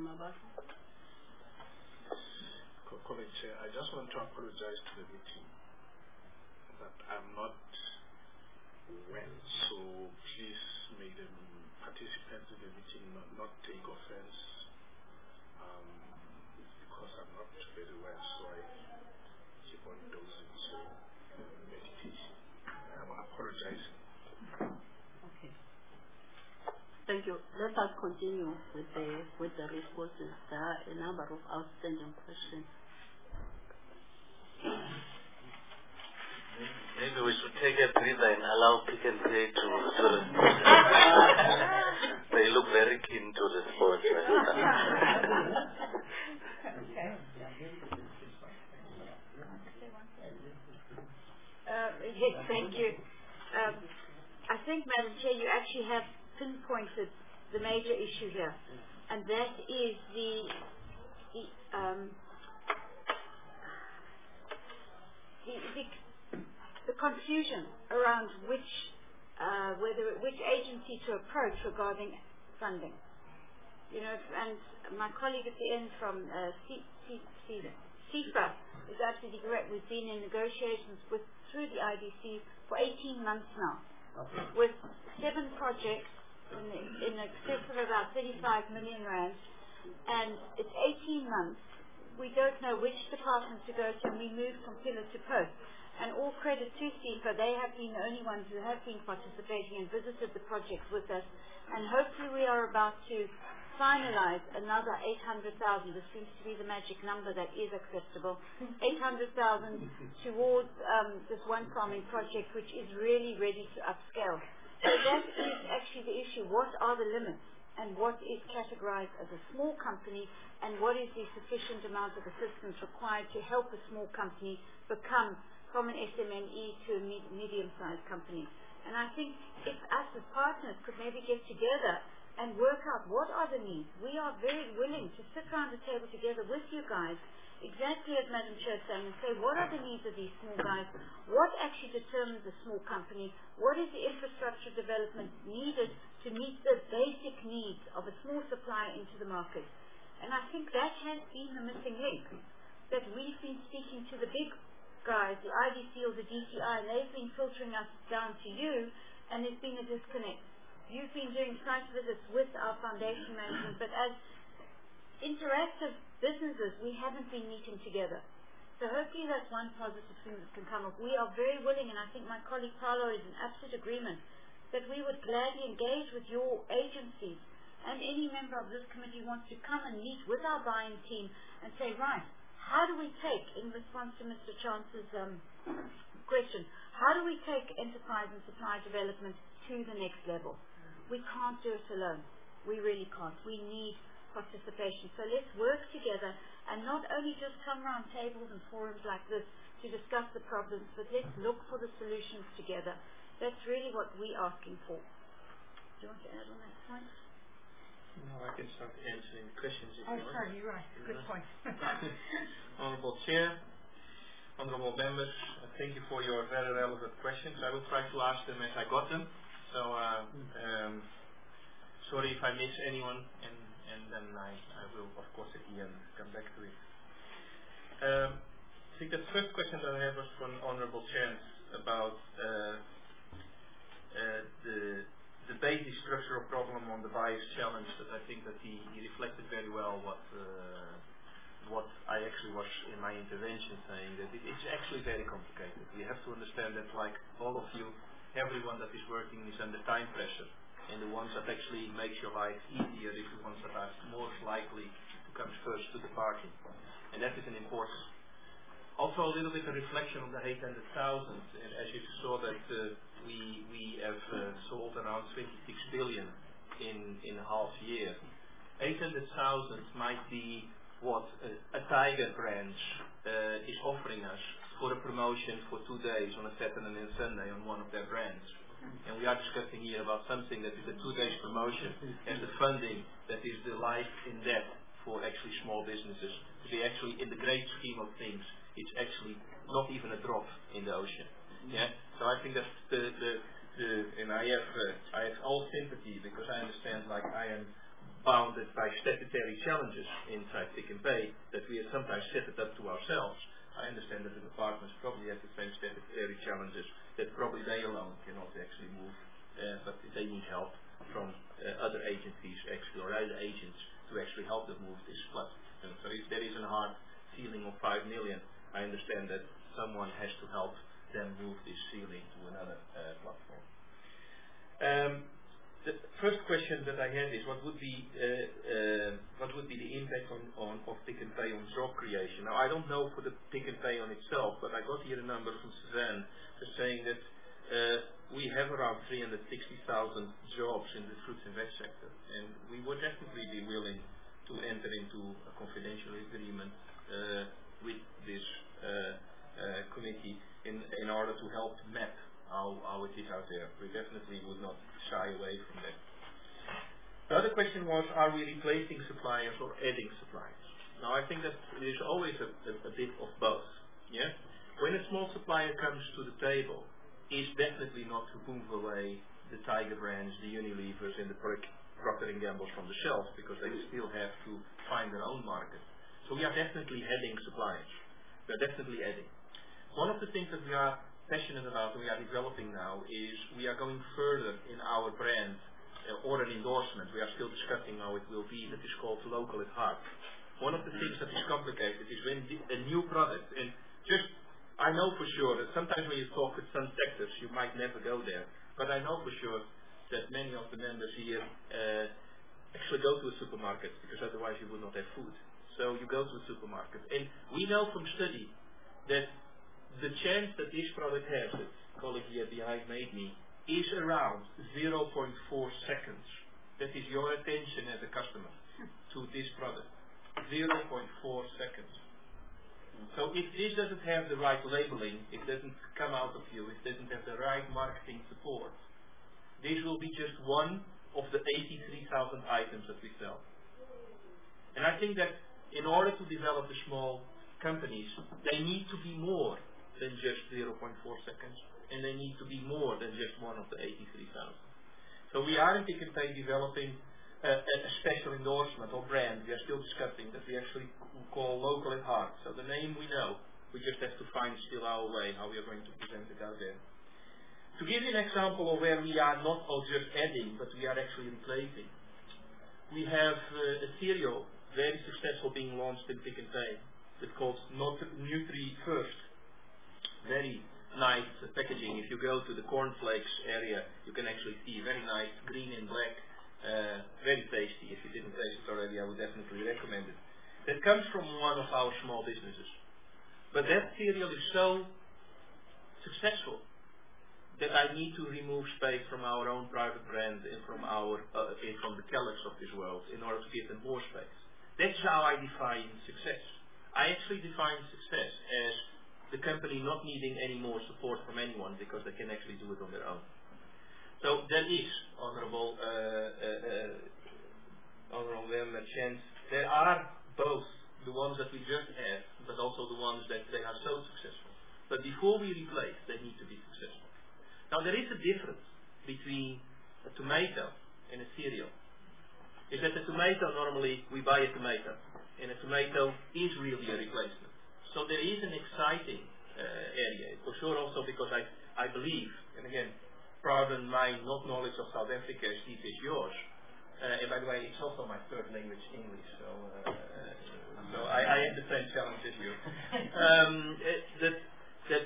C: Colleague Chair, I just want to apologize to the meeting that I'm not well, so please may the participants in the meeting not, not take offense um, because I'm not very well, so I keep on dozing, so meditation. I'm apologizing.
A: Okay. Thank you. Let us continue with the with the responses. There are a number of outstanding questions.
F: Maybe we should take a breather and allow Pick and Pay to, to respond. They look very keen to respond.
D: Uh, yes, thank you. Um, I think, Madam Chair, you actually have pinpointed the major issue here, and that is the, the um, the, the the confusion around which uh, whether which agency to approach regarding funding. You know, and my colleague at the end from uh, C, C, C, CIFA is absolutely correct. We've been in negotiations with through the I D C for eighteen months now, with seven projects in, in excess of about thirty-five million rand, and it's eighteen months. We don't know which department to go to, and we move from pillar to post. And all credit to CIFA, they have been the only ones who have been participating and visited the projects with us. And hopefully we are about to finalize another eight hundred thousand. This seems to be the magic number that is acceptable. eight hundred thousand towards um, this one farming project, which is really ready to upscale. So that is actually the issue. What are the limits? And what is categorized as a small company? And what is the sufficient amount of assistance required to help a small company become from an S M M E to a med medium-sized company? And I think if us as partners could maybe get together and work out what are the needs. We are very willing to sit around the table together with you guys, exactly as Madam Chair is saying, and say what are the needs of these small guys, what actually determines a small company, what is the infrastructure development needed to meet the basic needs of a small supplier into the market. And I think that has been the missing link, that we've been speaking to the big guys, the I D C or the D T I, and they've been filtering us down to you, and there's been a disconnect. You've been doing site visits with our foundation management, but as interactive businesses, we haven't been meeting together. So hopefully that's one positive thing that can come up. We are very willing, and I think my colleague Paolo is in absolute agreement, that we would gladly engage with your agencies, and any member of this committee wants to come and meet with our buying team and say, right, how do we take, in response to Mister Chance's um, question, how do we take enterprise and supply development to the next level? We can't do it alone. We really can't. We need participation. So let's work together and not only just come around tables and forums like this to discuss the problems, but let's look for the solutions together. That's really what we're asking for. Do you want to add on that point?
E: No, I can start answering questions if
H: Oh,
E: you want.
H: sorry, you're right. Good
E: Yeah.
H: point.
E: Honorable Chair, honorable members, uh, thank you for your very relevant questions. I will try to ask them as I got them. So, uh, um, sorry if I miss anyone, and, and then I, I will, of course, at the end come back to it. Um, I think the first question that I have was from Honorable Chance about uh, uh, the the basic structural problem on the bias challenge. That I think that he, he reflected very well what uh, what I actually was in my intervention saying, that it, it's actually very complicated. We have to understand that, like all of you, everyone that is working is under time pressure, and the ones that actually make your life easier is the ones that are most likely to come first to the party, and that is an important. Also a little bit of reflection on the eight hundred thousand, and as you saw that uh, we we have uh, sold around twenty-six billion in in a half year. eight hundred thousand might be what a, a Tiger branch uh, is offering us for a promotion for two days on a Saturday and a Sunday on one of their brands. And we are discussing here about something that is a two days promotion and the funding that is the life in debt for actually small businesses. To be actually in the great scheme of things, it's actually not even a drop in the ocean. Yeah. So I think that the the, the and I have uh, I have all sympathy, because I understand, like I am bounded by statutory challenges inside Pick and Pay, that we have sometimes set it up to ourselves. I understand that the departments probably have the same statutory challenges, that probably they alone cannot actually move uh, but they need help from uh, other agencies actually, or other agents to actually help them move this platform. So if there is a hard ceiling of five million, I understand that someone has to help them move this ceiling to another uh, platform. Um, the first question that I had is what would be uh, uh, what would be the impact on, on of Pick n Pay on job creation? Now I don't know for the Pick n Pay on itself, but I got here a number from Suzanne saying that uh, we have around three hundred sixty thousand jobs in the fruits and veg sector, and we would definitely be willing to enter into a confidential agreement uh, with this uh, uh, committee in, in order to help map how, how it is out there. We definitely would not shy away from that. The other question was, are we replacing suppliers or adding suppliers? Now I think that there's always a, a, a bit of both. Yeah? When a small supplier comes to the table, it's definitely not to move away the Tiger brands, the Unilevers and the Procter and Gambles from the shelf, because they still have to find their own market. So we are definitely adding suppliers. We are definitely adding. One of the things that we are passionate about and we are developing now is we are going further in our brand uh, or an endorsement. We are still discussing how it will be, that is called local at heart. One of the things that is complicated is when a new product, and just I know for sure that sometimes when you talk with some sectors you might never go there, but I know for sure that many of the members here uh, actually go to a supermarket, because otherwise you would not have food. So you go to a supermarket, and we know from study that the chance that this product has, that colleague here behind made me, is around zero point four seconds. That is your attention as a customer to this product. zero point four seconds. So if this doesn't have the right labeling, it doesn't come out of you, it doesn't have the right marketing support, this will be just one of the eighty-three thousand items that we sell. And I think that in order to develop the small companies, they need to be more than just zero point four seconds, and they need to be more than just one of the eighty-three thousand. So we are in Pick n Pay developing a, a special endorsement or brand. We are still discussing that we actually call local at heart. So the name we know, we just have to find still our way, how we are going to present it out there. To give you an example of where we are not all just adding, but we are actually replacing. We have uh, a cereal, very successful, being launched in Pick n Pay. It's called Nutri First. Very nice uh, packaging. If you go to the cornflakes area, you can actually see very nice green and black, uh, very tasty. If you didn't taste it already, I would definitely recommend it. That comes from one of our small businesses. But that cereal is so successful that I need to remove space from our own private brand and from our uh, and from the Kellogg's of this world in order to give them more space. That's how I define success. I actually define success as the company not needing any more support from anyone because they can actually do it on their own. So that is, Honourable uh, uh, uh, Honourable Member Chance, there are both the ones that we just had, but also the ones that they are so successful. But before we replace, they need to be successful. Now there is a difference between a tomato and a cereal. Is that the tomato, normally we buy a tomato, and a tomato is really a replacement. So there is an exciting uh, area, for sure also because I, I believe, and again, pardon my not knowledge of South Africa as deep as yours, uh, and by the way, it's also my third language, English, so, uh, so I, I have the same challenge as you. um, that, that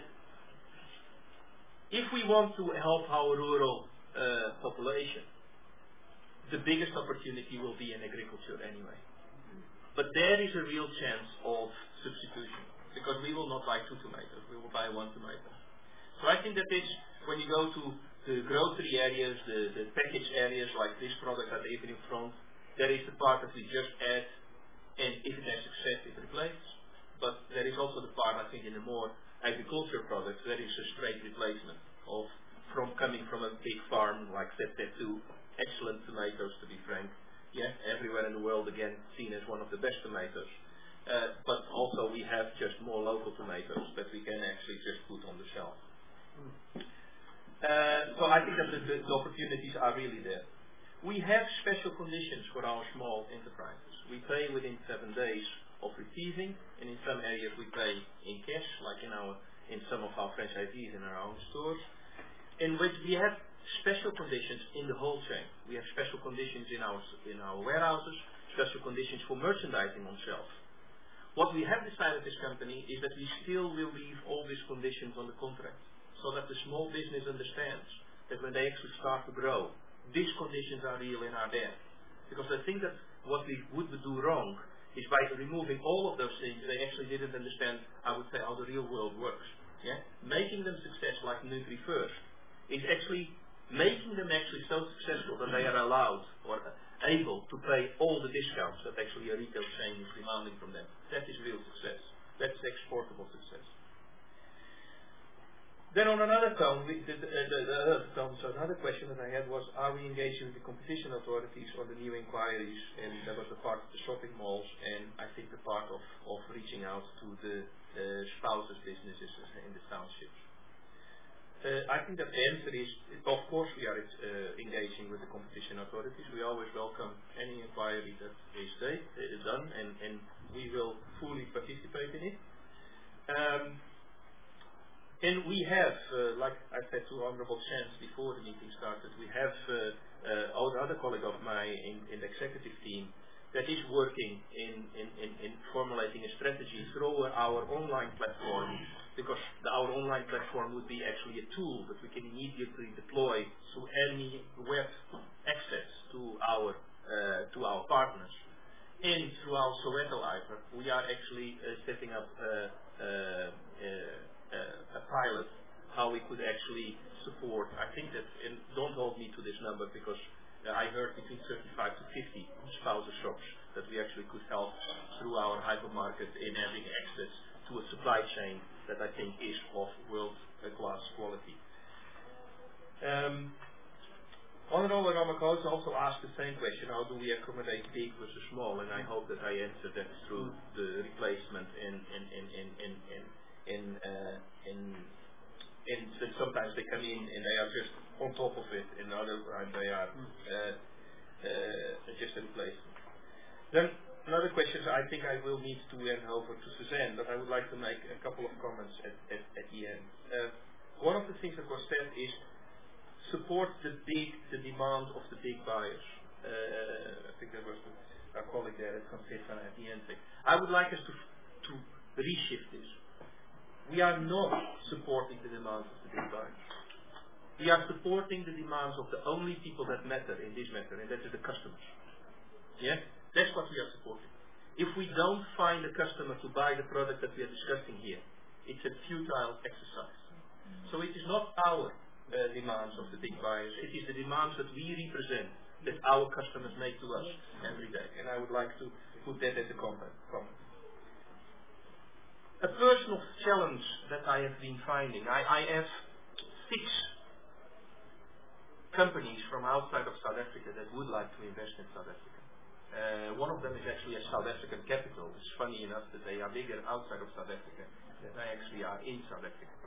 E: if we want to help our rural uh, population, the biggest opportunity will be in agriculture anyway. But there is a real chance of substitution, because we will not buy two tomatoes, we will buy one tomato. So I think that this, when you go to the grocery areas, the, the package areas like this product at the evening front, there is the part that we just add, and if it has success, it replaces. But there is also the part, I think, in the more agriculture products, there is a straight replacement of from coming from a big farm like Z Z two, excellent tomatoes to be frank. Yeah, everywhere in the world again seen as one of the best tomatoes. Uh, but also we have just more local tomatoes that we can actually just put on the shelf. Uh, so I think that the, the, the opportunities are really there. We have special conditions for our small enterprises. We pay within seven days of receiving, and in some areas we pay in cash, like in our in some of our franchisees in our own stores. In which we have special conditions in the whole chain. We have special conditions in our in our warehouses, special conditions for merchandising on shelf. What we have decided as company is that we still will leave all these conditions on the contract, so that the small business understands that when they actually start to grow, these conditions are real and are there. Because I think that what we would do wrong is by removing all of those things, they actually didn't understand, I would say, how the real world works. Yeah? Making them success like Nutri First is actually making them actually so successful that they are allowed or able to pay all the discounts that actually a retail chain is demanding from them. That is real success. That's exportable success. Then on another tone, we, the, the, the, the other tone, so another question that I had was, are we engaging with the competition authorities on the new inquiries? And that was the part of the shopping malls, and I think the part of, of reaching out to the uh, spouses businesses in the townships. Uh, I think that the answer is, of course we are uh, engaging with the competition authorities. We always welcome any inquiry that is they, uh, done, and, and we will fully participate in it. Um, and we have, uh, like I said to Honourable Chance before the meeting started, we have uh, uh, another colleague of mine in, in the executive team that is working in, in, in, in formulating a strategy through our online platform, because the, our online platform would be actually a tool that we can immediately deploy through any web access to our uh, to our partners. And through our Soweto I P A, we are actually uh, setting up uh, uh, uh, a pilot how we could actually support. I think that, and don't hold me to this number because uh, I heard between thirty-five to fifty spouser shops that we actually could help through our hypermarket in having access to a supply chain that I think is of world-class quality. Um, Honourable Ramakosa also asked the same question, how do we accommodate big versus small, and I hope that I answered that through the replacement in in in in in in in, uh, in, in that sometimes they come in and they are just on top of it, and other times they are uh, uh, just a replacement. Then another question, I think I will need to hand over to Suzanne, but I would like to make a couple of comments at, at, at the end. Uh, one of the things that was said is support the big, the demand of the big buyers. Uh, I think that was the, our colleague there at Concefa at the end. I would like us to, to reshift this. We are not supporting the demands of the big buyers. We are supporting the demands of the only people that matter in this matter, and that is the customers. Yeah? That's what we are supporting. If we don't find a customer to buy the product that we are discussing here, it's a futile exercise. So it is not our uh, demands of the big buyers, it is the demands that we represent, that our customers make to us every day. And I would like to put that as a comment. A personal challenge that I have been finding, I, I have six companies from outside of South Africa that would like to invest in South Africa. Uh, one of them is actually a South African capital. It's funny enough that they are bigger outside of South Africa than they actually are in South Africa.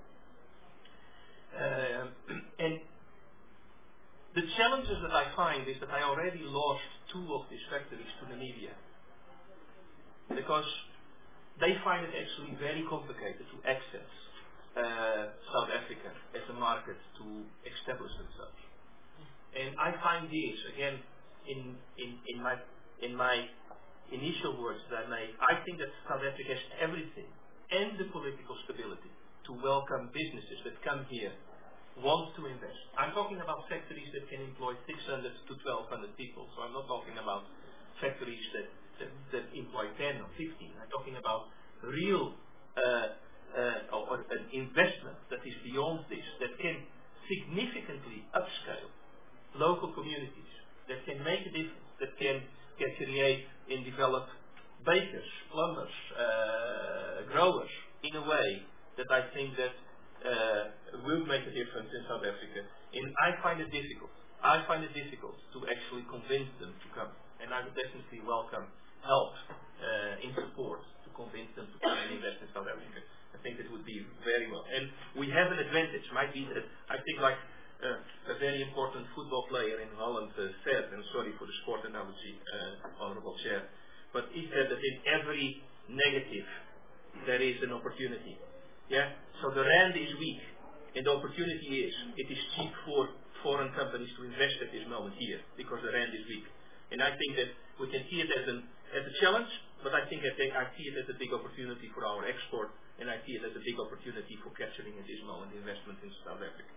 E: Uh, and the challenges that I find is that I already lost two of these factories to Namibia, because they find it actually very complicated to access uh, South Africa as a market to establish themselves. And I find this, again, in, in, in my in my initial words that I made, I think that South Africa has everything and the political stability to welcome businesses that come here, want to invest. I'm talking about factories that can employ six hundred to twelve hundred people, so I'm not talking about factories that, that, that employ ten or fifteen. I'm talking about real uh, uh, or, or an investment that is beyond this, that can significantly upscale local communities, that can make a difference, that can can create and develop bakers, plumbers, uh, growers in a way that I think that uh, will make a difference in South Africa. And I find it difficult. I find it difficult to actually convince them to come. And I would definitely welcome help uh, in support to convince them to come and invest in South Africa. I think it would be very well. And we have an advantage. Might be that I think like Uh, a very important football player in Holland uh, said, and sorry for the sport analogy, uh, Honourable Chair, but he said that in every negative there is an opportunity. Yeah. So the rand is weak, and the opportunity is it is cheap for foreign companies to invest at this moment here because the rand is weak. And I think that we can see it as, an, as a challenge, but I think that they, I see it as a big opportunity for our export, and I see it as a big opportunity for capturing at this moment investment in South Africa.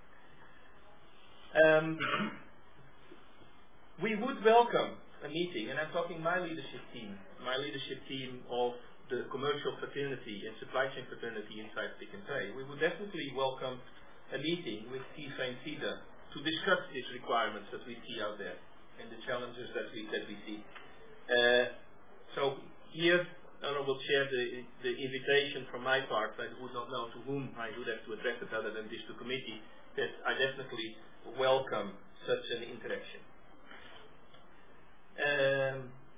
E: Um, we would welcome a meeting, and I'm talking my leadership team, my leadership team of the commercial fraternity and supply chain fraternity inside Pick n Pay. We would definitely welcome a meeting with FIFA and SIDA to discuss these requirements that we see out there and the challenges that we that we see. Uh, so here, Honourable Chair, the, the invitation from my part, I would not know to whom I would have to address it other than this to committee, that I definitely welcome such an interaction. Um,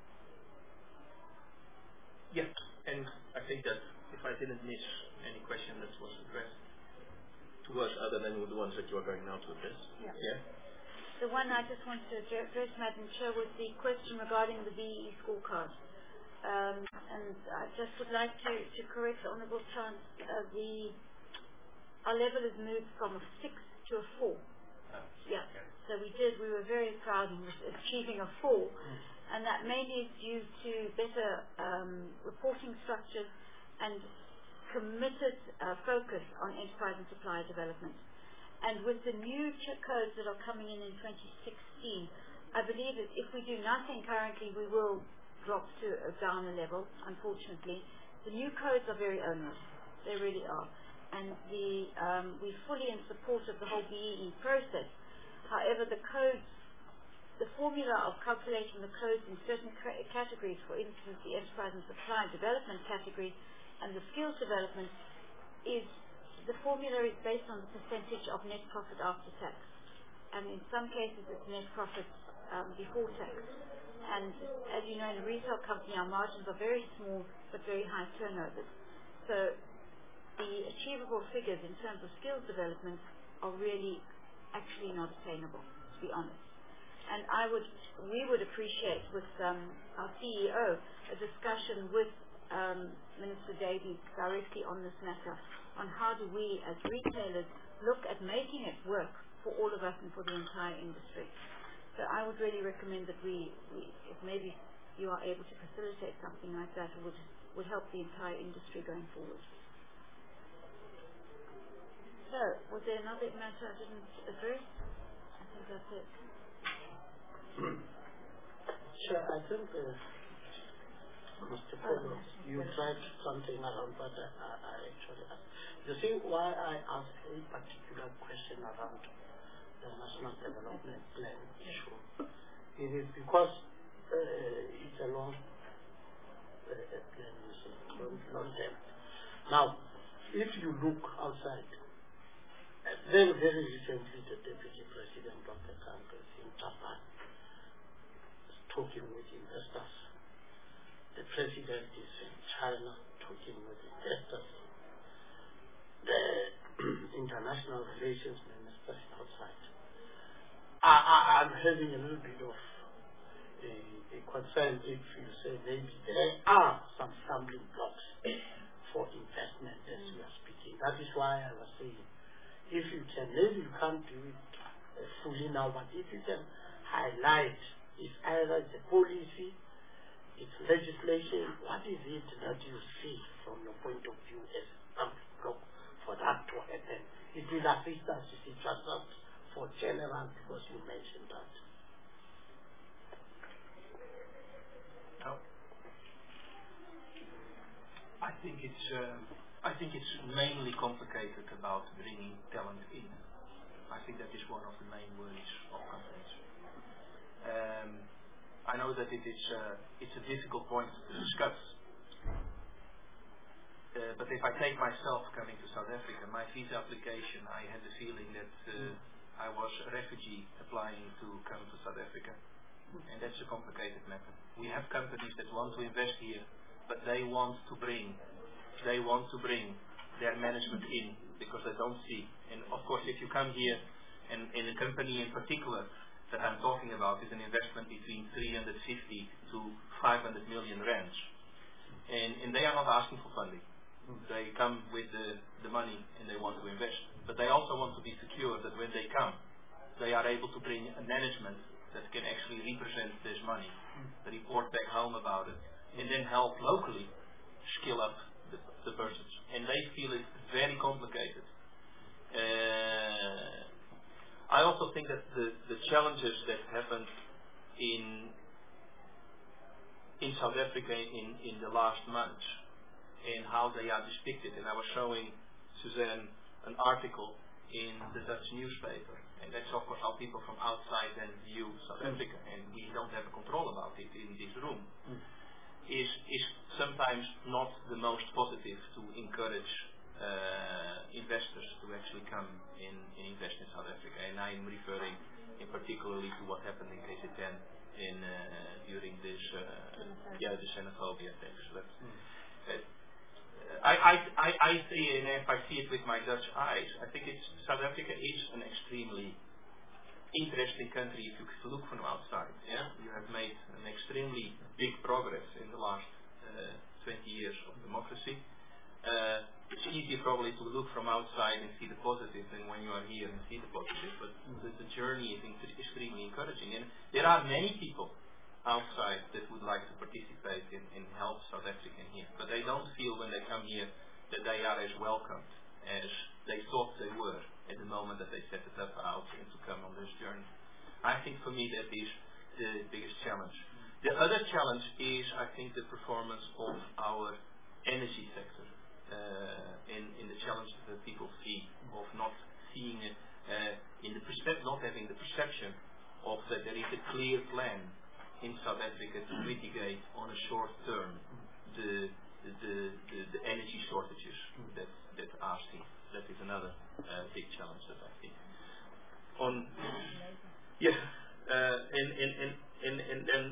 E: yeah, and I think that if I didn't miss any question that was addressed to us other than the ones that you are going now to address.
D: Yeah.
E: yeah?
D: The one I just wanted to address, Madam Chair, was the question regarding the B E E scorecard. Um, and I just would like to, to correct the Honourable Chance. Uh, the, our level has moved from a six to a four.
E: Oh,
D: yeah.
E: okay.
D: So we did, we were very proud in achieving a four. Mm. And that mainly is due to better um, reporting structures and committed uh, focus on enterprise and supplier development. And with the new check codes that are coming in in twenty sixteen, I believe that if we do nothing currently, we will drop to a down a level, unfortunately. The new codes are very onerous. They really are. And the, um, we're fully in support of the whole B E E process. However, the codes, the formula of calculating the codes in certain categories, for instance, the enterprise and supplier development category and the skills development, is the formula is based on the percentage of net profit after tax, and in some cases it's net profit um, before tax. And as you know, in a retail company, our margins are very small but very high turnovers. So the achievable figures in terms of skills development are really actually not attainable, to be honest. And I would, we would appreciate with um, our C E O a discussion with um, Minister Davies directly on this matter, on how do we as retailers look at making it work for all of us and for the entire industry. So I would really recommend that we, we if maybe you are able to facilitate something like that, it would, would help the entire industry going forward. So, was there another matter I didn't address? I think that's it.
G: Sure, I think uh, Mister Polo, you tried something around what I, I actually asked. You see why I asked a particular question around the National Development Plan issue? It is because uh, it's a long uh, plan, you see, long, long term. Now, if you look outside, uh, very, very recently the Deputy President of the country in Japan is talking with investors. The President is in China talking with investors. The international relations ministers outside. I, I, I'm having a little bit of a, a concern if you say maybe there are some stumbling blocks for investment as we are speaking. That is why I was saying, if you can, maybe you can't do it uh, fully now, but if you can highlight, it's either the policy, it's legislation, what is it that you see from your point of view as a stumbling block for that to happen? It will assist us, you see, just not for general, because you mentioned that.
E: Oh. I think it's um, I think it's mainly complicated about bringing talent in. I think that is one of the main worries of companies. Um, I know that it is uh, it's a difficult point to discuss. Uh, but if I take myself coming to South Africa, my visa application, I had the feeling that uh, I was a refugee applying to come to South Africa. And that's a complicated matter. We have companies that want to invest here, but they want to bring, they want to bring their management in because they don't see. And of course, if you come here, and in a company in particular that I'm talking about is an investment between three hundred fifty to five hundred million rands, and, and they are not asking for funding. They come with the, the money and they want to invest. But they also want to be secure that when they come, they are able to bring a management that can actually represent this money, report back home about it, and then help locally skill up the, the persons. And they feel it very complicated. Uh, I also think that the, the challenges that happened in in South Africa in, in the last months and how they are depicted, and I was showing Suzanne an article in the Dutch newspaper, and that's of course how people from outside then view South mm. Africa, and we don't have a control about it in this room, mm. is is sometimes not the most positive to encourage uh, investors to actually come in and invest in South Africa. And I'm referring in particularly to what happened in K Z N in uh, during this uh, yeah the xenophobia thing. So that's, mm. uh, I, I, I, I see, and if I see it with my Dutch eyes, I think it's South Africa is an extremely interesting country if you look from outside. Yeah, you have made an extremely big progress in the last uh, twenty years of democracy. Uh, it's easier probably to look from outside and see the positive than when you are here and see the positive, but the, the journey is extremely encouraging. And there are many people outside that would like to participate in, in help South Africa here, but they don't feel when they come here that they are as welcomed as they thought they were at the moment that they set it up out and to come on this journey. I think for me that is the biggest challenge. The other challenge is, I think, the performance of our energy sector uh, in, in the challenge that people see of not seeing it uh, in the percep- not having the perception of that there is a clear plan in South Africa to mitigate on a short term the the, the, the energy shortages that, that are seen. That is another uh, big challenge that I think. On yeah, uh, and, and, and, and, and, and,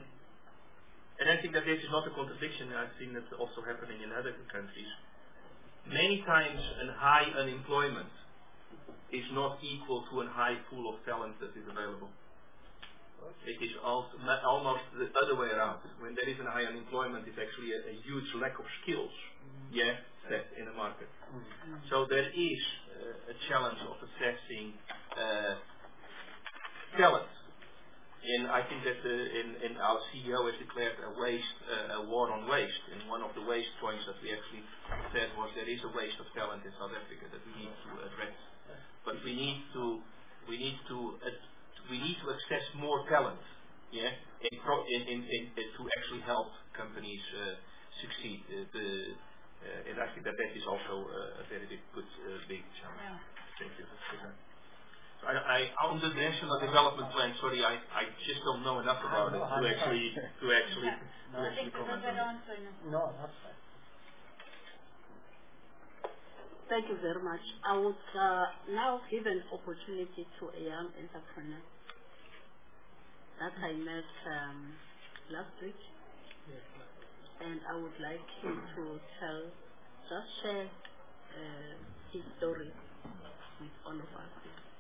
E: and I think that this is not a contradiction. I've seen it also happening in other countries. Many times a high unemployment is not equal to a high pool of talent that is available. It is also almost the other way around. When there is a high unemployment, it's actually a, a huge lack of skills, mm. yeah, set in the market. Mm. So there is uh, a challenge of assessing uh, talent. And I think that uh, in, in our C E O has declared a waste, uh, a war on waste. And one of the waste points that we actually said was there is a waste of talent in South Africa that we need to address. But we need to, we need to. Uh, We need to access more talent, yeah, in pro- in, in, in, in to actually help companies uh, succeed. Uh, the, uh, and I think that that is also uh, a very big, good, uh, big challenge. Yeah. Thank you. So I, I, on the national development plan, sorry, I, I just don't know enough about it to actually to actually to actually comment on it.
G: No, that's fine.
A: Thank you very much. I would uh, now give an opportunity to a young entrepreneur that I met um, last week, yes, and I would like him to tell, just share uh, his story with all of us.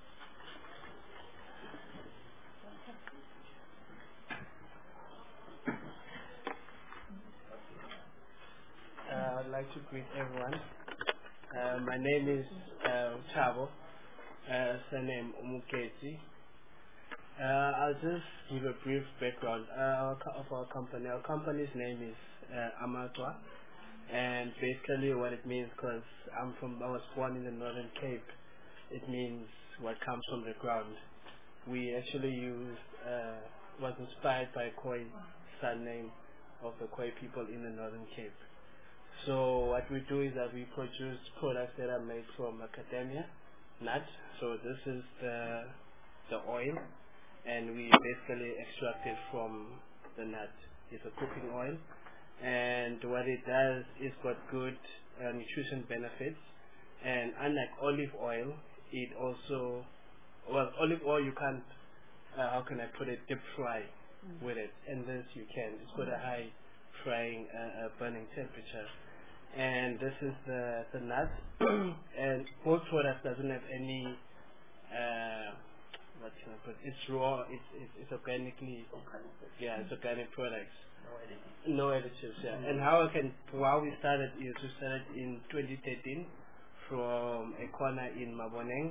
J: Uh, I'd like to greet everyone. Uh, my name is uh, Chavo, uh, surname Umuketi. Uh, I'll just give a brief background uh, of our company. Our company's name is uh, Amatwa, and basically what it means, because I'm from, I was born in the Northern Cape, it means what comes from the ground. We actually used, uh, was inspired by Khoi surname of the Khoi people in the Northern Cape. So what we do is that we produce products that are made from macadamia nut. So this is the the oil, and we basically extract it from the nut. It's a cooking oil, and what it does is got good uh, nutrition benefits. And unlike olive oil, it also, well, olive oil you can't, uh, how can I put it, deep fry mm. with it, and this you can. It's got a high frying uh, uh, burning temperature. And this is the, the nut, and both products doesn't have any, uh, what can I put, it's raw, it's, it's, it's organically, yeah, it's organic products. No additives. No additives, yeah. Mm-hmm. And how I can, how we started is we started in twenty thirteen from a corner in Maboneng,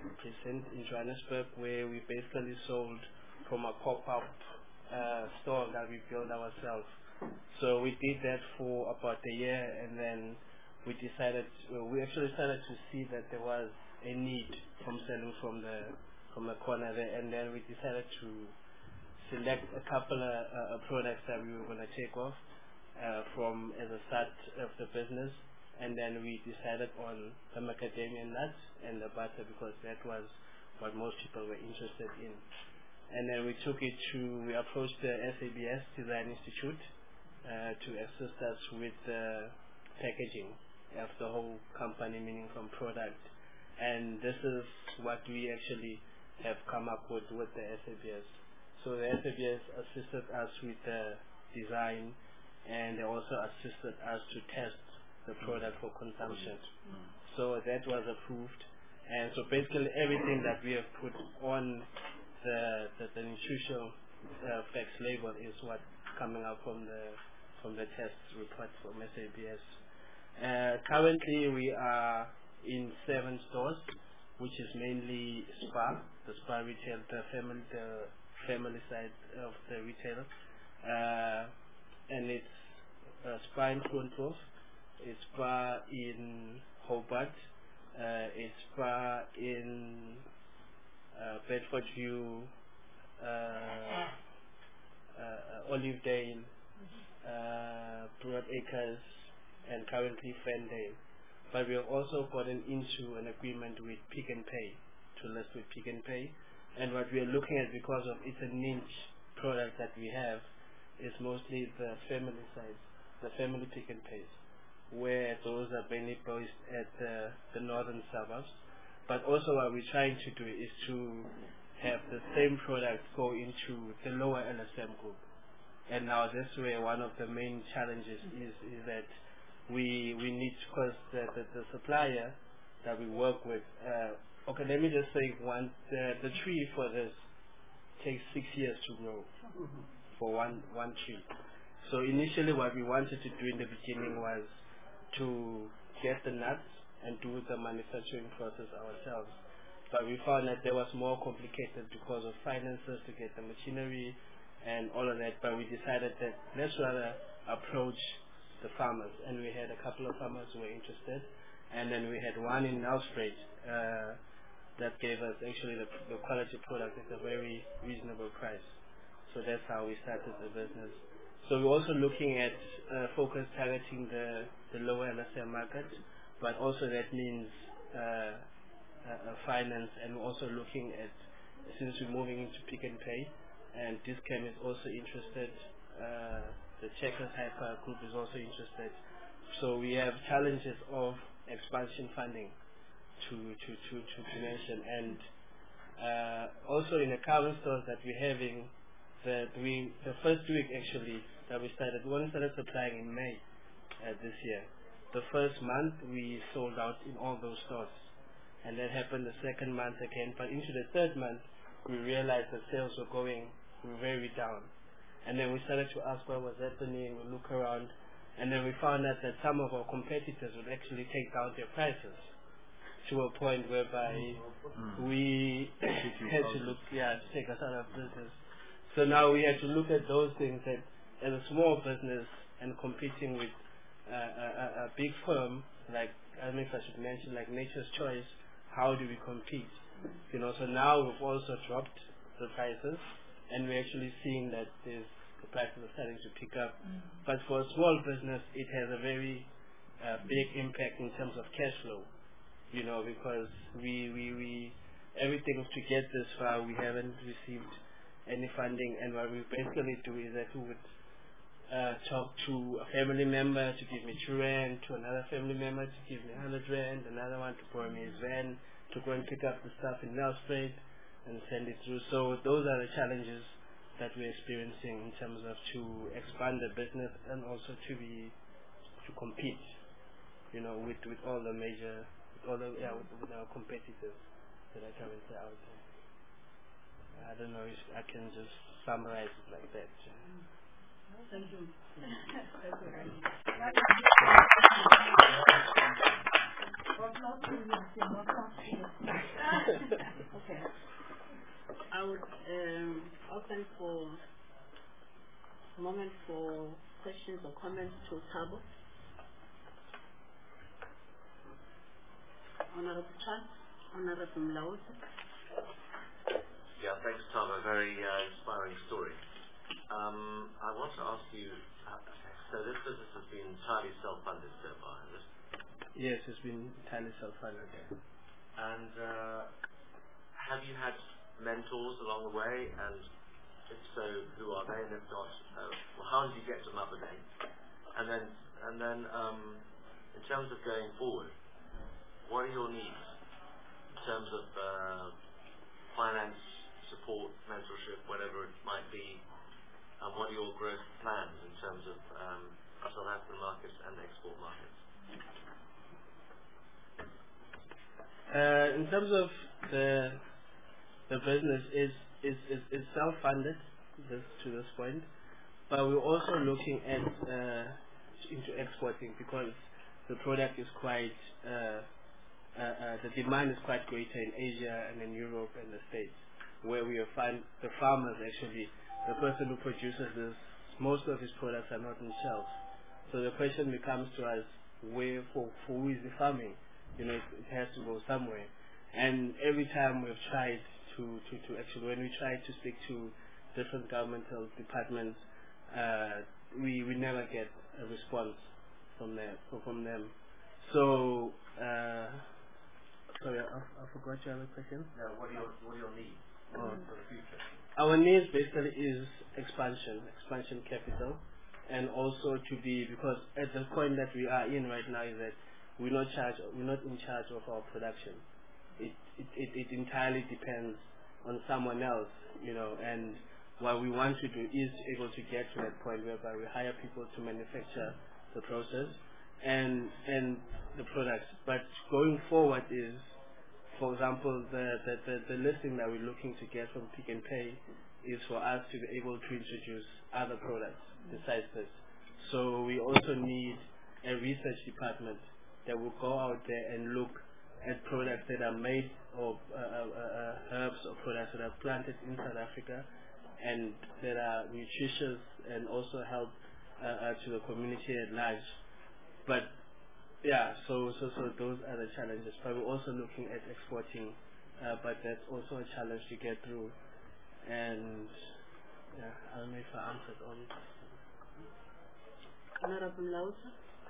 J: present in Johannesburg, where we basically sold from a pop-up uh, store that we built ourselves. So we did that for about a year, and then we decided, well, we actually started to see that there was a need from selling from the from the corner there, and then we decided to select a couple of uh, products that we were going to take off uh, from as a start of the business, and then we decided on the macadamia nuts and the butter because that was what most people were interested in. And then we took it to, we approached the S A B S Design Institute uh, to assist us with the packaging of the whole company, meaning from product. And this is what we actually have come up with with the S A B S. So the S A B S assisted us with the design, and they also assisted us to test the product for consumption. Mm. So that was approved, and so basically everything that we have put on the the, the nutritional uh, facts label is what coming out from the from the test report from S A B S. Uh, currently we are in seven stores, which is mainly Spar, the Spar retail, the family, the family side of the retailer, uh, and it's uh, Spar in Kroonkloof, it's Spar in Hobart, uh, it's Spar in uh, Bedfordview, uh, uh, Olivedale, uh, Broadacres, and currently Fendale. But we have also gotten into an agreement with Pick n Pay to list with Pick n Pay, and what we are looking at, because of it's a niche product that we have, is mostly the family side, the family Pick n Pays, where those are mainly based at the, the northern suburbs. But also what we're trying to do is to have the same product go into the lower L S M group. And now this way, one of the main challenges is, is that we we need, because the, the, the supplier that we work with, uh, okay, let me just say one, the, the tree for this takes six years to grow for one, one tree. So initially what we wanted to do in the beginning was to get the nuts and do the manufacturing process ourselves. But we found that there was more complicated because of finances to get the machinery and all of that, but we decided that let's rather approach the farmers, and we had a couple of farmers who were interested, and then we had one in Nelspruit uh, that gave us actually the, the quality product at a very reasonable price. So that's how we started the business. So we're also looking at uh, focus targeting the, the lower L S M market, but also that means uh, uh, finance, and we're also looking at, since we're moving into Pick n Pay, and Dis-Chem is also interested, uh, the Checkers Hyper Group is also interested. So we have challenges of expansion funding to to to to, to mention, and uh, also in the current stores that we're having, that we the first week actually that we started, we only started supplying in May uh, this year. The first month we sold out in all those stores, and that happened the second month again. But into the third month, we realized that sales were going very down. And then we started to ask what was happening, we look around, and then we found out that some of our competitors would actually take down their prices to a point whereby mm. we had to look, yeah, to take us out of business. So now we had to look at those things that as a small business and competing with uh, a, a, a big firm, like, I don't know if I should mention, like Nature's Choice, how do we compete? You know, so now we've also dropped the prices, and we're actually seeing that there's, the prices are starting to pick up. Mm. But for a small business, it has a very uh, big impact in terms of cash flow, you know, because we, we, we, everything to get this far, we haven't received any funding, and what we basically do is that we would uh, talk to a family member to give me two rand, to another family member to give me one hundred rand, another one to borrow me his van, to go and pick up the stuff in Nelspruit and send it through. So those are the challenges that we're experiencing in terms of to expand the business and also to be to compete, you know, with, with all the major, with all the yeah, with, with our competitors that are currently out there. I don't know if I can just summarize it like that.
A: Thank you. Okay. I would um, open for a moment for questions or comments to Thabo. Honorable Chan, Honorable Mlauzi.
F: Yeah, thanks, Tom. A very uh, inspiring story. Um, I want to ask you, uh, so this business has been entirely self-funded so far, has it?
J: Yes, it's been entirely self-funded.
F: And uh, have you had mentors along the way? And if so, who are they? And if not, uh, well, how did you get to Maboneng? And then, and then, um, in terms of going forward, what are your needs in terms of uh, finance, support, mentorship, whatever it might be? And what are your growth plans in terms of um, South African markets and export markets?
J: Uh, in terms of the the business is is is, is self-funded this, to this point, but we're also looking at uh, into exporting because the product is quite uh, uh, uh, the demand is quite greater in Asia and in Europe and the States, where we find the farmers actually the person who produces this, most of his products are not on shelves. So the question becomes to us, where for, for who is the farming? You know, it, it has to go somewhere. And every time we've tried to, to, to actually, when we try to speak to different governmental departments, uh, we, we never get a response from them. From them. So, uh, sorry, I, I forgot your other question.
F: No, what are your, what are your needs
J: oh.
F: for the future?
J: Our needs basically is expansion, expansion capital, and also to be, because at the point that we are in right now is that we're not charge, we're not in charge of our production. It, it, it, it entirely depends on someone else, you know, and what we want to do is able to get to that point whereby we hire people to manufacture the process and, and the products. But going forward is, for example, the, the, the, the listing that we're looking to get from Pick and Pay is for us to be able to introduce other products besides this. So we also need a research department that will go out there and look at products that are made of uh, uh, uh, herbs or products that are planted in South Africa and that are nutritious and also help uh, uh, to the community at large. But yeah, so, so so those are the challenges. But we're also looking at exporting, uh, but that's also a challenge to get through. And yeah, I don't know if I answered all of it.
A: Honorable Mlauzi.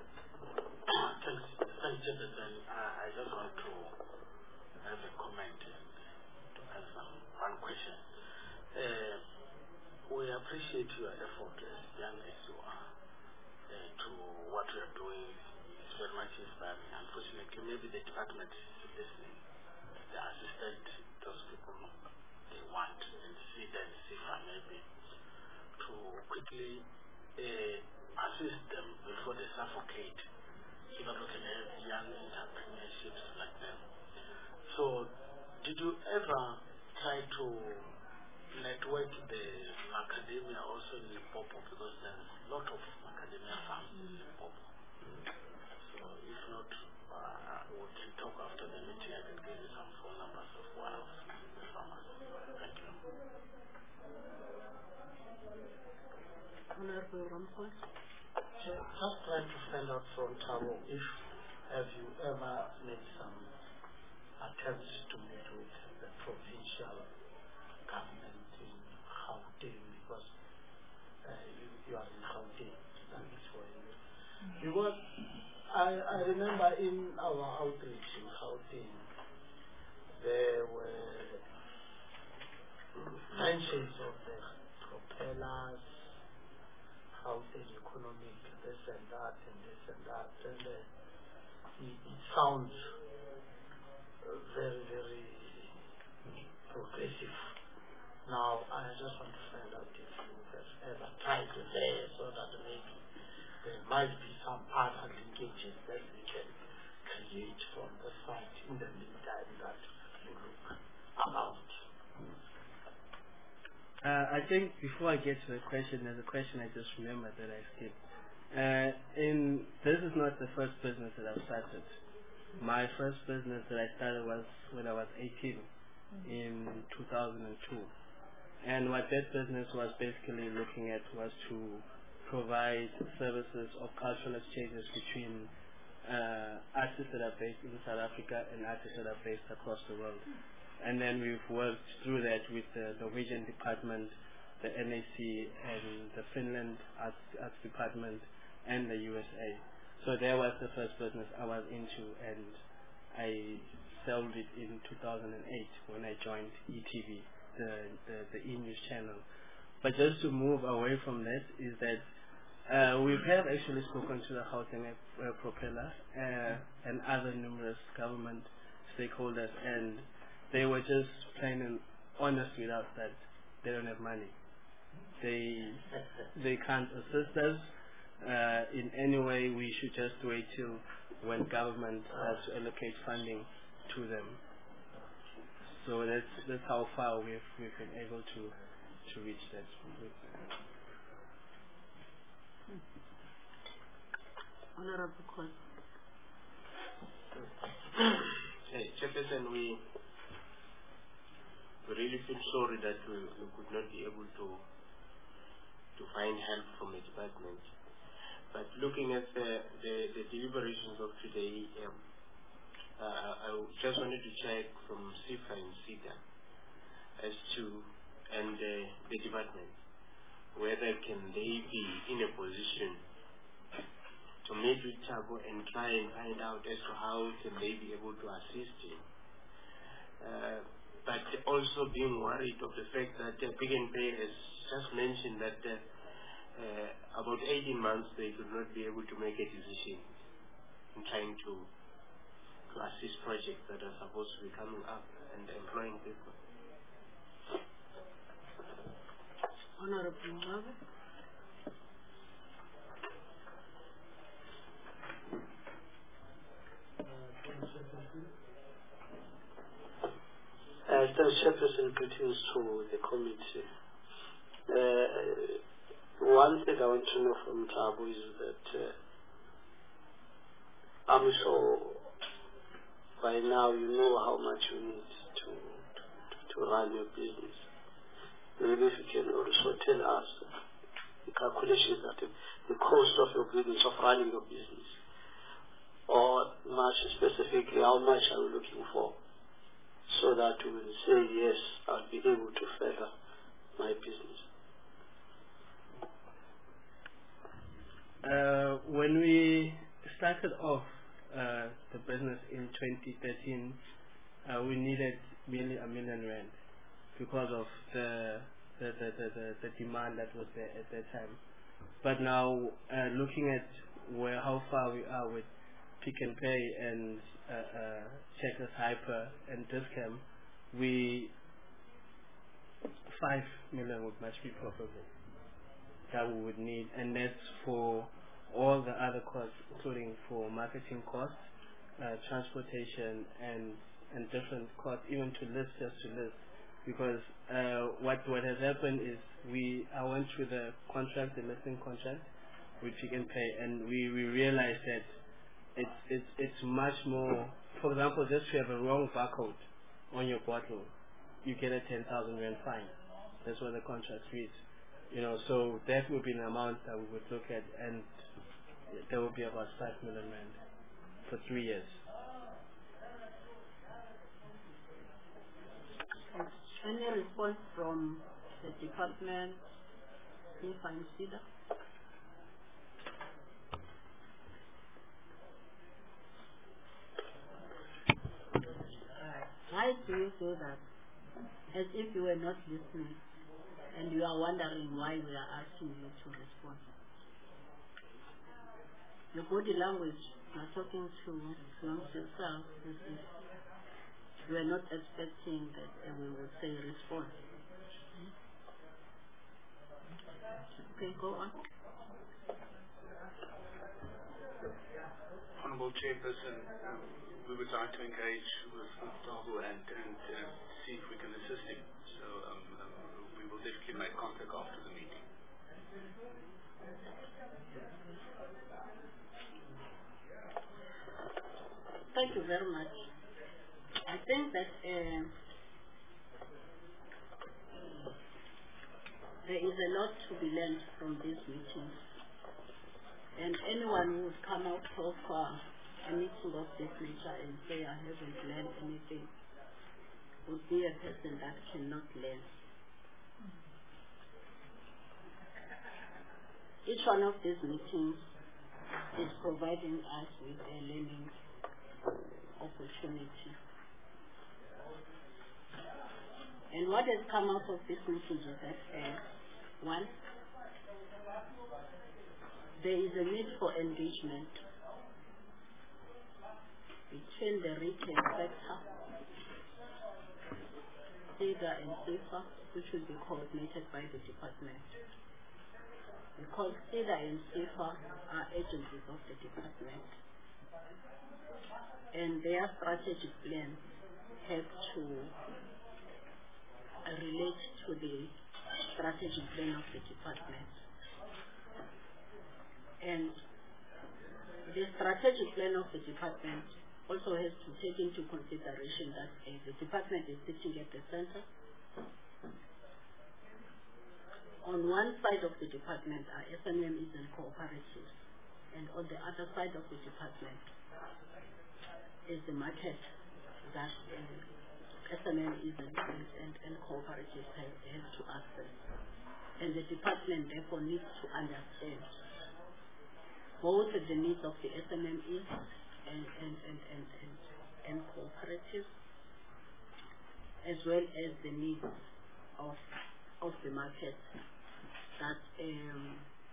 G: Thanks, thanks, Jonathan. Uh, I just want to have a comment and to answer one question. Uh, we appreciate your effort as young as you are uh, to what you are doing. It's very much inspiring. Unfortunately, maybe the department is listening. The assistant, those people, they want and see them, see maybe to quickly uh, assist them before they suffocate, so that we can have young entrepreneurships like them. So, did you ever try to network the academia also in Limpopo, because there's a lot of academia farms in Limpopo? So, if not, uh, we can talk after the meeting. I can give you some phone numbers of one of the farmers. Thank you.
A: Honorable Ramphal.
G: Just trying to find out from Thabo if have you ever made some attempts to meet with the provincial government in Gauteng, because uh, you, you are in Gauteng, that is for you. Mm-hmm. Because I, I remember in our outreach in Gauteng, there were mentions of the propellers, Gauteng economic, this and that, and this and that, and uh, it, it sounds uh, very, very progressive. Now, I just want to find out if you have ever tried to there, so that maybe there might be some other linkages that we can create from the site in the meantime that you look about.
J: Uh, I think before I get to the question, there's a question I just remembered that I skipped. Uh, in this is not the first business that I've started. my first business that I started was when I was eighteen in two thousand two. And what that business was basically looking at was to provide services of cultural exchanges between uh, artists that are based in South Africa and artists that are based across the world. And then we've worked through that with the Norwegian department, the N A C, and the Finland Arts, Arts Department, and the U S A. So that was the first business I was into, and I sold it in two thousand eight when I joined E T V, the, the, the e-news channel. But just to move away from that is that uh, we have actually spoken to the Housing uh, Propeller uh, and other numerous government stakeholders, and they were just plain and honest with us that they don't have money. They they can't assist us uh, in any way. We should just wait till when government has to allocate funding to them. So that's that's how far we've we've been able to to reach that.
A: Honorable Kwan.
K: Hey, Chairperson, we we really feel sorry that we, we could not be able to to find help from the department. But looking at the, the, the deliberations of today, um, uh, I just wanted to check from SIFA and SIDA as to, and uh, the department, whether can they be in a position to meet with Thabo and try and find out as to how can they be able to assist him. Uh, but also being worried of the fact that uh, Pick n Pay has just mentioned that uh, uh, about eighteen months they could not be able to make a decision in trying to, to assist projects that are supposed to be coming up and employing people.
A: Honorable Mother.
G: Uh, thanks, Chairperson. Greetings to the committee. Uh, one thing I want to know from Thabo is that uh, I'm sure by now you know how much you need to, to, to run your business. Maybe if you can also tell us the calculations that the, the cost of your business, of running your business, or much specifically, how much are you looking for, so that we will say, yes, I'll be able to further my business.
J: Uh, when we started off uh, the business in twenty thirteen, uh, we needed nearly a million rand because of the the, the, the, the the demand that was there at that time. But now, uh, looking at where how far we are with Pick n Pay and uh, uh, Checkers Hyper and Discam, we five million would much be profitable that we would need, and that's for all the other costs, including for marketing costs, uh, transportation, and and different costs, even to list, just to list. Because uh, what what has happened is we I went through the contract, the listing contract with Pick n Pay, and we we realized that it's it's it's much more. For example, just to have a wrong barcode on your bottle, you get a ten thousand rand fine. That's what the contract reads. You know, so that would be an amount that we would look at, and there would be about five million rand for three years.
A: Any response from the department, if I'm SIDA? Why do you say that? As if you were not listening and you are wondering why we are asking you to respond. Your body language, you are talking to amongst yourself as if you are not expecting that uh, we would say respond. Okay, go on.
I: Honourable Chairperson, um, we would like to engage with Thabo and, and uh, see if we can assist him. So um, um, we will definitely make contact after the meeting.
A: Thank Thank you very much. I think that uh, there is a lot to be learned from these meetings. And anyone who would come out of uh, a meeting of this nature and say, I haven't learned anything, would be a person that cannot learn. Each one of these meetings is providing us with a learning opportunity. And what has come out of this meeting is that, uh, one, there is a need for engagement between the retail sector, SEDA and SEFA, which will be coordinated by the department. Because SEDA and SEFA are agencies of the department, and their strategic plan has to relate to the strategic plan of the department. And the strategic plan of the department also has to take into consideration that uh, the department is sitting at the center. On one side of the department are S M Ms and cooperatives, and on the other side of the department is the market that uh, S M Ms and, and, and cooperatives have, have to access. And the department therefore needs to understand both the needs of the S M Es and, and, and, and, and, and cooperatives, as well as the needs of, of the market that um,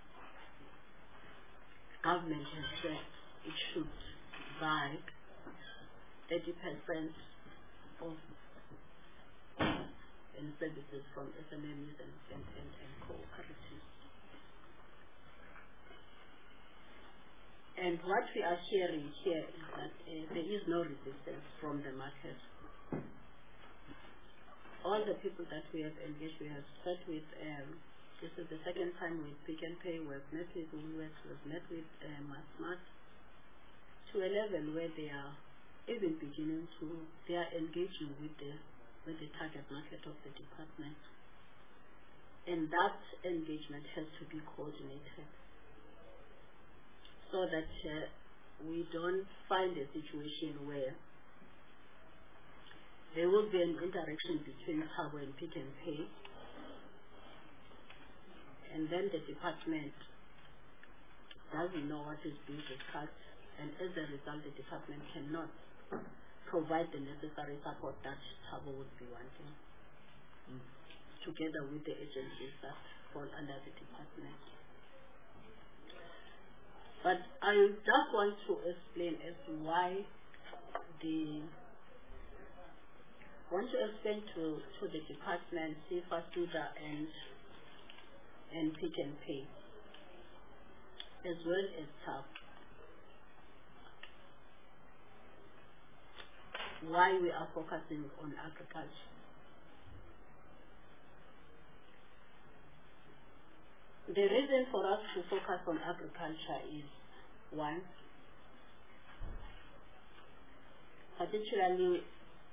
A: government has said it should buy thirty percent of and services from S M Es and, and, and, and cooperatives. And what we are hearing here is that uh, there is no resistance from the market. All the people that we have engaged, we have met with, um, this is the second time with Pick and Pay, we have met with Woolworths, we have met with uh, Massmart, to a level where they are even beginning to, they are engaging with the, with the target market of the department. And that engagement has to be coordinated, so that uh, we don't find a situation where there will be an interaction between Thabo and Pick and Pay, and then the department doesn't know what is being discussed, and as a result the department cannot provide the necessary support that Thabo would be wanting, mm. together with the agencies that fall under the department. But I just want to explain as to why the want to explain to, to the department, SEFA, SEDA, and and Pick and Pay, as well as T A B, why we are focusing on agriculture. The reason for us to focus on agriculture is, one, particularly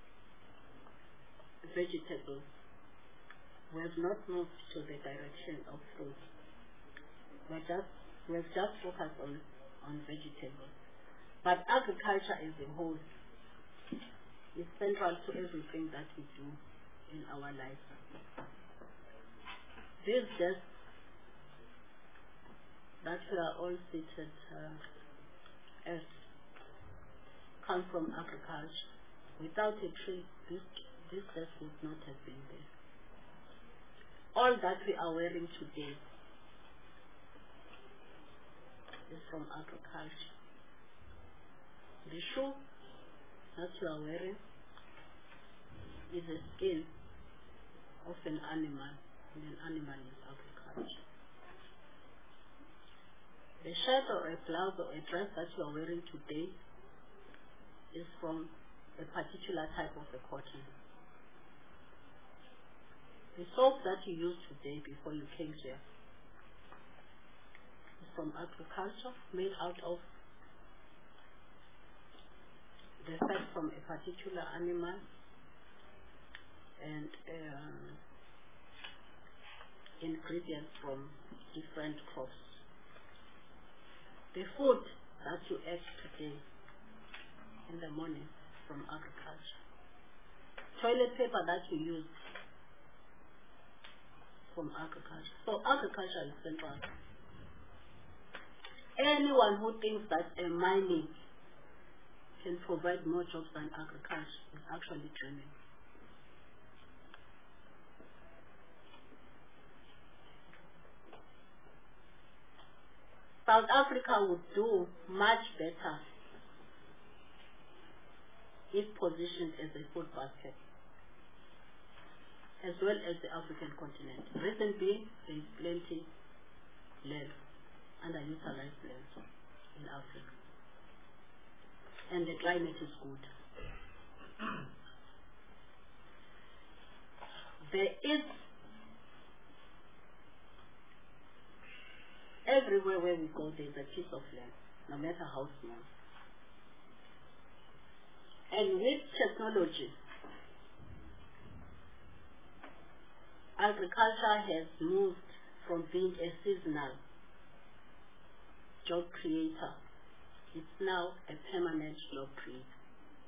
A: vegetables. We have not moved to the direction of fruit. We're just, we've just focused on, on vegetables. But agriculture as a whole is central to everything that we do in our lives. These days that we are all seated uh, as come from agriculture. Without a tree, this, this death would not have been there. All that we are wearing today is from agriculture. The shoe that you are wearing is a skin of an animal, and an animal is agriculture. The shirt or a blouse or a dress that you are wearing today is from a particular type of a cotton. The soap that you use today before you came here is from agriculture, made out of the fat from a particular animal, and um, ingredients from different crops. The food that you ate today in the morning from agriculture. Toilet paper that you used from agriculture. So agriculture is central. Anyone who thinks that a mining can provide more jobs than agriculture is actually dreaming. South Africa would do much better if positioned as a food basket, as well as the African continent. Reason being, there is plenty land, underutilized land in Africa. And the climate is good. There is, everywhere where we go, there is a piece of land, no matter how small. And with technology, agriculture has moved from being a seasonal job creator. It's now a permanent job creator.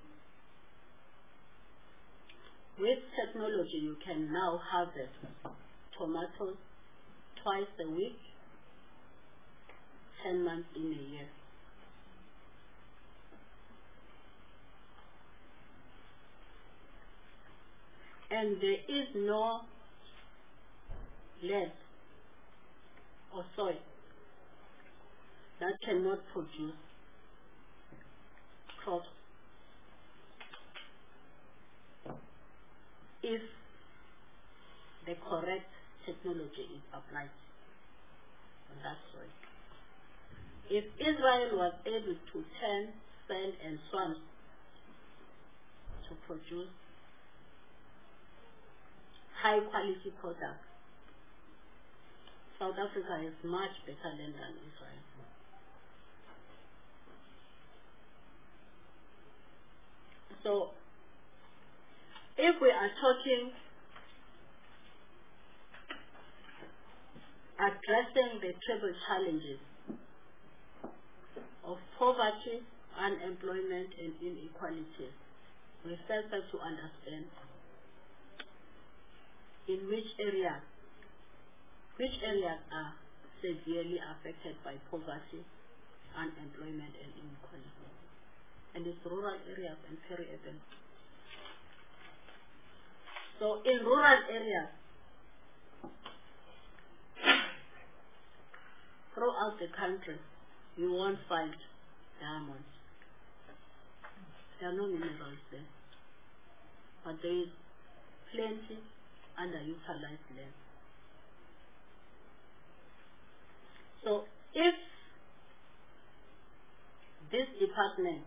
A: With technology, you can now harvest tomatoes twice a week, ten months in a year. And there is no land or soil that cannot produce crops if the correct technology is applied on that soil. If Israel was able to turn sand and swamps to produce high quality products, South Africa is much better land than Israel. So, if we are talking addressing the triple challenges of poverty, unemployment, and inequality, we first have to understand in which areas, which areas are severely affected by poverty, unemployment, and inequality. And it's rural areas and peri-urban. So in rural areas, throughout the country, you won't find diamonds. There are no minerals there. But there is plenty underutilized land. So if this department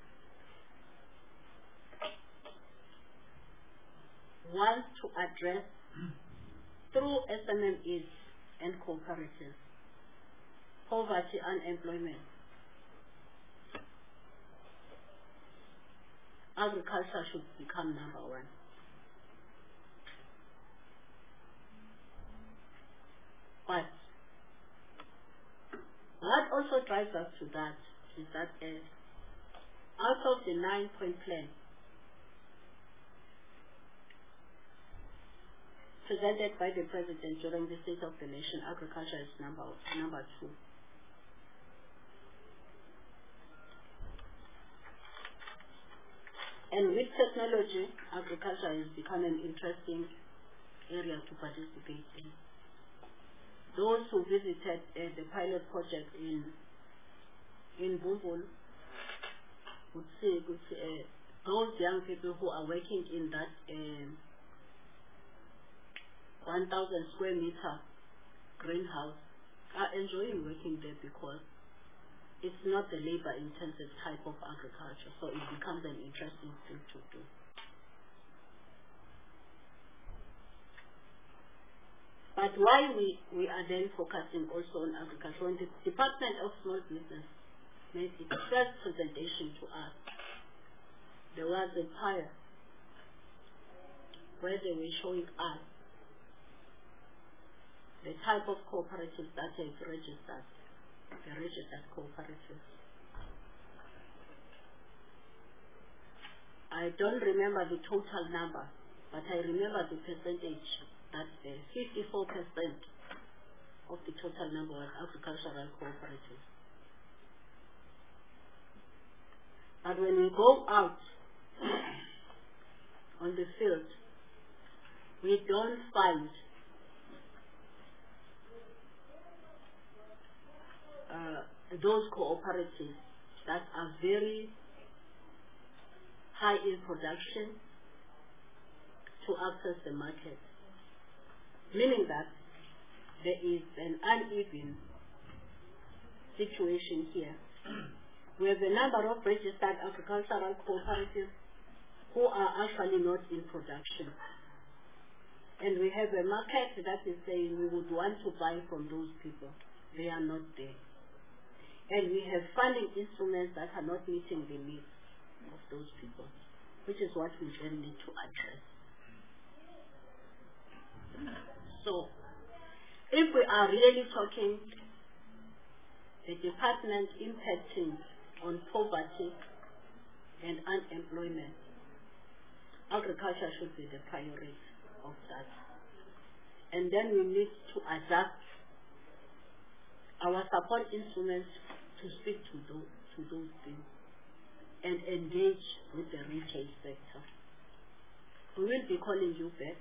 A: wants to address through S M M Es and cooperatives poverty, unemployment, agriculture should become number one. But what also drives us to that is that uh, out of the nine-point plan presented by the President during the State of the Nation, agriculture is number, number two. And with technology, agriculture has become an interesting area to participate in. Those who visited uh, the pilot project in in Bumbul would see, would see uh, those young people who are working in that uh, one thousand square meter greenhouse are enjoying working there because it's not the labor-intensive type of agriculture, so it becomes an interesting thing to do. But why we, we are then focusing also on agriculture, when the Department of Small Business made its first presentation to us, there was a fire where they were showing us the type of cooperatives that have registered, the registered cooperatives. I don't remember the total number, but I remember the percentage that uh, fifty-four percent of the total number was agricultural cooperatives. But when we go out on the field, we don't find uh, those cooperatives that are very high in production to access the market, meaning that there is an uneven situation here. We have a number of registered agricultural cooperatives who are actually not in production. And we have a market that is saying we would want to buy from those people. They are not there. And we have funding instruments that are not meeting the needs of those people, which is what we then need to address. So, if we are really talking the department impacting on poverty and unemployment, agriculture should be the priority of that. And then we need to adjust our support instruments to speak to those, to those things and engage with the retail sector. We will be calling you back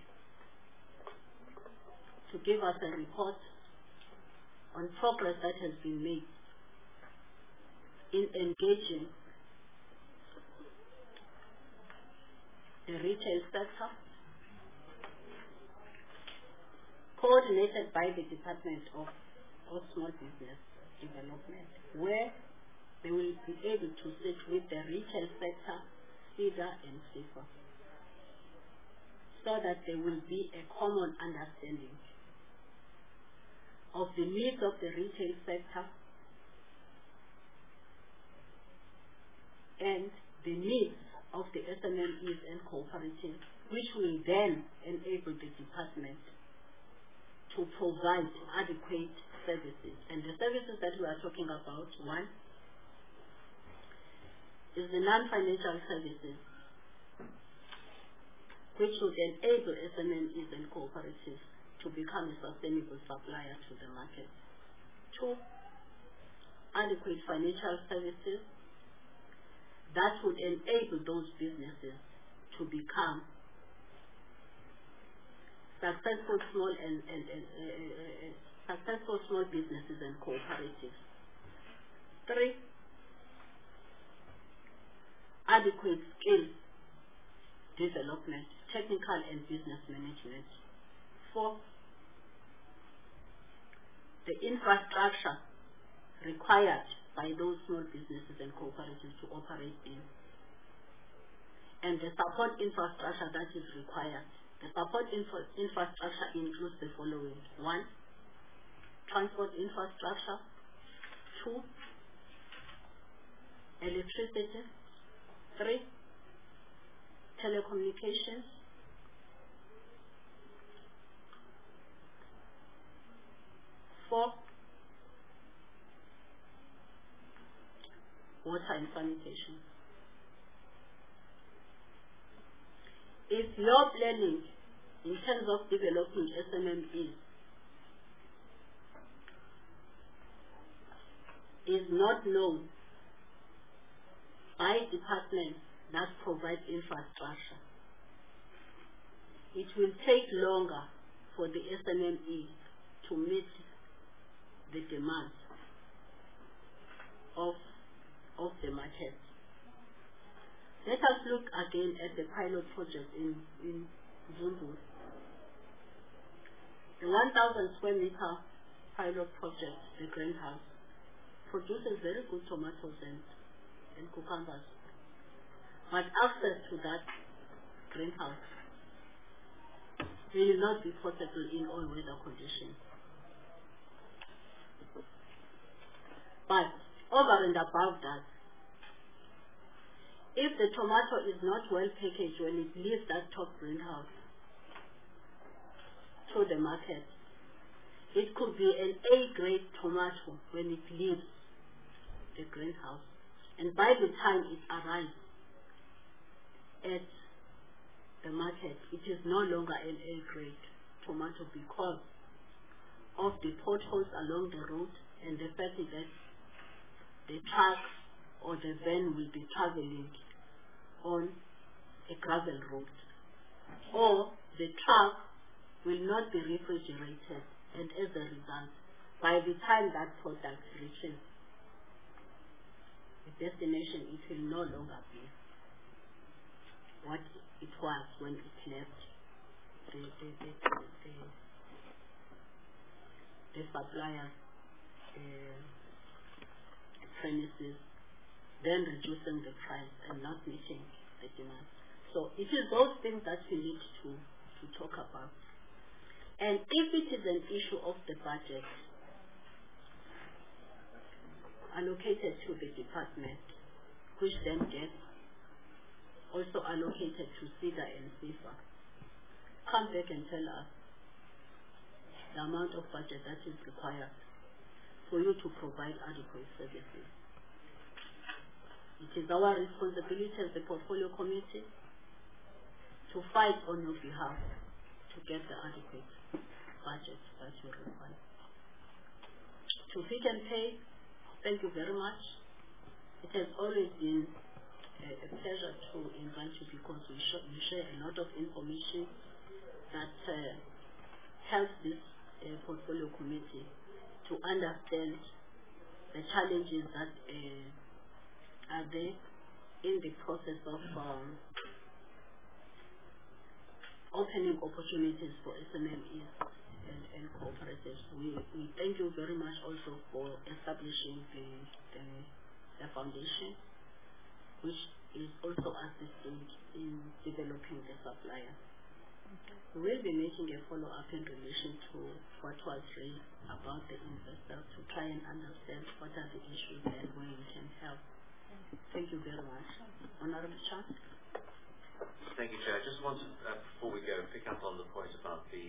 A: to give us a report on progress that has been made in engaging the retail sector, coordinated by the Department of, of Small Business Development, where they will be able to sit with the retail sector, SEDA and SEFA, so that there will be a common understanding of the needs of the retail sector and the needs of the S M M Es and cooperatives, which will then enable the department to provide adequate services. And the services that we are talking about, one, is the non-financial services, which would enable S M M Es and cooperatives to become a sustainable supplier to the market. Two, adequate financial services that would enable those businesses to become successful small and, and, and uh, uh, uh, successful small businesses and cooperatives. Three, adequate skill development, technical and business management. Four, the infrastructure required by those small businesses and cooperatives to operate in, and the support infrastructure that is required. The support infra infrastructure includes the following. One, transport infrastructure. Two, electricity. Three, telecommunications. Four, water and sanitation. If your planning in terms of developing S M M Es is not known by departments that provide infrastructure, it will take longer for the S M M E to meet the demands of, of the market. Let us look again at the pilot project in, in Zundu. The one thousand square meter pilot project, the greenhouse, produces very good tomatoes and, and cucumbers. But access to that greenhouse will not be possible in all weather conditions. But over and above that, if the tomato is not well packaged when it leaves that top greenhouse to the market, it could be an A-grade tomato when it leaves the greenhouse. And by the time it arrives at the market, it is no longer an A-grade tomato because of the potholes along the road and the fact that the truck or the van will be traveling on a gravel road. Or the truck will not be refrigerated, and as a result, by the time that product reaches the destination, it will no longer be what it was when it left the, the, the, the, the supplier's uh, premises, then reducing the price and not meeting the demand. So it is those things that we need to, to talk about. And if it is an issue of the budget allocated to the department, which then gets also allocated to SIDA and SIFA, come back and tell us the amount of budget that is required for you to provide adequate services. It is our responsibility as the portfolio committee to fight on your behalf to get the adequate budget that you require. To Pick n Pay, thank you very much. It has always been a, a pleasure to invite you because we, sh we share a lot of information that uh, helps this uh, portfolio committee to understand the challenges that uh, are there in the process of um, opening opportunities for S M M Es and, and cooperatives. We, we thank you very much also for establishing the, the, the foundation, which is also assisting in developing the supplier. We will be making a follow-up in relation to what was raised about the investor to try and understand what are the issues and where we can help. Thank you very much. Honorable Chair.
F: Thank you, Chair. I just want to, uh, before we go, pick up on the point about the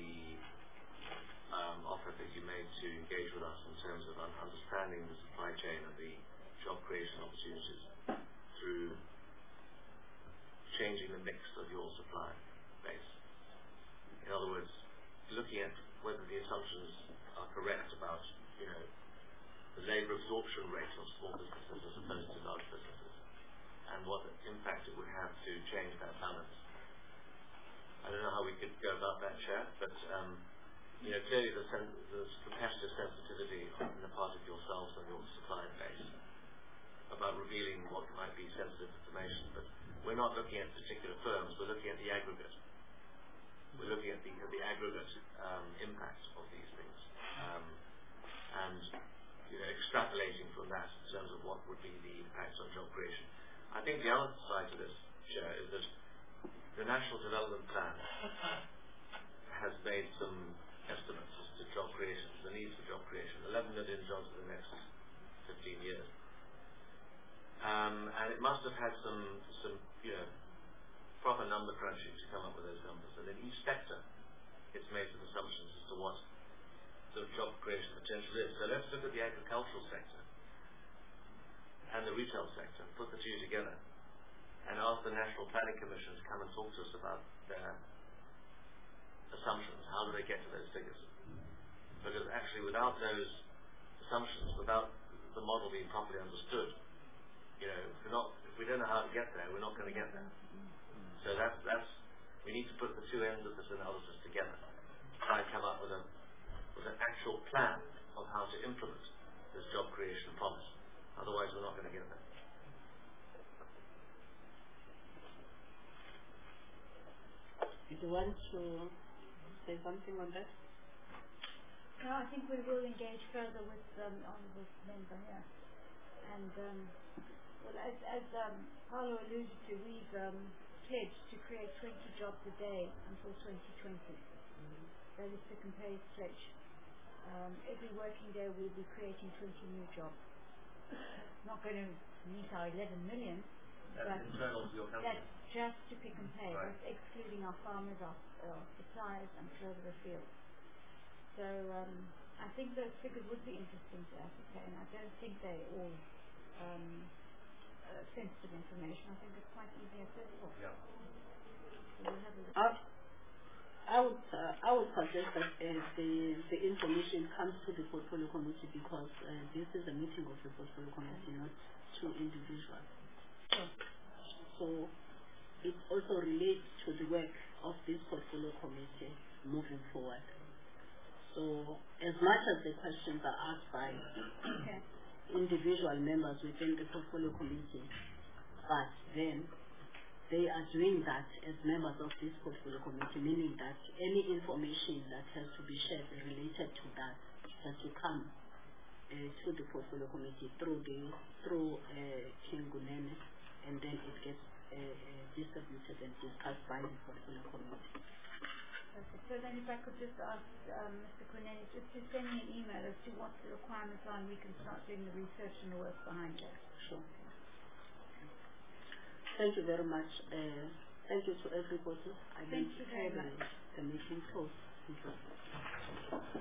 F: um, offer that you made to engage with us in terms of un understanding the supply chain of the job creation opportunities through changing the mix of your supply base. In other words, looking at whether the assumptions are correct about, you know, the labour absorption rate of small businesses as opposed to large businesses, and what impact it would have to change that balance. I don't know how we could go about that, Chair, but um, you know, clearly the, sen the competitive sensitivity on the part of yourselves and your supply base about revealing what might be sensitive information, but we're not looking at particular firms, we're looking at the aggregate. We're looking at the, at the aggregate um, impact of these things, um, and you know, extrapolating from that in terms of what would be the impact on job creation. I think the other side to this, Chair, is that the National Development Plan has made some estimates as to job creation, the needs for job creation, eleven million jobs in the next fifteen years. Um, and it must have had some, some, you know, proper number crunching to come up with those numbers. And in each sector, it's made some assumptions as to what the job creation potential is. So let's look at the agricultural sector and the retail sector, put the two together, and ask the National Planning Commission to come and talk to us about their assumptions. How do they get to those figures? Because actually without those assumptions, without the model being properly understood, you know, if, we're not, if we don't know how to get there, we're not going to get there. So that's, that's, we need to put the two ends of this analysis together, try and come up with, a, with an actual plan of how to implement this job creation promise. Otherwise, we're not going to get there.
A: Do you want to say something on that?
D: No, I think we will engage further with um, on this member here. And um, well, as, as um, Paulo alluded to, we've um, pledged to create twenty jobs a day until twenty twenty. Mm-hmm. That is Pick n Pay's pledge. Um, every working day we'll be creating twenty new jobs. Not going to meet our eleven million,
E: That's
D: But
E: internal to your company.
D: That's just to Pick and Pay.
E: Right.
D: That's excluding our farmers, our, our suppliers, and further afield. So um, I think those figures would be interesting to ascertain. I don't think they're all um, uh, sensitive information. I think it's quite easy accessible.
E: Yeah.
D: So we'll have a look.
A: I, I would uh, I would suggest that uh, the the information comes to the portfolio committee because uh, this is a meeting of the portfolio committee, not two individuals.
D: Sure.
A: So it also relates to the work of this portfolio committee moving forward. So as much as the questions are asked by
D: Okay.
A: individual members within the portfolio committee, but then they are doing that as members of this portfolio committee, meaning that any information that has to be shared related to that has to come uh, to the portfolio committee through the through uh, King Gunene, and then it gets uh, uh, distributed and discussed by the portfolio committee.
D: Okay. So then if I could just ask um, Mister Kunene just to send me an email as to what the requirements are, and we can start doing the research and the work behind that.
A: Sure. Thank you very much. Uh, thank you to everybody. I
D: Thank
A: think
D: you very
A: the,
D: much.
A: the meeting closed. Thank you.